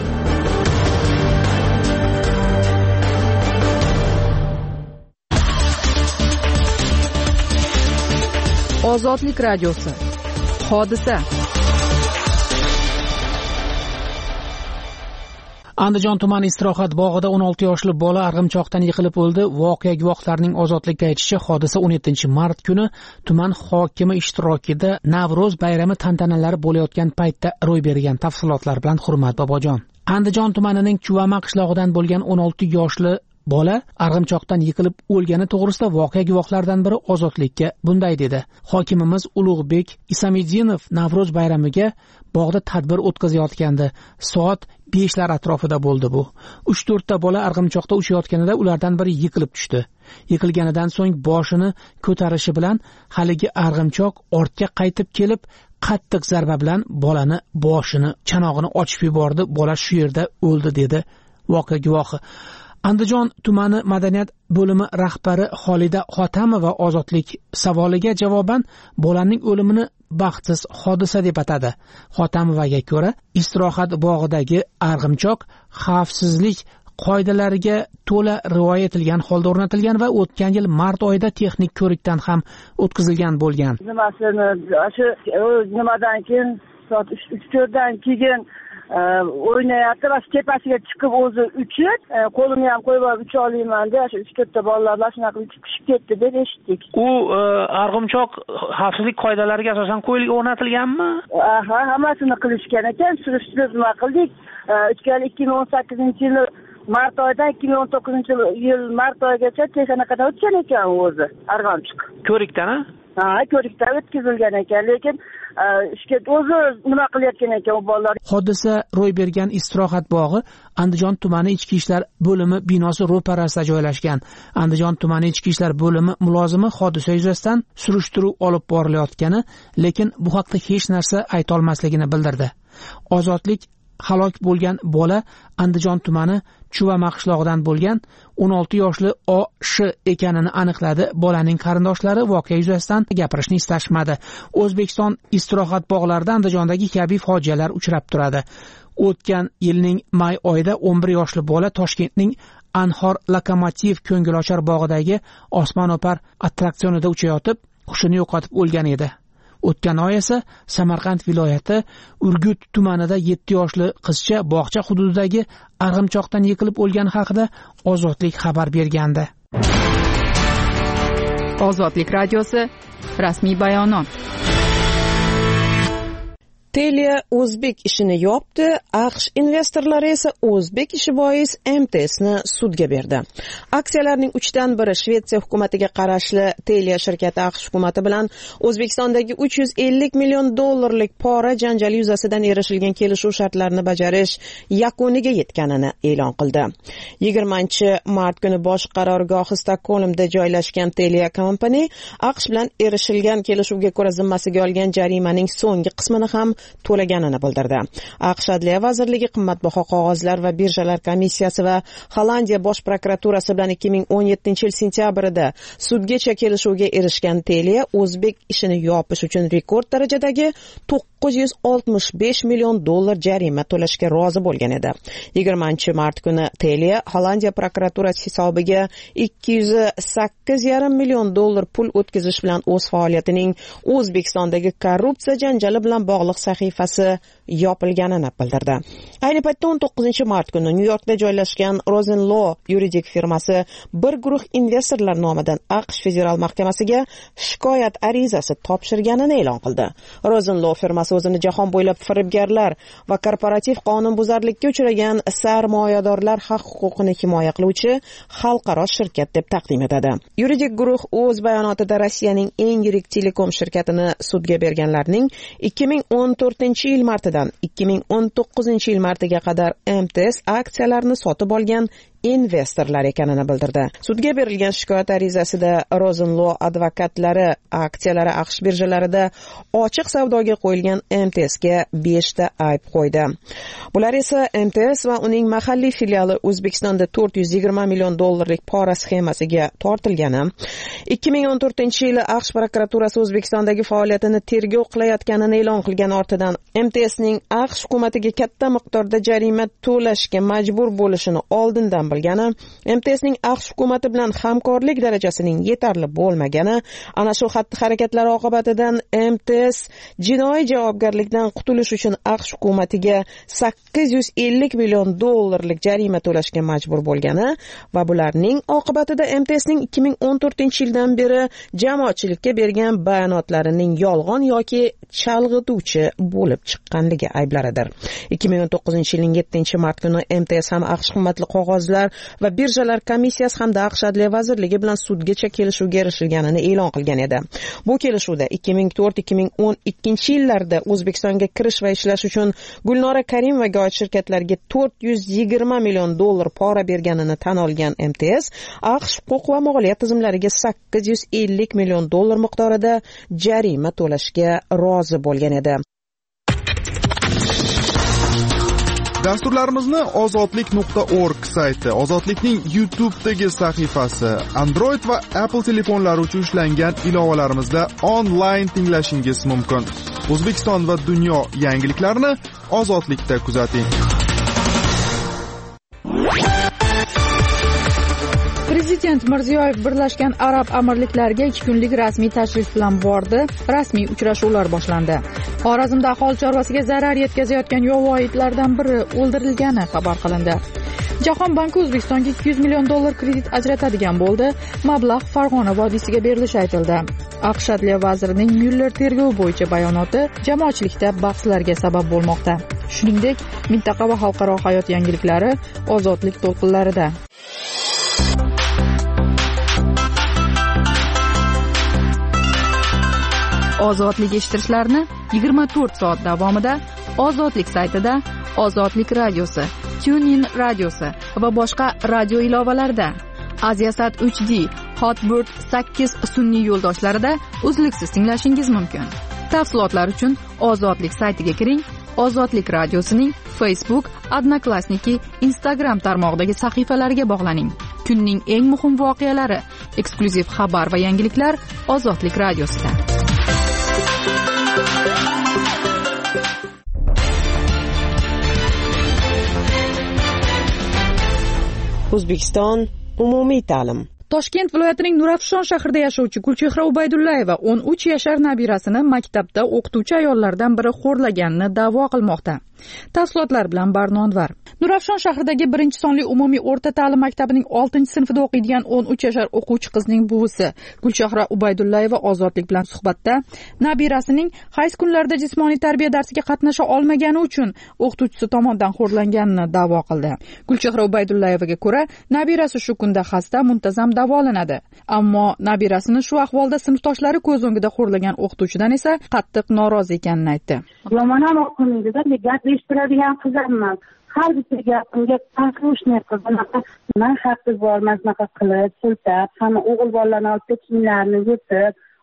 Ozodlik radiosi. Hodisa. Andijon tumani istirohat bog'ida o'n olti yoshli bola arg'imchoqdan yiqilib o'ldi. Voqea guvohlarining Ozodlikka aytishicha, hodisa o'n yettinchi mart kuni tuman hokimi ishtirokida Navro'z bayrami tantanalari bo'layotgan paytda ro'y bergan. Tafsilotlar bilan Hurmat Bobojon. Andijon tumanining Chuvama qishlog'idan bo'lgan o'n olti yoshli bola arg'imchoqdan yiqilib o'lgani to'g'risida voqea guvohlaridan biri Ozodlikka bunday dedi. Hokimimiz Ulug'bek Isamidinov Navro'z bayramiga bog'da tadbir o'tkazayotgandi. Soat beshlar atrofida bo'ldi bu. uch to'rtta bola arg'imchoqda uchayotganida ulardan biri yiqilib tushdi. Yiqilganidan so'ng boshini ko'tarishi bilan haligi arg'imchoq ortga qaytib kelib, qattiq zarba bilan bolani boshini, chanog'ini ochib yubordi. Bola shu yerda o'ldi dedi voqea guvohi. Andijon tumani madaniyat bo'limi rahbari Xolida Xotamova Ozodlik savoliga javoban bolaning o'limini baxtsiz hodisa deb atadi. Xotamovaga ko'ra, istirohat bog'idagi arg'imchoq xavfsizlik qoidalariga to'la rioya etilgan holda o'rnatilgan va o'tgan yil mart oyida texnik ko'rikdan ham o'tkazilgan bo'lgan. Nimasini shu nimadan keyin soat uch to'rtdan keyin o'ynayapti va tepasiga chiqib o'zi uchib, qo'limni ham qo'yib olib ucha olmayman deb shu uch to'rtta bolalar shunaqa uchib tushib ketdi deb eshitdik. U arg'imchoq xavfsizlik qoidalariga asosan qo'yilib o'rnatilganmi? Aha, hammasini qilishgan ekan. Surishtirib nima qildik? ikki ming o'n sakkizinchi yil mart oyidan ikki ming o'n to'qqizinchi yil mart oyigacha texnikadan o'tgan ekan o'zi arg'imchoq. Ko'rikdan, ha? Ha, ko'rikdan o'tkazilgan ekan, lekin ishga o'zi nima qilayotgan ekan u bolalar. Hodisa ro'y bergan istirohat bog'i Andijon tumani ichki ishlar bo'limi binosi ro'parasida joylashgan. Andijon tumani ichki ishlar bo'limi mulozimi hodisa yuzasidan surishtiruv olib borilayotgani, lekin bu haqda hech narsa ayta olmasligini bildirdi. Ozodlik halok bo'lgan bola Andijon tumani Chuvama qishlog'idan bo'lgan o'n olti yoshli O Sh ekanini aniqladi. Bolaning qarindoshlari voqea yuzasidan gapirishni istashmadi. O'zbekiston istirohat bog'larida Andijondagi kabi fojialar uchrab turadi. O'tgan yilning may oyida o'n bir yoshli bola Toshkentning Anhor Lokomotiv ko'ngilochar bog'idagi osmono'par attraksionida uchayotib, hushini yo'qotib o'lgan edi. O'tgan oy esa Samarqand viloyati Urgut tumanida yetti yoshli qizcha bog'cha hududidagi arg'imchoqdan yiqilib o'lgani haqida Ozodlik xabar bergandi. Ozodlik radiosi rasmiy bayonot. Telia O'zbek ishini yopdi, AQSh investorlari esa O'zbek ishi bois M T S'ni sudga berdi. Aksiyalarning uchdan biri Shvetsiya hukumatiga qarashli Telia shirkati AQSh hukumati bilan O'zbekistondagi uch yuz ellik million dollarlik pora janjali yuzasidan erishilgan kelishuv shartlarini bajarish yakuniga yetganini e'lon qildi. yigirmanchi mart kuni bosh qarorgohi Stokgolmda joylashgan Telia Company AQSh bilan erishilgan kelishuvga ko'ra zimmasiga olgan jarimaning so'nggi qismini ham to'laganini bildirdi. aqsh Adliya vazirligi qimmatbaho qog'ozlar va birjalar komissiyasi va Hollandiya bosh prokuraturasi bilan ikki ming o'n yettinchi yil sentyabrida sudgacha kelishuvga erishgan Telia o'zbek ishini yopish uchun rekord darajadagi to'qqiz yuz oltmish besh million dollar jarima to'lashga rozi bo'lgan edi. yigirmanchi mart kuni Telia Hollandiya prokuraturasi hisobiga ikki yuz sakkiz yarim million dollar pul o'tkazish bilan o'z faoliyatining O'zbekistondagi korrupsiya janjali bilan bog'liq sahifasi yopilganini bildirdi. Ayni paytda o'n to'qqizinchi mart kuni Nyu-Yorkda joylashgan Rosenlaw yuridik firmasi bir guruh investorlar nomidan aqsh federal mahkamasiga shikoyat arizasi topshirganini e'lon qildi. Rosenlaw firmasi o'zini jahon bo'ylab firibgarlar va korporativ qonunbuzarlikka uchragan sarmoyadorlar haq-huquqini himoya qiluvchi xalqaro shirkat deb taqdim etadi. Yuridik guruh o'z bayonotida Rossiyaning eng yirik telekom shirkatini sudga berganlarning ikki ming o'n to'rtinchi yil martidan ikki ming o'n to'qqizinchi yil martiga qadar M T S aksiyalarini sotib olgan investorlar ekanini bildirdi. Sudga berilgan shikoyat arizasida Rosenlaw advokatlari aksiyalari aqsh birjalarida ochiq savdoga qo'yilgan M T S ga besh ta ayb qo'ydi. Bular esa M T S va uning mahalliy filiali O'zbekistonda to'rt yuz yigirma million dollarlik pora sxemasiga tortilgani, ikki ming o'n to'rtinchi yili aqsh prokuraturasi O'zbekistondagi faoliyatini tergov qilayotganini e'lon qilgan ortidan M T S ning aqsh hukumatiga katta miqdorda jarima to'lashga majbur bo'lishini oldindan bilgani, M T S ning aqsh hukumati bilan hamkorlik darajasining yetarli bo'lmagani, ana shu xatti-harakatlar oqibatidan M T S jinoiy javobgarlikdan qutulish uchun aqsh hukumatiga sakkiz yuz ellik million dollarlik jarima to'lashga majbur bo'lgani va bularning oqibatida M T S ning ikki ming o'n to'rtinchi yildan beri jamoatchilikka bergan bayonotlarining yolg'on yoki chalg'ituvchi bo'lib chiqqanligi ayblaridir. ikki ming o'n to'qqizinchi yilning yettinchi mart kuni M T S ham aqsh qimmatli qog'ozlar va birjalar komissiyasi hamda aqsh Adliya vazirligi bilan sudgacha kelishuvga erishilganini e'lon qilgan edi. Bu kelishuvda ikki ming to'rt ikki ming o'n ikkinchi yillarda O'zbekistonga kirish va ishlash uchun Gulnora Karimovaga oid shirkatlarga to'rt yuz yigirma million dollar pora berganini tan olgan M T S aqsh huquq va moliya tizimlariga sakkiz yuz ellik million dollar miqdorida jarima to'lashga rozi bo'lgan edi. Dasturlarimizni ozodlik nuqta org sayti, Ozodlikning YouTube'dagi sahifasi, Android va Apple telefonlari uchun ishlangan ilovalarimizda onlayn tinglashingiz mumkin. O'zbekiston va dunyo yangiliklarini Ozodlikda kuzating. Prezident Mirziyoyev Birlashgan Arab Amirliklariga ikki kunlik rasmiy tashrif bilan bordi. Rasmiy uchrashuvlar boshlandi. Xorazmda aholi chorvasiga zarar yetkazayotgan yovvoyi itlardan biri o'ldirilgani xabar qilindi. Jahon banki O'zbekistonga ikki yuz million dollar kredit ajratadigan bo'ldi. Mablag' Farg'ona vodiysiga berilishi aytildi. aqsh Adliya vazirining Myuller tergovi bo'yicha bayonoti jamoatchilikda bahslarga sabab bo'lmoqda. Shuningdek, mintaqa va xalqaro hayot yangiliklari ozodlik to'lqinlarida. Ozodlik eshittirishlarni yigirma to'rt soat davomida Ozodlik saytida, Ozodlik radiosi, TuneIn radiosi va boshqa radio ilovalarida, Aziasat uch D, Hotbird sakkiz sun'iy yo'ldoshlarida uzluksiz tinglashingiz mumkin. Tafsilotlar uchun Ozodlik saytiga kiring. Ozodlik radiosining Facebook, Odnoklassniki, Instagram tarmog'idagi sahifalariga bog'laning. Kunning eng muhim voqealari, eksklyuziv xabar va yangiliklar Ozodlik radiosida. O'zbekiston umumiy ta'lim. Toshkent viloyatining Nurafshon shahrida yashovchi Gulchehra Ubaydullayeva o'n uch yashar nabirasini maktabda o'qituvchi ayollardan biri xo'rlaganini da'vo qilmoqda. Tafsilotlar bilan Barnonvar. Nurafshon shahridagi birinchi sonli umumiy o'rta ta'lim maktabining oltinchi sinfida o'qiydigan o'n uch yashar o'quvchi qizning buvisi Gulchehra Ubaydullayeva Ozodlik bilan suhbatda nabirasining hayz kunlarida jismoniy tarbiya darsiga qatnasha olmagani uchun o'qituvchisi tomonidan xo'rlanganini da'vo qildi. Gulchehra Ubaydullayevaga ko'ra, nabirasi shu kunda xasta, muntazam davolanadi. Ammo nabirasini shu ahvolda sinfdoshlari ko'z o'ngida xo'rlagan o'qituvchidan esa qattiq norozi ekanini aytdi. Yomon ham o'qimaydi-da, gap eshittiradigan qizarman. Har bitta gapimga послушный qiz, bunaqa nima haqqi bor, maznaqa qilib, siltab, hamma o'g'il bolalarni olib kiyimlarini yutib,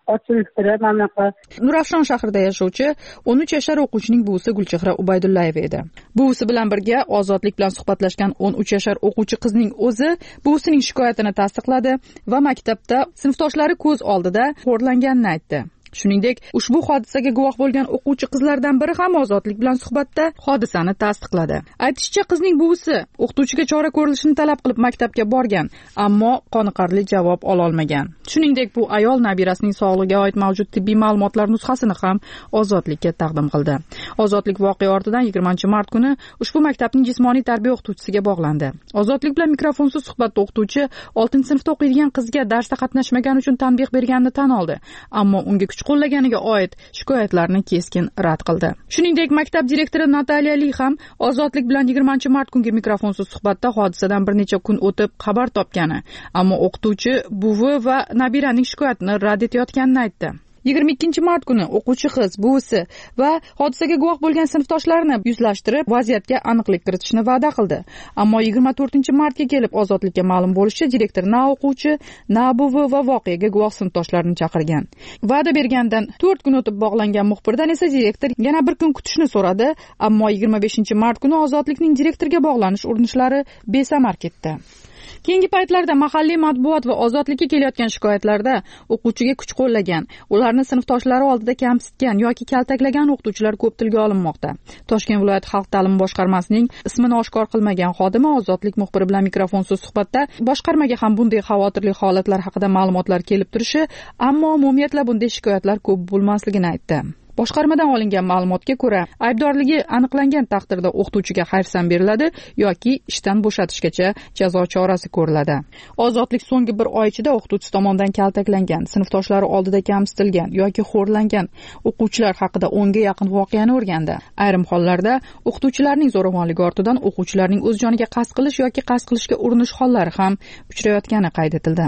ochilibdi mana bunaqa. Nurafshon shahrida yashovchi o'n uch yashar o'quvchining buvisi Gulchehra Ubaydullayeva edi. Buvisi bilan birga Ozodlik bilan suhbatlashgan o'n uch yashar o'quvchi qizning o'zi buvisining shikoyatini tasdiqladi va maktabda sinfdoshlari ko'z oldida xo'rlanganini aytdi. Shuningdek, ushbu hodisaga guvoh bo'lgan o'quvchi qizlardan biri ham Ozodlik bilan suhbatda hodisani tasdiqladi. Aytishicha, qizning buvisi o'qituvchiga chora ko'rilishini talab qilib maktabga borgan, ammo qoniqarli javob ola olmagan. Shuningdek, bu ayol nabirasining sog'lig'iga oid mavjud tibbiy ma'lumotlar nusxasini ham Ozodlikka taqdim qildi. Ozodlik voqea ortidan yigirmanchi mart kuni ushbu maktabning jismoniy tarbiya o'qituvchisiga bog'landi. Ozodlik bilan mikrofonsiz suhbatda o'qituvchi oltinchi sinfda o'qiydigan qizga darsda qatnashmagani uchun tanbeh berganini tan oldi, ammo unga kuch qo'llaganiga oid shikoyatlarni keskin rad qildi. Shuningdek, maktab direktori Nataliya Li ham Ozodlik bilan yigirmanchi mart kungi mikrofonsiz suhbatda hodisadan bir necha kun o'tib xabar topgani, ammo o'qituvchi buvi va nabiraning shikoyatini rad etayotganini aytdi. yigirma ikkinchi mart kuni o'quvchi qiz, buvisi va hodisaga guvoh bo'lgan sinfdoshlarini yuzlashtirib, vaziyatga aniqlik kiritishni va'da qildi. Ammo yigirma to'rtinchi martga kelib Ozodlikka ma'lum bo'lishicha, direktor na o'quvchi, na buvi va voqeaga guvoh sinfdoshlarini chaqirgan. Va'da bergandan to'rt kun o'tib bog'langan muxbirdan esa direktor yana bir kun kutishni so'radi, ammo yigirma beshinchi mart kuni Ozodlikning direktorga bog'lanish urinishlari besamar ketdi. Keyingi paytlarda mahalliy matbuot va Ozodlikka kelayotgan shikoyatlarda o'quvchiga kuch qo'llagan, ularni sinfdoshlari oldida kamsitgan yoki kaltaklagan o'qituvchilar ko'p tilga olinmoqda. Toshkent viloyat xalq ta'limi boshqarmasining ismini oshkor qilmagan xodimi Ozodlik muxbiri bilan mikrofonsiz suhbatda boshqarmaga ham bunday xavotirli holatlar haqida ma'lumotlar kelib turishi, ammo umumiyatla bunday shikoyatlar ko'p bo'lmasligini aytdi. Boshqarmadan olingan ma'lumotga ko'ra, aybdorligi aniqlangan taqdirda o'qituvchiga hayfsan beriladi yoki ishdan bo'shatishgacha jazo chorasi ko'riladi. Ozodlik so'nggi bir oy ichida o'qituvchi tomonidan kaltaklangan, sinfdoshlari oldida kamsitilgan yoki xo'rlangan o'quvchilar haqida o'nga yaqin voqeani o'rgandi. Ayrim hollarda o'qituvchilarning zo'ravonligi ortidan o'quvchilarning o'z joniga qasd qilish yoki qasd qilishga urinish hollari ham uchrayotgani qayd etildi.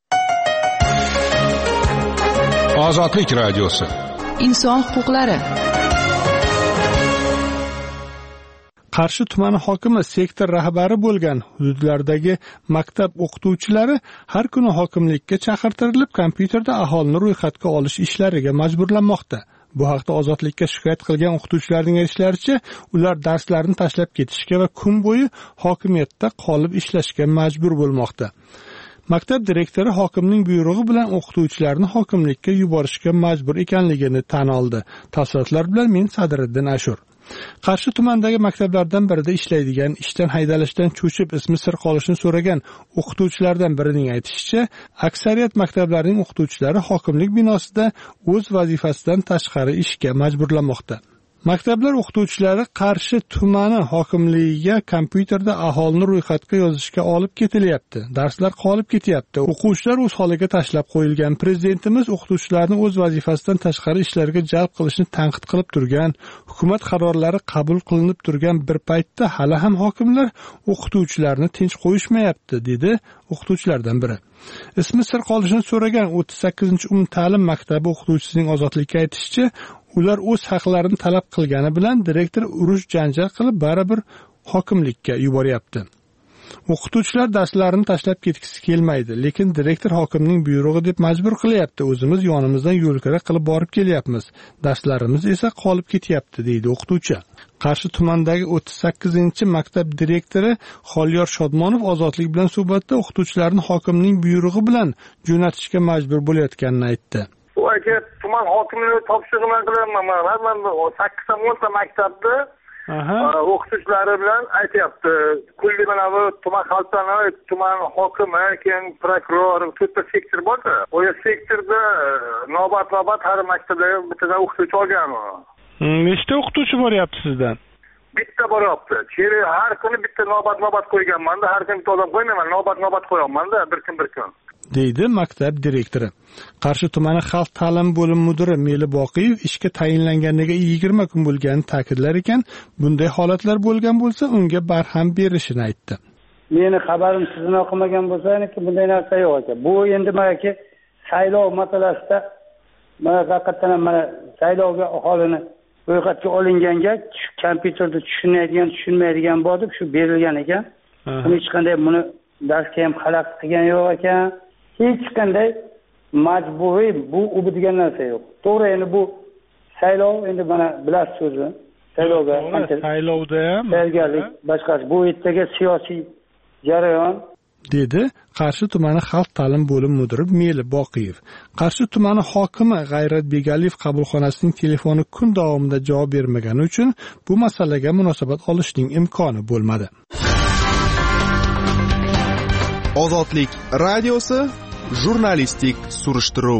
Ozodlik radiosi. Inson huquqlari. Qarshi tumani hokimi sektor rahbari bo'lgan hududlardagi maktab o'qituvchilari har kuni hokimlikka chaqirtirilib, kompyuterda aholini ro'yxatga olish ishlariga majburlanmoqda. Bu haqda Ozodlikka shikoyat qilgan o'qituvchilarning aytishlaricha, ular darslarni tashlab ketishga va kun bo'yi hokimiyatda qolib ishlashga majbur bo'lmoqda. Maktab direktori hokimning buyrug'i bilan o'qituvchilarni hokimlikka yuborishga majbur ekanligini tan oldi. Tafsilotlar bilan men Sadriddin Ashur. Qarshi tumanidagi maktablardan birida ishlaydigan, ishdan haydalishdan cho'chib ismi sir qolishini so'ragan o'qituvchilardan birining aytishicha, aksariyat maktablarning o'qituvchilari hokimlik binosida o'z vazifasidan tashqari ishga majburlanmoqda. Maktablar o'qituvchilari Qarshi tumani hokimligiga kompyuterda aholini ro'yxatga yozishga olib ketilyapti. Darslar qolib ketyapti. O'quvchilar o'z holiga tashlab qo'yilgan. Prezidentimiz o'qituvchilarni o'z vazifasidan tashqari ishlarga jalb qilishni tanqid qilib turgan, hukumat qarorlari qabul qilinib turgan bir paytda hali ham hokimlar o'qituvchilarni tinch qo'yishmayapti, dedi o'qituvchilardan biri. Ismi sir qolishini so'ragan o'ttiz sakkizinchi umumta'lim maktabi o'qituvchisining Ozodlikka aytishicha, ular o'z haqlarini talab qilgani bilan direktor urush janjal qilib baribir hokimlikka yuboryapti. O'qituvchilar darslarini tashlab ketgisi kelmaydi, lekin direktor hokimning buyrug'i deb majbur qilyapti. O'zimiz yonimizdan yo'lkira qilib borib kelyapmiz. Darslarimiz esa qolib ketyapti, deydi o'qituvchi. Qarshi tumanidagi o'ttiz sakkizinchi maktab direktori Xoliyor Shodmonov Ozodlik bilan suhbatda o'qituvchilarni hokimning buyrug'i bilan jo'natishga majbur bo'layotganini aytdi. Bu aka tuman hokimligi topshirig'idan qilyapman. Men sakkizta o'nta maktabda o'qituvchilari bilan aytyapti. Kulli mana bu tuman xalqaro tuman hokimi, keyin prokuror, to'rtta sektor bor-ku. O'sha sektorda navbat-navbat har maktabda bittadan o'qituvchi olganman. Nechta o'qituvchi boryapti sizdan? Bitta boryapti. Cheri har kuni bitta navbat-navbat qo'yganman-da, har kuni bitta odam qo'ymayman, navbat-navbat qo'yaman-da, bir kun bir kun. deydi maktab direktori. Qarshi tumani xalq ta'limi bo'lim mudiri Meli Boqiyev ishga tayinlanganiga yigirma kun bo'lganini ta'kidlar ekan, bunday holatlar bo'lgan bo'lsa, unga barham berishini aytdi. Meni xabarim sizdan o'qimagan bo'lsa, bunday narsa yo'q ekan. Bu endi meniki saylov masalasida mana haqiqatan mana saylovga aholini ro'yxatga olinganga kompyuterda tushunmaydigan, tushunmaydigan bo'lib, shu berilgan ekan. Hech qanday buni darsga ham xalaqit qilgan yo'q ekan. Hech qanday majburiy bu u degan narsa yo'q. To'g'ri, endi bu saylov, endi mana bilasiz o'zi saylovga saylovda ham tayyorgarlik boshqasi, bu yerdagi siyosiy jarayon, dedi Qarshi tumani xalq ta'lim bo'lim mudiri Meli Boqiyev. Qarshi tumani hokimi G'ayrat Begaliyev qabulxonasining telefoni kun davomida javob bermagani uchun bu masalaga munosabat olishning imkoni bo'lmadi. Ozodlik radiosi jurnalistik surishtiruv.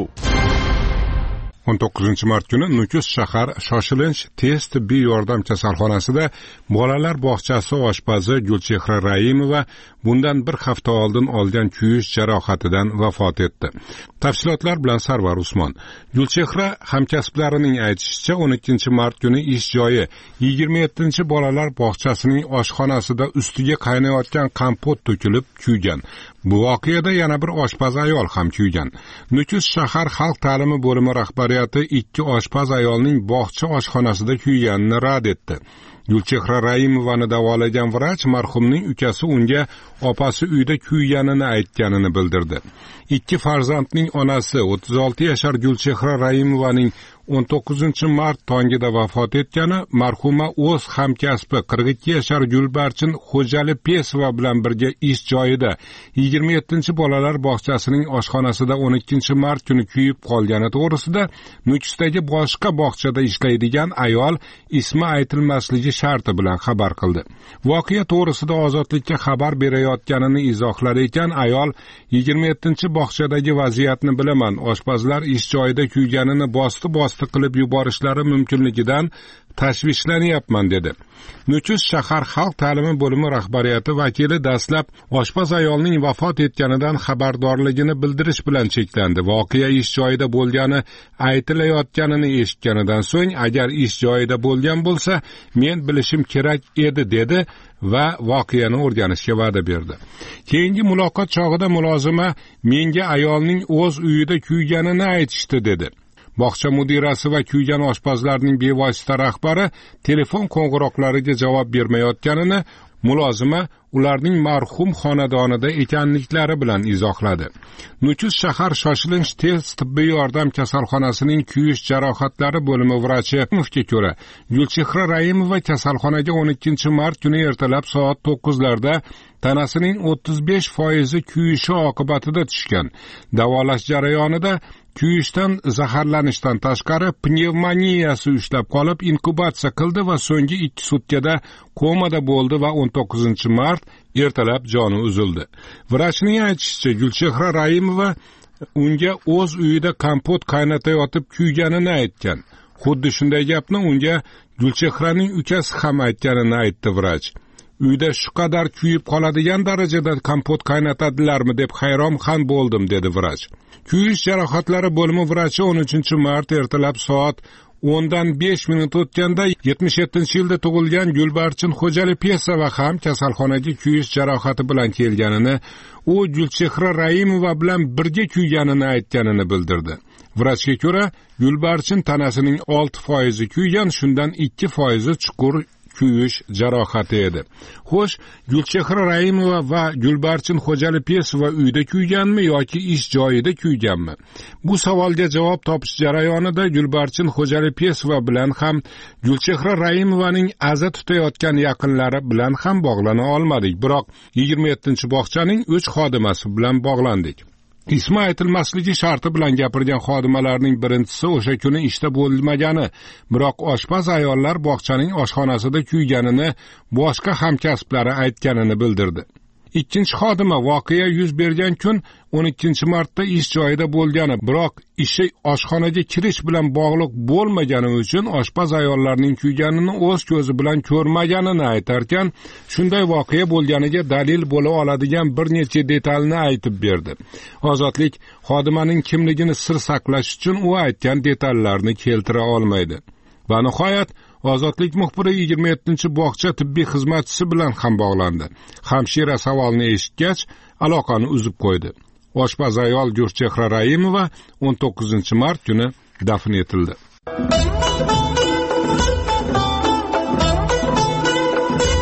o'n to'qqizinchi mart kuni Nukus shahar shoshilinch tez tibbiy yordam kasalxonasida bolalar bog'chasi oshpazi Gulchehra Raimova bundan bir hafta oldin olgan kuyish jarohatidan vafot etdi. Tafsilotlar bilan Sarvar Usmon. Gulchehra hamkasblarining aytishicha o'n ikkinchi mart kuni ish joyi yigirma yettinchi bolalar bog'chasining oshxonasida ustiga qaynayotgan kompot to'kilib kuygan. Bu voqeada yana bir oshpaz ayol ham kuygan. Nukus shahar xalq ta'limi bo'limi rahbariyati ikki oshpaz ayolning bog'cha oshxonasida kuyganini rad etdi. Gulchehra Raimovani davolagan vrach marhumning ukasi unga opasi uyda kuyganini aytganini bildirdi. Ikki farzandning onasi o'ttiz olti yashar Gulchehra Raimovaning o'n to'qqizinchi mart tongida vafot etgani marhuma o'z hamkasbi qirq ikki yashar Gulbarchin Xo'jalipesova bilan birga ish joyida yigirma yettinchi bolalar bog'chasining oshxonasida o'n ikkinchi mart kuni kuyib qolgani to'g'risida Nukusdagi boshqa bog'chada ishlaydigan ayol ismi aytilmasligi sharti bilan xabar qildi. Voqea to'g'risida Ozodlikka xabar berayotganini izohlar ekan ayol yigirma yettinchi bog'chadagi vaziyatni bilaman, oshpazlar ish joyida kuyganini bosti-bosti qilib yuborishlari mumkinligidan tashvishlanyapman dedi. Nukus shahar xalq ta'limi bo'limi rahbariyati vakili dastlab oshpaz ayolning vafot etganidan xabardorligini bildirish bilan cheklandi. Voqea ish joyida bo'lgani aytilayotganini eshitganidan so'ng agar ish joyida bo'lgan bo'lsa, men bilishim kerak edi dedi va voqeani o'rganishga va'da berdi. Keyingi muloqot chog'ida mulozima menga ayolning o'z uyida kuyganini aytishdi dedi. Bog'cha mudirasi va kuygan oshpazlarning bevosita rahbari telefon qo'ng'iroqlariga javob bermayotganini mulozima ularning marhum xonadonida ekanliklari bilan izohladi. Nukus shahar shoshilinch tez tibbiy yordam kasalxonasining kuyish jarohatlari bo'limi vrachi Mufga ko'ra, Gulchehra Raimova kasalxonaga o'n ikkinchi mart kuni ertalab soat to'qqizlarda tanasining o'ttiz besh foizi kuyishi oqibatida tushgan. Davolash jarayonida kuyishdan zaharlanishdan tashqari pnevmoniyasi ushlab qolib inkubatsiya qildi va so'nggi ikki sutkada komada bo'ldi va o'n to'qqizinchi mart ertalab joni uzildi. Vrachning aytishicha, Gulchehra Raimova unga o'z uyida kompot qaynatayotib kuyganini aytgan. Xuddi shunday gapni unga Gulchehraning ukasi ham aytganini aytdi vrach. Uyda shu qadar kuyib qoladigan darajada kompot qaynatadilarmi deb hayron ham bo'ldim dedi vrach. Kuyish jarohatlari bo'limi vrachi o'n uchinchi mart ertalab soat o'ndan besh minut o'tganda yetmish yettinchi yilda tug'ilgan Gulbarchin Xo'jalipesova ham kasalxonaga kuyish jarohati bilan kelganini, u Gulchehra Raimova bilan birga kuyganini aytganini bildirdi. Vrachga ko'ra, Gulbarchin tanasining olti foizi kuygan, shundan ikki foizi chuqur kuyish jarohati edi. Xo'sh, Gulchehra Raimova va Gulbarchin Xo'jalipesova uyda kuyganmi yoki ish joyida kuyganmi? Bu savolga javob topish jarayonida Gulbarchin Xo'jalipesova bilan ham Gulchehra Raimovaning aza tutayotgan yaqinlari bilan ham bog'lana olmadik, biroq yigirma yettinchi bog'chaning uch xodimasi bilan bog'landik. Ismi aytilmasligi sharti bilan gapirgan xodimalarning birinchisi o'sha kuni ishda bo'lmagani, biroq oshpaz ayollar bog'chaning oshxonasida kuyganini boshqa hamkasblari aytganini bildirdi. Ikkinchi xodima voqea yuz bergan kun o'n ikkinchi martda ish joyida bo'lgani, biroq ishi oshxonaga kirish bilan bog'liq bo'lmagani uchun oshpaz ayollarning kuyganini o'z ko'zi bilan ko'rmaganini aytarkan, shunday voqea bo'lganiga dalil bo'la oladigan bir necha detalni aytib berdi. Ozodlik xodimaning kimligini sir saqlash uchun u aytgan detallarni keltira olmaydi. Va nihoyat Ozodlik muxbiri yigirma yettinchi bog'cha tibbiy xizmatchisi bilan ham bog'landi. Hamshira savolni eshitgach, aloqani uzib qo'ydi. Oshpaz ayol Gulchehra Raimova o'n to'qqizinchi mart kuni dafn etildi.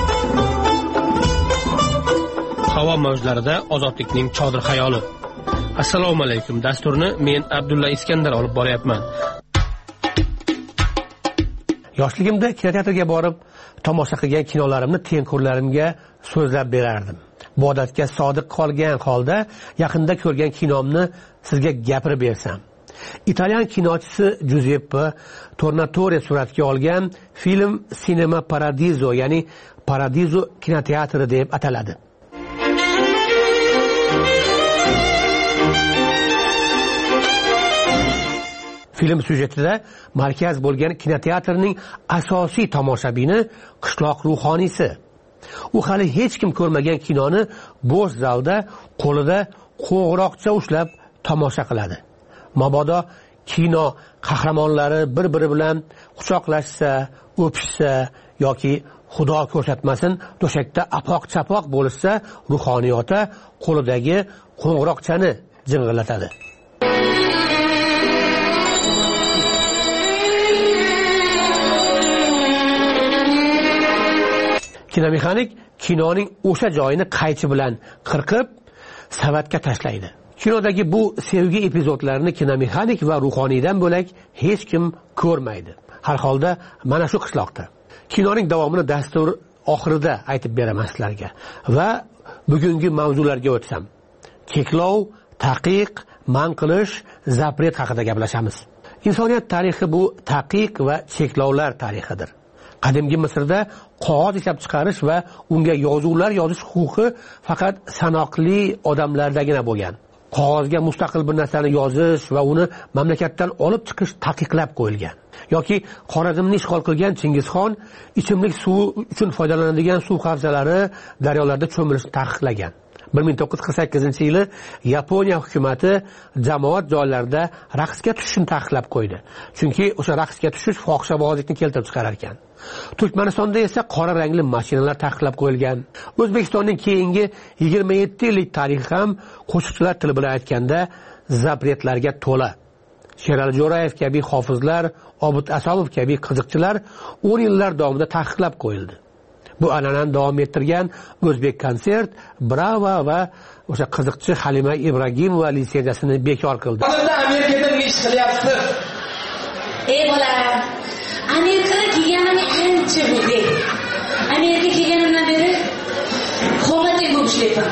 Havo mavjlarida Ozodlikning chodir xayoli. Assalomu alaykum. Dasturni men Abdulla Iskandar olib boryapman. Yoshligimda kinoteatrga borib, tomosha qilgan kinolarimni tengqurlarimga so'zlab berardim. Bu odatga sodiq qolgan holda yaqinda ko'rgan kinomni sizga gapirib bersam. Italyan kinochisi Giuseppe Tornatore suratga olgan film Cinema Paradiso, ya'ni Paradiso kinoteatri deb ataladi. Film syujetida markaz bo'lgan kinoteatrning asosiy tomoshabini qishloq ruhoniysi. U hali hech kim ko'rmagan kinoni bo'sh zalda qo'lida qo'ng'iroqcha ushlab tomosha qiladi. Mabodo kino qahramonlari bir-biri bilan quchoqlashsa, o'pishsa yoki Xudo ko'rsatmasin to'shakda apoq-chapoq bo'lsa, ruhoniy ota qo'lidagi qo'ng'iroqchani jing'illatadi. Kinomexanik kinoning o'sha joyini qaychi bilan qirqib, savatga tashlaydi. Kinodagi bu sevgi epizodlarini kinomexanik va ruhoniydan bo'lak hech kim ko'rmaydi. Har holda mana shu qishloqda. Kinoning davomini dastur oxirida aytib beraman sizlarga va bugungi mavzularga o'tsam. Cheklov, taqiq, man qilish, zapret haqida gaplashamiz. Insoniyat tarixi bu taqiq va cheklovlar tarixidir. Qadimgi Misrda qog'oz ishlab chiqarish va unga yozuvlar yozish huquqi faqat sanoqli odamlardagina bo'lgan. Qog'ozga mustaqil bir narsani yozish va uni mamlakatdan olib chiqish taqiqlab qo'yilgan. Yoki Xorazmni ishg'ol qilgan Chingizxon ichimlik suvi uchun foydalanadigan suv havzalari, daryolarda cho'milishni taqiqlagan. bir ming to'qqiz yuz qirq sakkizinchi yili Yaponiya hukumati jamoat joylarida raqsga tushishni taqiqlab qo'ydi. Chunki o'sha raqsga tushish fohishabozlikni keltirib chiqarar ekan. Turkmanistonda esa qora rangli mashinalar taqiqlab qo'yilgan. O'zbekistonning keyingi yigirma yetti yillik tarixi ham qo'shiqchilar tili bilan aytganda zapretlarga to'la. Sherali Jo'rayev kabi hofizlar, Obid Asomov kabi qiziqchilar o'n yillar davomida taqiqlab qo'yildi. Bu an'anani davom ettirgan O'zbek konsert, Bravo va o'sha qiziqchi Halima Ibragimova litsenziyasini bekor qildi. Hozirda Amerikada nima ish qilyapsiz? Ey bola, Amerikaga kelganimga ancha bo'ldi. Amerikaga kelganimdan beri xohladik bo'lib ishlayapman.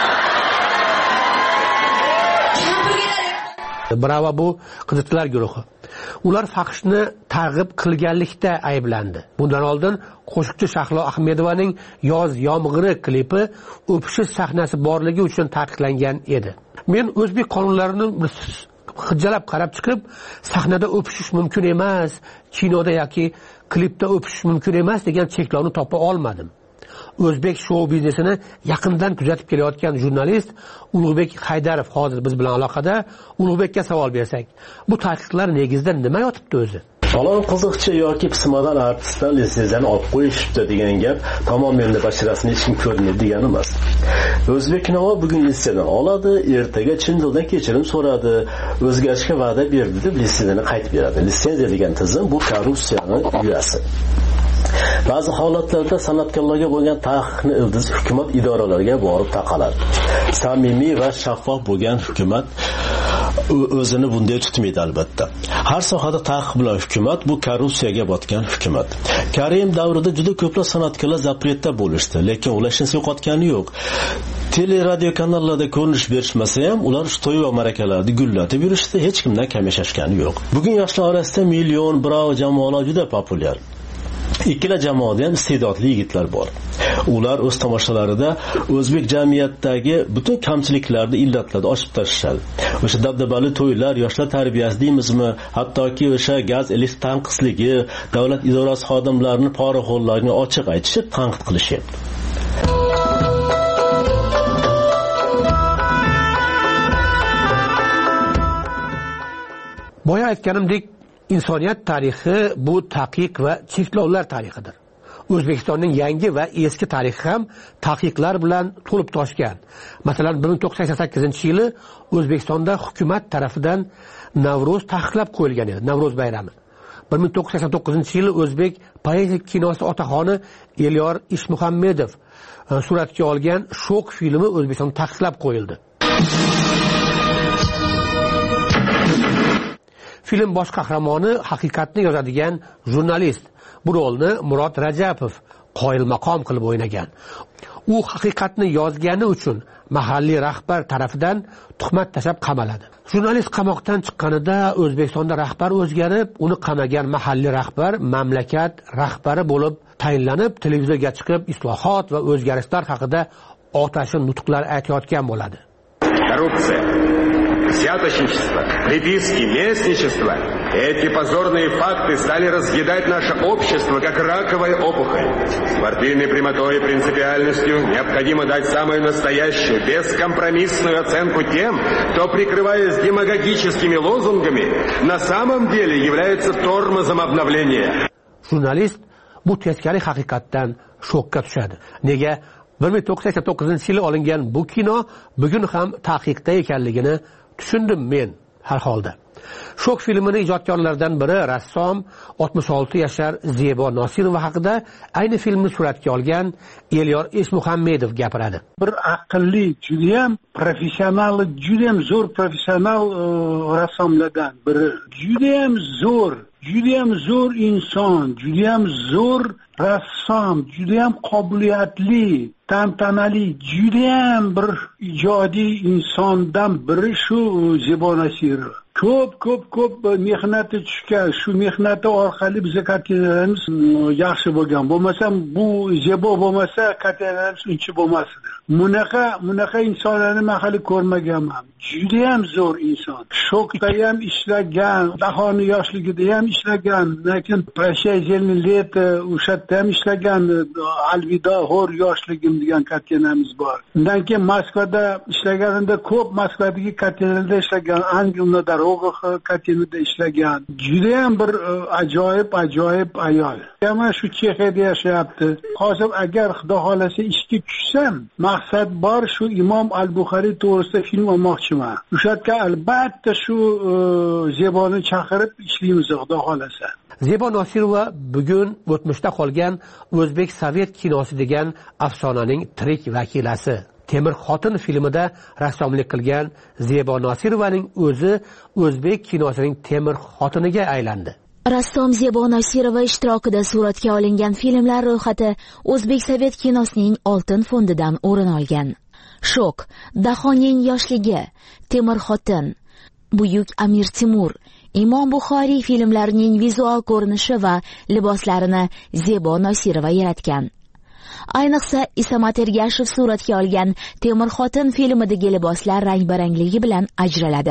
Bravo bu qiziqchilar guruhi. Ular fahshni targ'ib qilganlikda ayblandi. Bundan oldin qo'shiqchi Shahlo Ahmedovaning Yoz yomg'iri klipi o'pishish sahnasi borligi uchun taqiqlangan edi. Men o'zbek qonunlarini hujjalab qarab chiqib, sahnada o'pishish mumkin emas, kinoda yoki klipda o'pishish mumkin emas degan cheklovni topa olmadim. O'zbek shou biznesini yaqindan kuzatib kelayotgan jurnalist Ulug'bek Haydarov hozir biz bilan aloqada. Ulug'bekka savol bersak, bu taqiqlar negizida nima yotibdi o'zi? Falon qiziqchi yoki psixolog artistdan litsenziyani olib qo'yishibdi degan gap tamom endi basharasini hech kim ko'rmaydi degani emas. O'zbek kinosi bugun litsenziyadan oladi, ertaga chin dildan kechirim so'radi, o'zgarishga va'da berdi deb litsenziyani qaytib beradi. Litsenziya degan tizim bu korrupsiyaning uyasi. Ba'zi holatlarda san'atkorlarga bo'lgan taqiqni ildiz hukumat idoralariga borib taqaladi. Samimiy va shaffof bo'lgan hukumat o'zini bunday tutmaydi albatta. Har sohada taqiq bilan hukumat bu korrupsiyaga botgan hukumat. Karim davrida juda ko'plab san'atkorlar zapretda bo'lishdi, lekin ular hech yo'qotgani yo'q. Tele radio kanallarda ko'rinish berishmasa ham ular to'y va ma'rakalarda gullatib yurishdi, hech kimdan kam yashashgani yo'q. Bugun yoshlar orasida million Bravo jamoalar juda populyar. Ikkala jamoada ham iste'dodli yigitlar bor. Ular o'z tomoshalarida o'zbek jamiyatidagi butun kamchiliklarni, illatlarni ochib tashlashadi. O'sha dabdabali to'ylar, yoshlar tarbiyasi deymizmi, hattoki o'sha gaz elektr tanqisligi, davlat idorasi xodimlarining poraxo'rlarini ochiq aytishib, tanqid qilishyapti. Boya aytganimdek, insoniyat tarixi bu taqiq va cheklovlar tarixidir. O'zbekistonning yangi va eski tarixi ham taqiqlar bilan to'lib toshgan. Masalan, bir ming to'qqiz yuz sakson sakkizinchi yili O'zbekistonda hukumat tarafidan Navro'z taqiqlab qo'yilgan edi, Navro'z bayrami. bir ming to'qqiz yuz sakson to'qqizinchi yili o'zbek poezik kinosi otaxoni Elyor Ishmuhammedov suratga olgan Shok filmi O'zbekistonda taqiqlab qo'yildi. film bosh qahramoni haqiqatni yozadigan jurnalist. Bu rolni Murod Rajapov qoyilmaqom qilib o'ynagan. U haqiqatni yozgani uchun mahalliy rahbar tarafidan tuhmat tashab qamaladi. Jurnalist qamoqdan chiqqanida O'zbekistonda rahbar o'zgarib, uni qamagan mahalliy rahbar mamlakat rahbari bo'lib tayinlanib, televizorga chiqib islohot va o'zgarishlar haqida otashin nutqlar aytayotgan bo'ladi. Коррупция, взяточничество, приписки, местничество. Эти позорные факты стали разъедать наше общество, как раковая опухоль. С партийной прямотой и принципиальностью необходимо дать самую настоящую, бескомпромиссную оценку тем, кто, прикрываясь демагогическими лозунгами, на самом деле является тормозом обновления. Jurnalist bu teskari haqiqatdan shokka tushadi. Nega? bir ming to'qqiz yuz sakson to'qqizinchi yili olingan bu kino bugun ham taqiqda ekanligini tushundim men har holda. Shok filmining ijodkorlaridan biri rassom oltmish olti yashar Zebo Nosirova haqida ayni filmni suratga olgan Elyor Eshmuhammedov gapiradi. Bir aqlli, juda ham professional, juda ham zo'r professional rassomlardan biri. Juda ham zo'r, juda ham zo'r inson, juda ham zo'r rassom, juda ham qobiliyatli, tantanali, juda ham bir ijodiy insondan biri shu Zebo Nosirova. Ko'p ko'p ko'p mehnati tushgan, shu mehnati orqali biz kartinalarimiz yaxshi bo'lgan. Bo'lmasam bu Zebo bo'lmasa kartinalarimiz uncha bo'lmasdi. Bunaqa bunaqa insonlarni men hali ko'rmaganman. Juda ham zo'r inson. Shokda ham ishlagan, Dahoni yoshligida ham ishlagan, lekin Prashaya Zelniy Leto o'shatda ham ishlagan, Alvido hor yoshligim degan kartinamiz bor. Undan keyin Moskvada ishlaganida ko'p Moskvadagi kartinalarda ishlagan, Angelda kartinada ishlagan. Juda ham bir ajoyib ajoyib ayol. Mana shu Chexiyada yashayapti. Hozir agar Xudo xolasa ishga tushsam, maqsad bor shu Imom al-Buxoriy to'g'risida film olmoqchiman. O'shatga albatta shu Zeboni chaqirib ishlaymiz Xudo xolasa. Zebo Nosirova bugun o'tmishda qolgan O'zbek Sovet kinosi degan afsonaning tirik vakilasi. Temir xotin filmida rassomlik qilgan Zebo Nosirovaning o'zi O'zbek kinosining temir xotiniga aylandi. Rassom Zebo Nosirova ishtirokida suratga olingan filmlar ro'yxati O'zbek Sovet kinosining oltin fondidan o'rin olgan. Shok, Dahoning yoshligi, Temir xotin, Buyuk Amir Timur, Imom Buxoriy filmlarining vizual ko'rinishi va liboslarini Zebo Nosirova yaratgan. Ayniqsa Isomat Ergashev suratga olgan Temir xotin filmidagi liboslar rang-barangligi bilan ajraladi.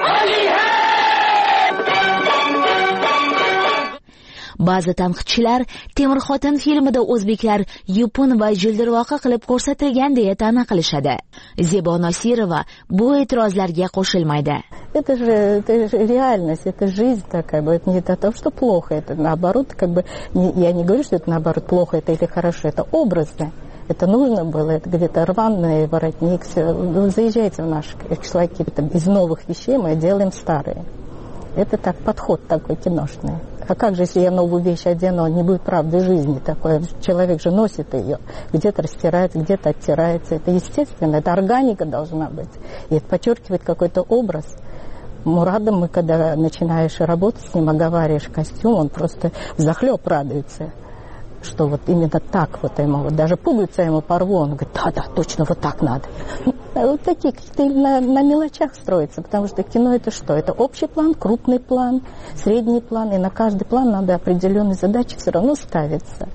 Ba'zi tanqidchilar Temir xotin filmida o'zbeklar yupun va jildirvoqa qilib ko'rsatilgan deya ta'na qilishadi. Zebo Nosirova bu e'tirozlarga qo'shilmaydi. Это же, это же реальность, это жизнь такая, это не то, что плохо, это наоборот, как бы, не, я не говорю, что это наоборот плохо, это или хорошо, это образно. Это нужно было, это где-то рваный воротник, все. Вы заезжайте в наши кишлаки, из новых вещей мы делаем старые. Это так, подход такой киношный. А как же, если я новую вещь одену, не будет правды жизни такой? Человек же носит ее, где-то растирается, где-то оттирается. Это естественно, это органика должна быть. И это подчеркивает какой-то образ. Мурадом мы, когда начинаешь работать с ним, оговариваешь костюм, он просто взахлеб радуется, что вот именно так вот ему, вот даже пуговица ему порву, он говорит, да-да, точно вот так надо. Вот такие какие-то на, на мелочах строятся, потому что кино это что? Это общий план, крупный план, средний план, и на каждый план надо определенные задачи все равно ставиться.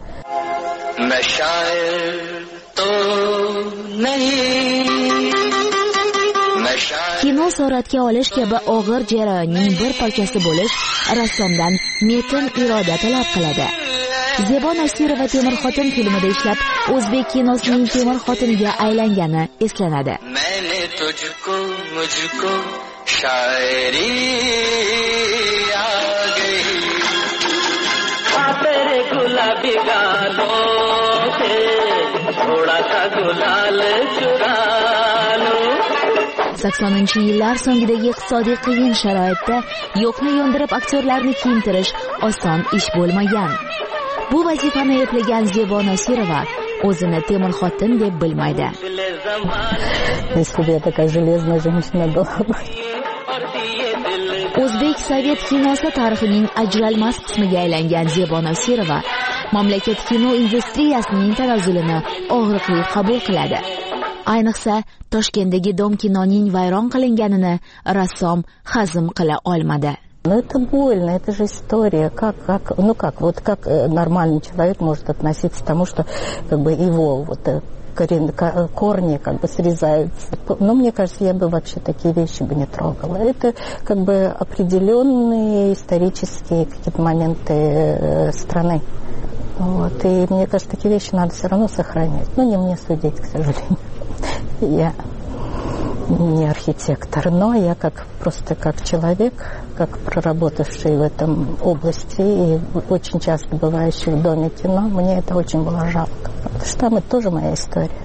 Kino suratga olish kabi og'ir jarayonning bir parchasi bo'lish rassomdan metin iroda talab qiladi. Zebo Nosirova Temir xotin filmida ishlab, o'zbek kinosining temir xotiniga aylangani eslanadi. saksoninchi yillar so'ngidagi iqtisodiy qiyin sharoitda yo'qni yo'ndirib aktyorlarni kiyintirish oson ish bo'lmagan. Bu vazifani eplagan Zebo Nosirova o'zini temir xotin deb bilmaydi. Если бы я такая железная женщина была бы, o'zbek sovet kinosi tarixining ajralmas qismiga aylangan Zebo Nosirova mamlakat kino industriyasining tanazzulini og'riqli qabul qiladi. Ayniqsa Toshkentdagi Dom kinoning vayron qilinganini rassom hazm qila olmadi. Ну это больно, это же история. Как, как, ну как, вот как нормальный человек может относиться к тому, что как бы его вот корень, корни как бы срезаются. Но мне кажется, я бы вообще такие вещи бы не трогала. Это как бы определенные исторические какие-то моменты страны. Вот. И мне кажется, такие вещи надо все равно сохранять. Ну, не мне судить, к сожалению. Я не архитектор, но я как просто как человек, как проработавший в этом области и очень часто бывающий в Доме кино, мне это очень было жалко, потому что там это тоже моя история.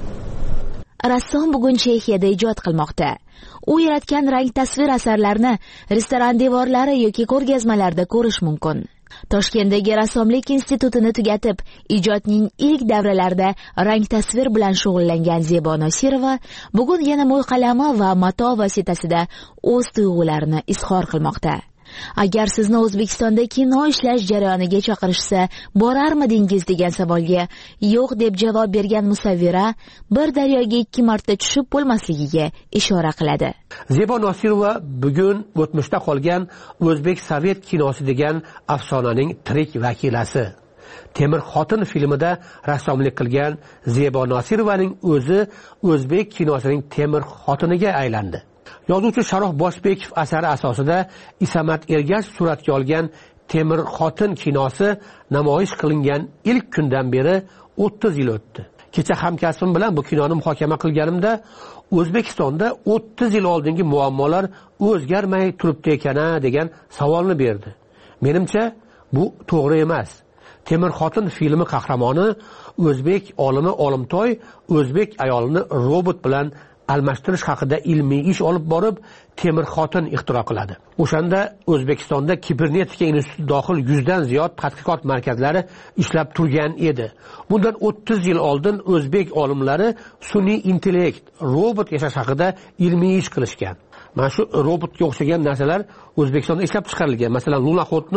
Rassom bugun Chexiyada ijod qilmoqda. U yaratgan rang tasvir asarlarini restoran devorlari yoki ko'rgazmalarda ko'rish mumkin. Toshkentdagi rassomlik institutini tugatib, ijodning ilk davralarida rang tasvir bilan shug'ullangan Zebo Nosirova bugun yana mo'y qalami va mato vositasida o'z tuyg'ularini izhor qilmoqda. Agar sizni O'zbekistonda kino ishlash jarayoniga chaqirishsa, borarmidingiz degan savolga yo'q deb javob bergan musavvira bir daryoga ikki marta tushib bo'lmasligiga ishora qiladi. Zebo Nosirova bugun o'tmishda qolgan o'zbek sovet kinosi degan afsonaning tirik vakilasi. Temir xotin filmida rassomlik qilgan Zebo Nosirovaning o'zi o'zbek kinosining temir xotiniga aylandi. Yozuvchi Sharof Boshbekov asari asosida Isamat Ergash suratga olgan Temir xotin kinosi namoyish qilingan ilk kundan beri o'ttiz yil o'tdi. Kecha hamkasbim bilan bu kinoni muhokama qilganimda O'zbekistonda o'ttiz yil oldingi muammolar o'zgarmay turibdi ekana degan savolni berdi. Menimcha bu to'g'ri emas. Temir xotin filmi qahramoni o'zbek olimi Olimtoy o'zbek ayolini robot bilan almashtirish haqida ilmiy ish olib borib, temir xotin ixtiro qiladi. O'shanda O'zbekistonda kibernetika instituti dohil yuzdan ziyod tadqiqot markazlari ishlab turgan edi. Bundan o'ttiz yil oldin o'zbek olimlari sun'iy intellekt, robot yashash haqida ilmiy ish qilishgan. Mana shu robotga o'xshagan narsalar O'zbekistonda ishlab chiqarilgan. Masalan, lunoxodni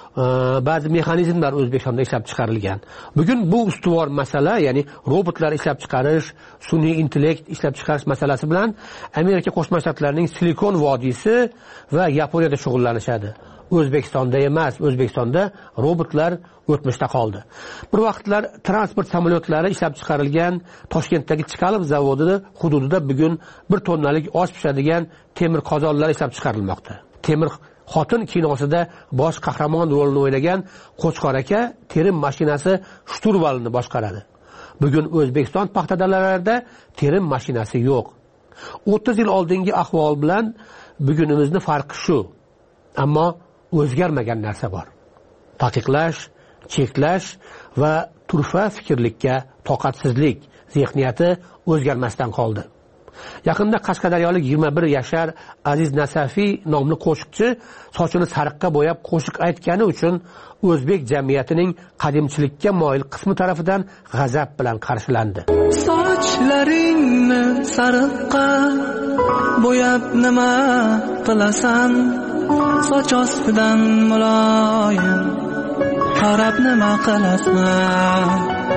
ba'zi mexanizmlar O'zbekistonda ishlab chiqarilgan. Bugun bu ustuvor masala, ya'ni robotlar ishlab chiqarish, sun'iy intellekt ishlab chiqarish masalasi bilan Amerika Qo'shma Shtatlarining Silikon vodiysi va Yaponiyada shug'ullanishadi. O'zbekistonda emas, O'zbekistonda robotlar o'tmishda qoldi. Bir vaqtlar transport samolyotlari ishlab chiqarilgan Toshkentdagi Chkalov zavodida hududida bugun bir tonnalik osh pishadigan temir qozonlar ishlab chiqarilmoqda. Temir xotin kinosida bosh qahramon rolini o'ynagan Qo'chqor aka terim mashinasi shturvalini boshqaradi. Bugun O'zbekiston paxta dalalarida terim mashinasi yo'q. o'ttiz yil oldingi ahvol bilan bugunimizni farqi shu. Ammo o'zgarmagan narsa bor. Taqiqlash, cheklash va turfa fikrlikka toqatsizlik zehniyati o'zgarmasdan qoldi. Yaqinda Qashqadaryolik yigirma bir yashar Aziz Nasafiy nomli qo'shiqchi sochini sariqqa bo'yab qo'shiq aytgani uchun o'zbek jamiyatining qadimchilikka moyil qismi tarafidan g'azab bilan qarshilandi. Sochlaringni sariqqa bo'yab nima qilasan? Soch ostidan muloyim qarab nima qilasan?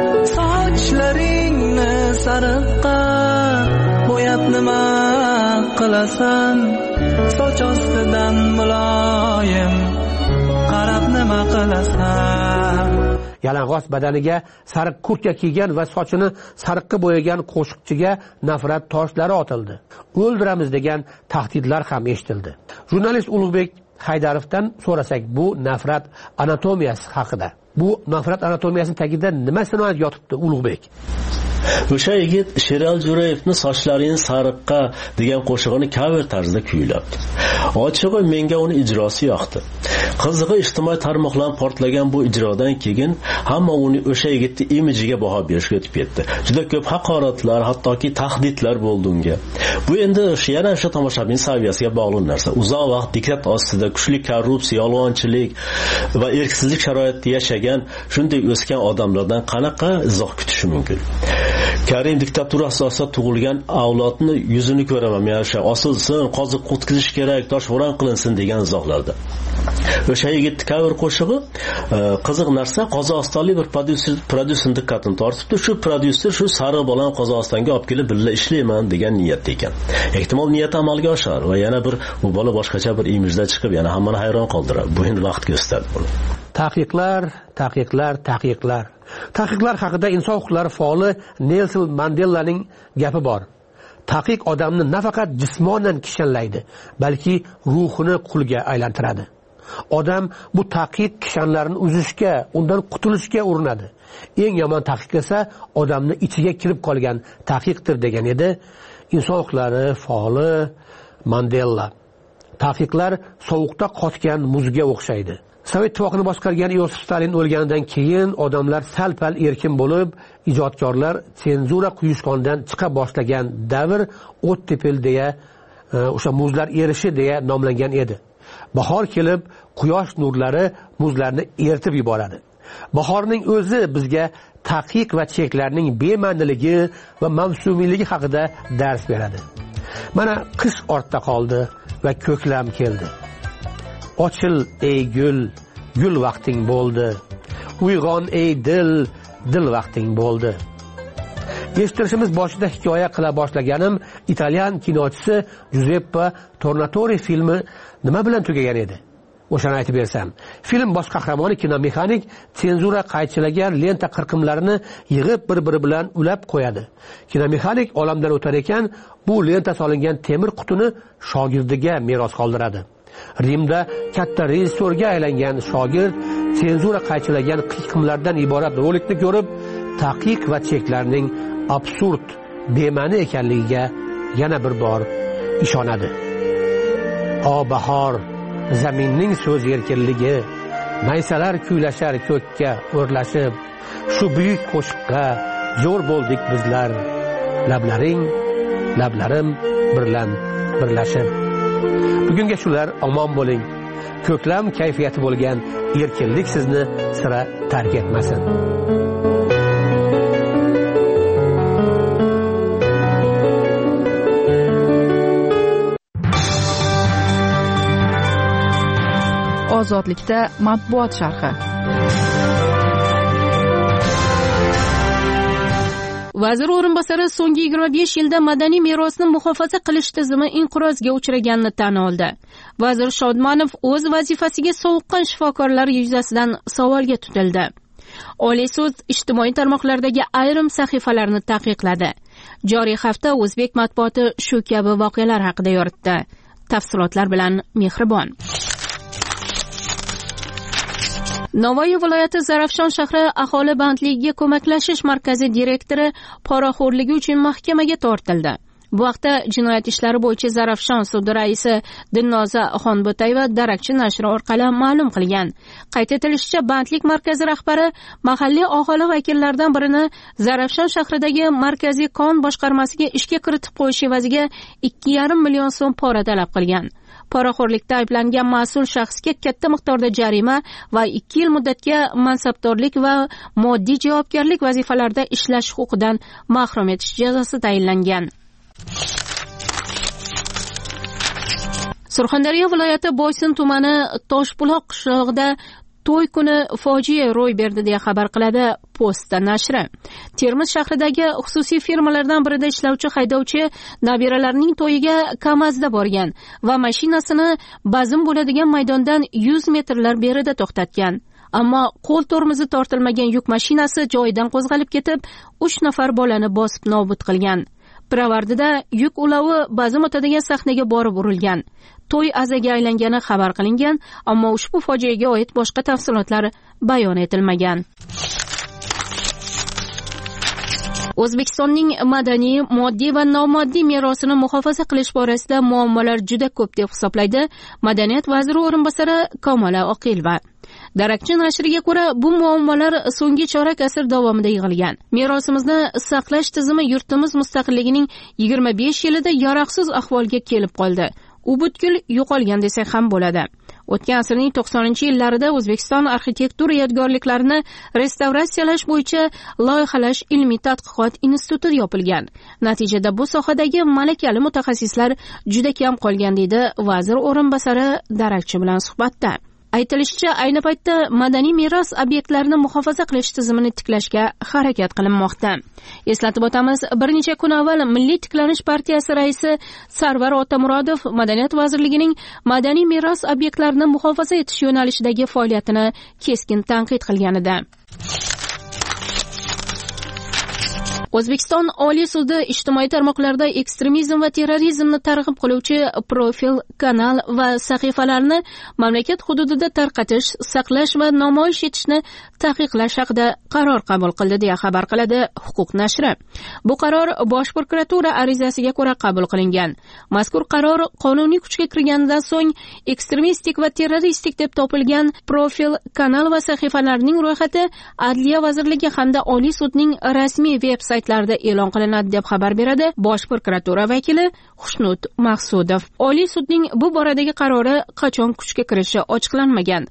Sochlaringni sariqqa bo'yab nima qilasan? Soch ostidan muloyim qarab nima qilasan? Yalang'och badaniga sariq kurtka kiygan va sochini sariqqa bo'yagan qo'shiqchiga nafrat toshlari otildi. O'ldiramiz degan tahdidlar ham eshitildi. Jurnalist Ulug'bek Haydarovdan so'rasak, bu nafrat anatomiyasi haqida. Bu nafrat anatomiyasining tagida nima sinoat yotibdi, Ulug'bek? O'sha yigit Sherali Jo'rayevni sochlaring sariqqa degan qo'shig'ini cover tarzida kuylabdi. Ochig'i menga uni ijrosi yoqdi. Qizig'i ijtimoiy tarmoqlar portlagan bu ijrodan keyin hamma uni o'sha yigitning imajiga baho berishga o'tib ketdi. Juda ko'p haqoratlar, hattoki tahdidlar bo'ldi unga. Bu endi yana o'sha tomoshabin saviyasiga bog'liq narsa. Uzoq vaqt diktat ostida kuchli korrupsiya, yolg'onchilik va erksizlik sharoitida yashagan, shunday o'sgan odamlardan qanaqa izoh kutish mumkin? Karim diktaturasi asosida tug'ilgan avlodni yuzini ko'raman, yana osilsin, qoziq qutqizish kerak, toshbo'ron qilinsin degan izohlarda. O'sha yigit cover qo'shig'i qiziq narsa, Qozog'istonlik bir prodyuser prodyuser diqqatini tortibdi. Shu prodyuser shu sariq bolani Qozog'istonga olib kelib birga ishlayman degan niyatda ekan. Ehtimol niyat amalga oshar va yana bir bu bola boshqacha bir imijda chiqib, yana hammani hayron qoldiradi. Bu endi vaqt ko'rsatadi buni. Taqiqlar, taqiqlar, taqiqlar. Taqiqlar haqida inson huquqlari faoli Nelson Mandelaning gapi bor. Taqiq odamni nafaqat jismonan kishanlaydi, balki ruhini qulga aylantiradi. Odam bu taqiq kishanlarini uzishga, undan qutulishga urinadi. Eng yomon taqiq esa odamni ichiga kirib qolgan taqiqdir degan edi inson huquqlari faoli Mandela. Taqiqlar sovuqda qotgan muzga o'xshaydi. Sovet ittifoqini boshqargan Yosif Stalin o'lganidan keyin odamlar sal-pal erkin bo'lib, ijodkorlar senzura quyushqondan chiqa boshlagan davr ottepel deya, o'sha muzlar erishi deya nomlangan edi. Bahor kelib, quyosh nurlari muzlarni eritib yuboradi. Bahorning o'zi bizga taqiq va cheklarning bema'niligi va mavsumiyligi haqida dars beradi. Mana qish ortda qoldi va ko'klam keldi. Ochil ey gul, gul vaqting bo'ldi. Uyg'on ey dil, dil vaqting bo'ldi. Eshittirishimiz boshida hikoya qila boshlaganim italyan kinochisi Giuseppe Tornatore filmi nima bilan tugagan edi? O'shani aytib bersam. Film bosh qahramoni kinomexanik senzura qaychilagan lenta qirqimlarini yig'ib bir-biri bilan ulab qo'yadi. Kinomexanik olamdan o'tar ekan, bu lenta solingan temir qutini shogirdiga meros qoldiradi. Rimda katta rejissyorga aylangan shogird senzura qaychilagan qiyqimlardan iborat rolikni ko'rib, taqiq va cheklarning absurd, bema'ni ekanligiga yana bir bor ishonadi. O bahor, zaminning so'z erkinligi, maysalar kuylashar ko'kka o'rlashib, shu buyuk qo'shiqqa zo'r bo'ldik bizlar, lablaring, lablarim birlan birlashib. Bugunga shular, omon bo'ling. Ko'klam kayfiyati bo'lgan erkinlik sizni sira tark etmasin. Ozodlikda matbuot sharhi. Vazir o'rinbosari so'nggi yigirma besh yilda madaniy merosni muhofaza qilish tizimi inqirozga uchraganini tan oldi. Vazir Shodmonov o'z vazifasiga sovuqqan shifokorlar yuzasidan savolga tutildi. Oliy sud ijtimoiy tarmoqlardagi ayrim sahifalarni taqiqladi. Joriy hafta o'zbek matbuoti shu kabi voqealar haqida yoritdi. Tafsilotlar bilan Mehribon. Navoiy viloyati Zarafshon shahri aholi bandligiga ko'maklashish markazi direktori poraxo'rligi uchun mahkamaga tortildi. Bu haqda jinoyat ishlari bo'yicha Zarafshon sudi raisi Dilnoza Xonbotayeva Darakchi nashri orqali ma'lum qilgan. Qayd etilishicha, bandlik markazi rahbari mahalliy aholi vakillaridan birini Zarafshon shahridagi markaziy kon boshqarmasiga ishga kiritib qo'yish evaziga ikki yarim million so'm pora talab qilgan. Poraxo'rlikda ayblangan mas'ul shaxsga katta miqdorda jarima va ikki yil muddatga mansabdorlik va moddiy javobgarlik vazifalarida ishlash huquqidan mahrum etish jazosi tayinlangan. Surxondaryo viloyati Boysun tumani Toshbuloq qishlog'ida to'y kuni fojia ro'y berdi deya xabar qiladi Posta nashri. Termiz shahridagi xususiy firmalardan birida ishlovchi haydovchi nabiralarining to'yiga Kamazda borgan va mashinasini bazm bo'ladigan maydondan yuz metrlar berida to'xtatgan. Ammo qo'l tormozi tortilmagan yuk mashinasi joyidan qo'zg'alib ketib, uch nafar bolani bosib nobud qilgan. Piravardida yuk ulovi bazm o'tadigan sahnaga borib urilgan. To'y azaga aylangani xabar qilingan, ammo ushbu fojiaga oid boshqa tafsilotlar bayon etilmagan. O'zbekistonning madaniy, moddiy va nomoddiy merosini muhofaza qilish borasida muammolar juda ko'p deb hisoblaydi Madaniyat vaziri o'rinbosari Kamola Oqilova. Darakchi nashriga ko'ra, bu muammolar so'nggi chorak asr davomida yig'ilgan. Merosimizni saqlash tizimi yurtimiz mustaqilligining yigirma besh yilida yaroqsiz ahvolga kelib qoldi. U butkul yo'qolgan desak ham bo'ladi. o'tgan asrning to'qsoninchi yillarida O'zbekiston arxitektura yodgorliklarini restavratsiyalash bo'yicha loyihalash ilmiy tadqiqot instituti yopilgan. Natijada bu sohadagi malakali mutaxassislar juda kam qolgan, deydi vazir o'rinbosari darakchi bilan suhbatda. Aytilishicha, ayni paytda madaniy meros obyektlarini muhofaza qilish tizimini tiklashga harakat qilinmoqda. Eslatib o'tamiz, bir necha kun avval Milliy tiklanish partiyasi raisi Sarvar Otamurodov Madaniyat vazirligining madaniy meros obyektlarini muhofaza etish yo'nalishidagi faoliyatini keskin tanqid qilgan edi. O'zbekiston Oliy sudi ijtimoiy tarmoqlarda ekstremizm va terrorizmni targ'ib qiluvchi profil, kanal va sahifalarni mamlakat hududida tarqatish, saqlash va namoyish etishni taqiqlash haqida qaror qabul qildi, deya xabar qiladi Huquq nashri. Bu qaror Bosh prokuratura arizasiga ko'ra qabul qilingan. Mazkur qaror qonuniy kuchga kirganidan so'ng ekstremistik va terroristik deb topilgan profil, kanal va sahifalarning ro'yxati Adliya vazirligi hamda Oliy sudning rasmiy veb-saytlarida e'lon qilinadi, deb xabar beradi Bosh prokuratura vakili Xushnud Maqsudov. Oliy sudning bu boradagi qarori qachon kuchga kirishi ochiqlanmagan.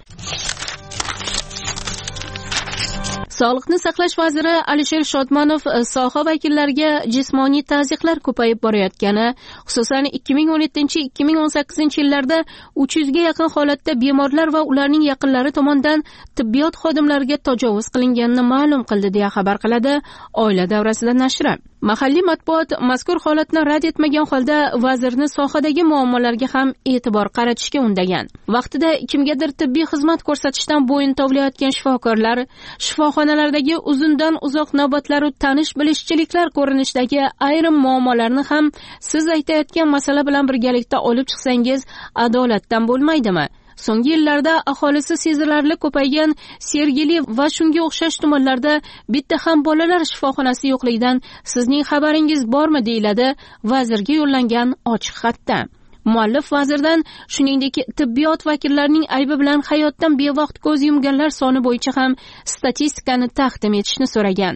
Sog'liqni saqlash vaziri Alisher Shodmonov soha vakillariga jismoniy tazyiqlar ko'payib borayotgani, xususan ikki ming o'n yettinchi ikki ming o'n sakkizinchi yillarda uch yuzga yaqin holatda bemorlar va ularning yaqinlari tomonidan tibbiyot xodimlariga tajovuz qilinganini ma'lum qildi, deya xabar qiladi Oila davrasida nashri. Mahalliy matbuot mazkur holatni rad etmagan holda vazirni sohadagi muammolarga ham e'tibor qaratishga undagan. Vaqtida kimgadir tibbiy xizmat ko'rsatishdan bo'yin tovlayotgan shifokorlar, shifoxonalardagi uzundan uzoq navbatlar va tanish-bilishchiliklar ko'rinishidagi ayrim muammolarni ham siz aytayotgan masala bilan birgalikda olib chiqsangiz adolatdan bo'lmaydimi? So'nggi yillarda aholisi sezilarli ko'paygan Sergeli va shunga o'xshash tumanlarda bitta ham bolalar shifoxonasi yo'qligidan sizning xabaringiz bormi, deyiladi vazirga yo'llangan ochiq xatda. Muallif vazirdan shuningdek tibbiyot vakillarining aybi bilan hayotdan bevaqt ko'z yumganlar soni bo'yicha ham statistikani taqdim etishni so'ragan.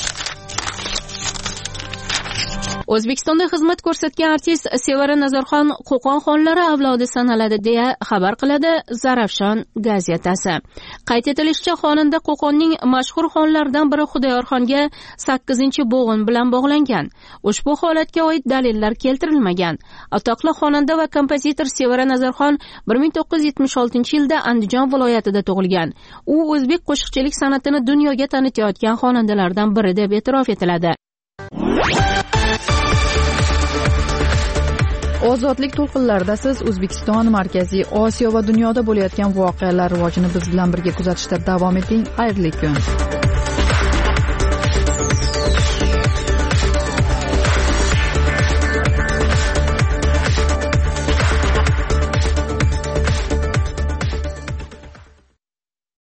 O'zbekistonda xizmat ko'rsatgan artist Sevara Nazarxon Qo'qon xonlari avlodi sanaladi, deya xabar qiladi Zarafshon gazetasi. Qayd etilishicha, xonanda Qo'qonning mashhur xonlaridan biri Xudoyorxonga sakkizinchi bo'g'in bilan bog'langan. Ushbu holatga oid dalillar keltirilmagan. Atoqli xonanda va kompozitor Sevara Nazarxon bir ming to'qqiz yuz yetmish oltinchi yilda Andijon viloyatida tug'ilgan. U o'zbek qo'shiqchilik san'atini dunyoga tanitayotgan xonandalardan biri deb e'tirof etiladi. Ozodlik to'lqinlarida siz O'zbekiston, Markaziy Osiyo va dunyoda bo'layotgan voqealar rivojini biz bilan birga kuzatishda davom eting. Xayrli kun.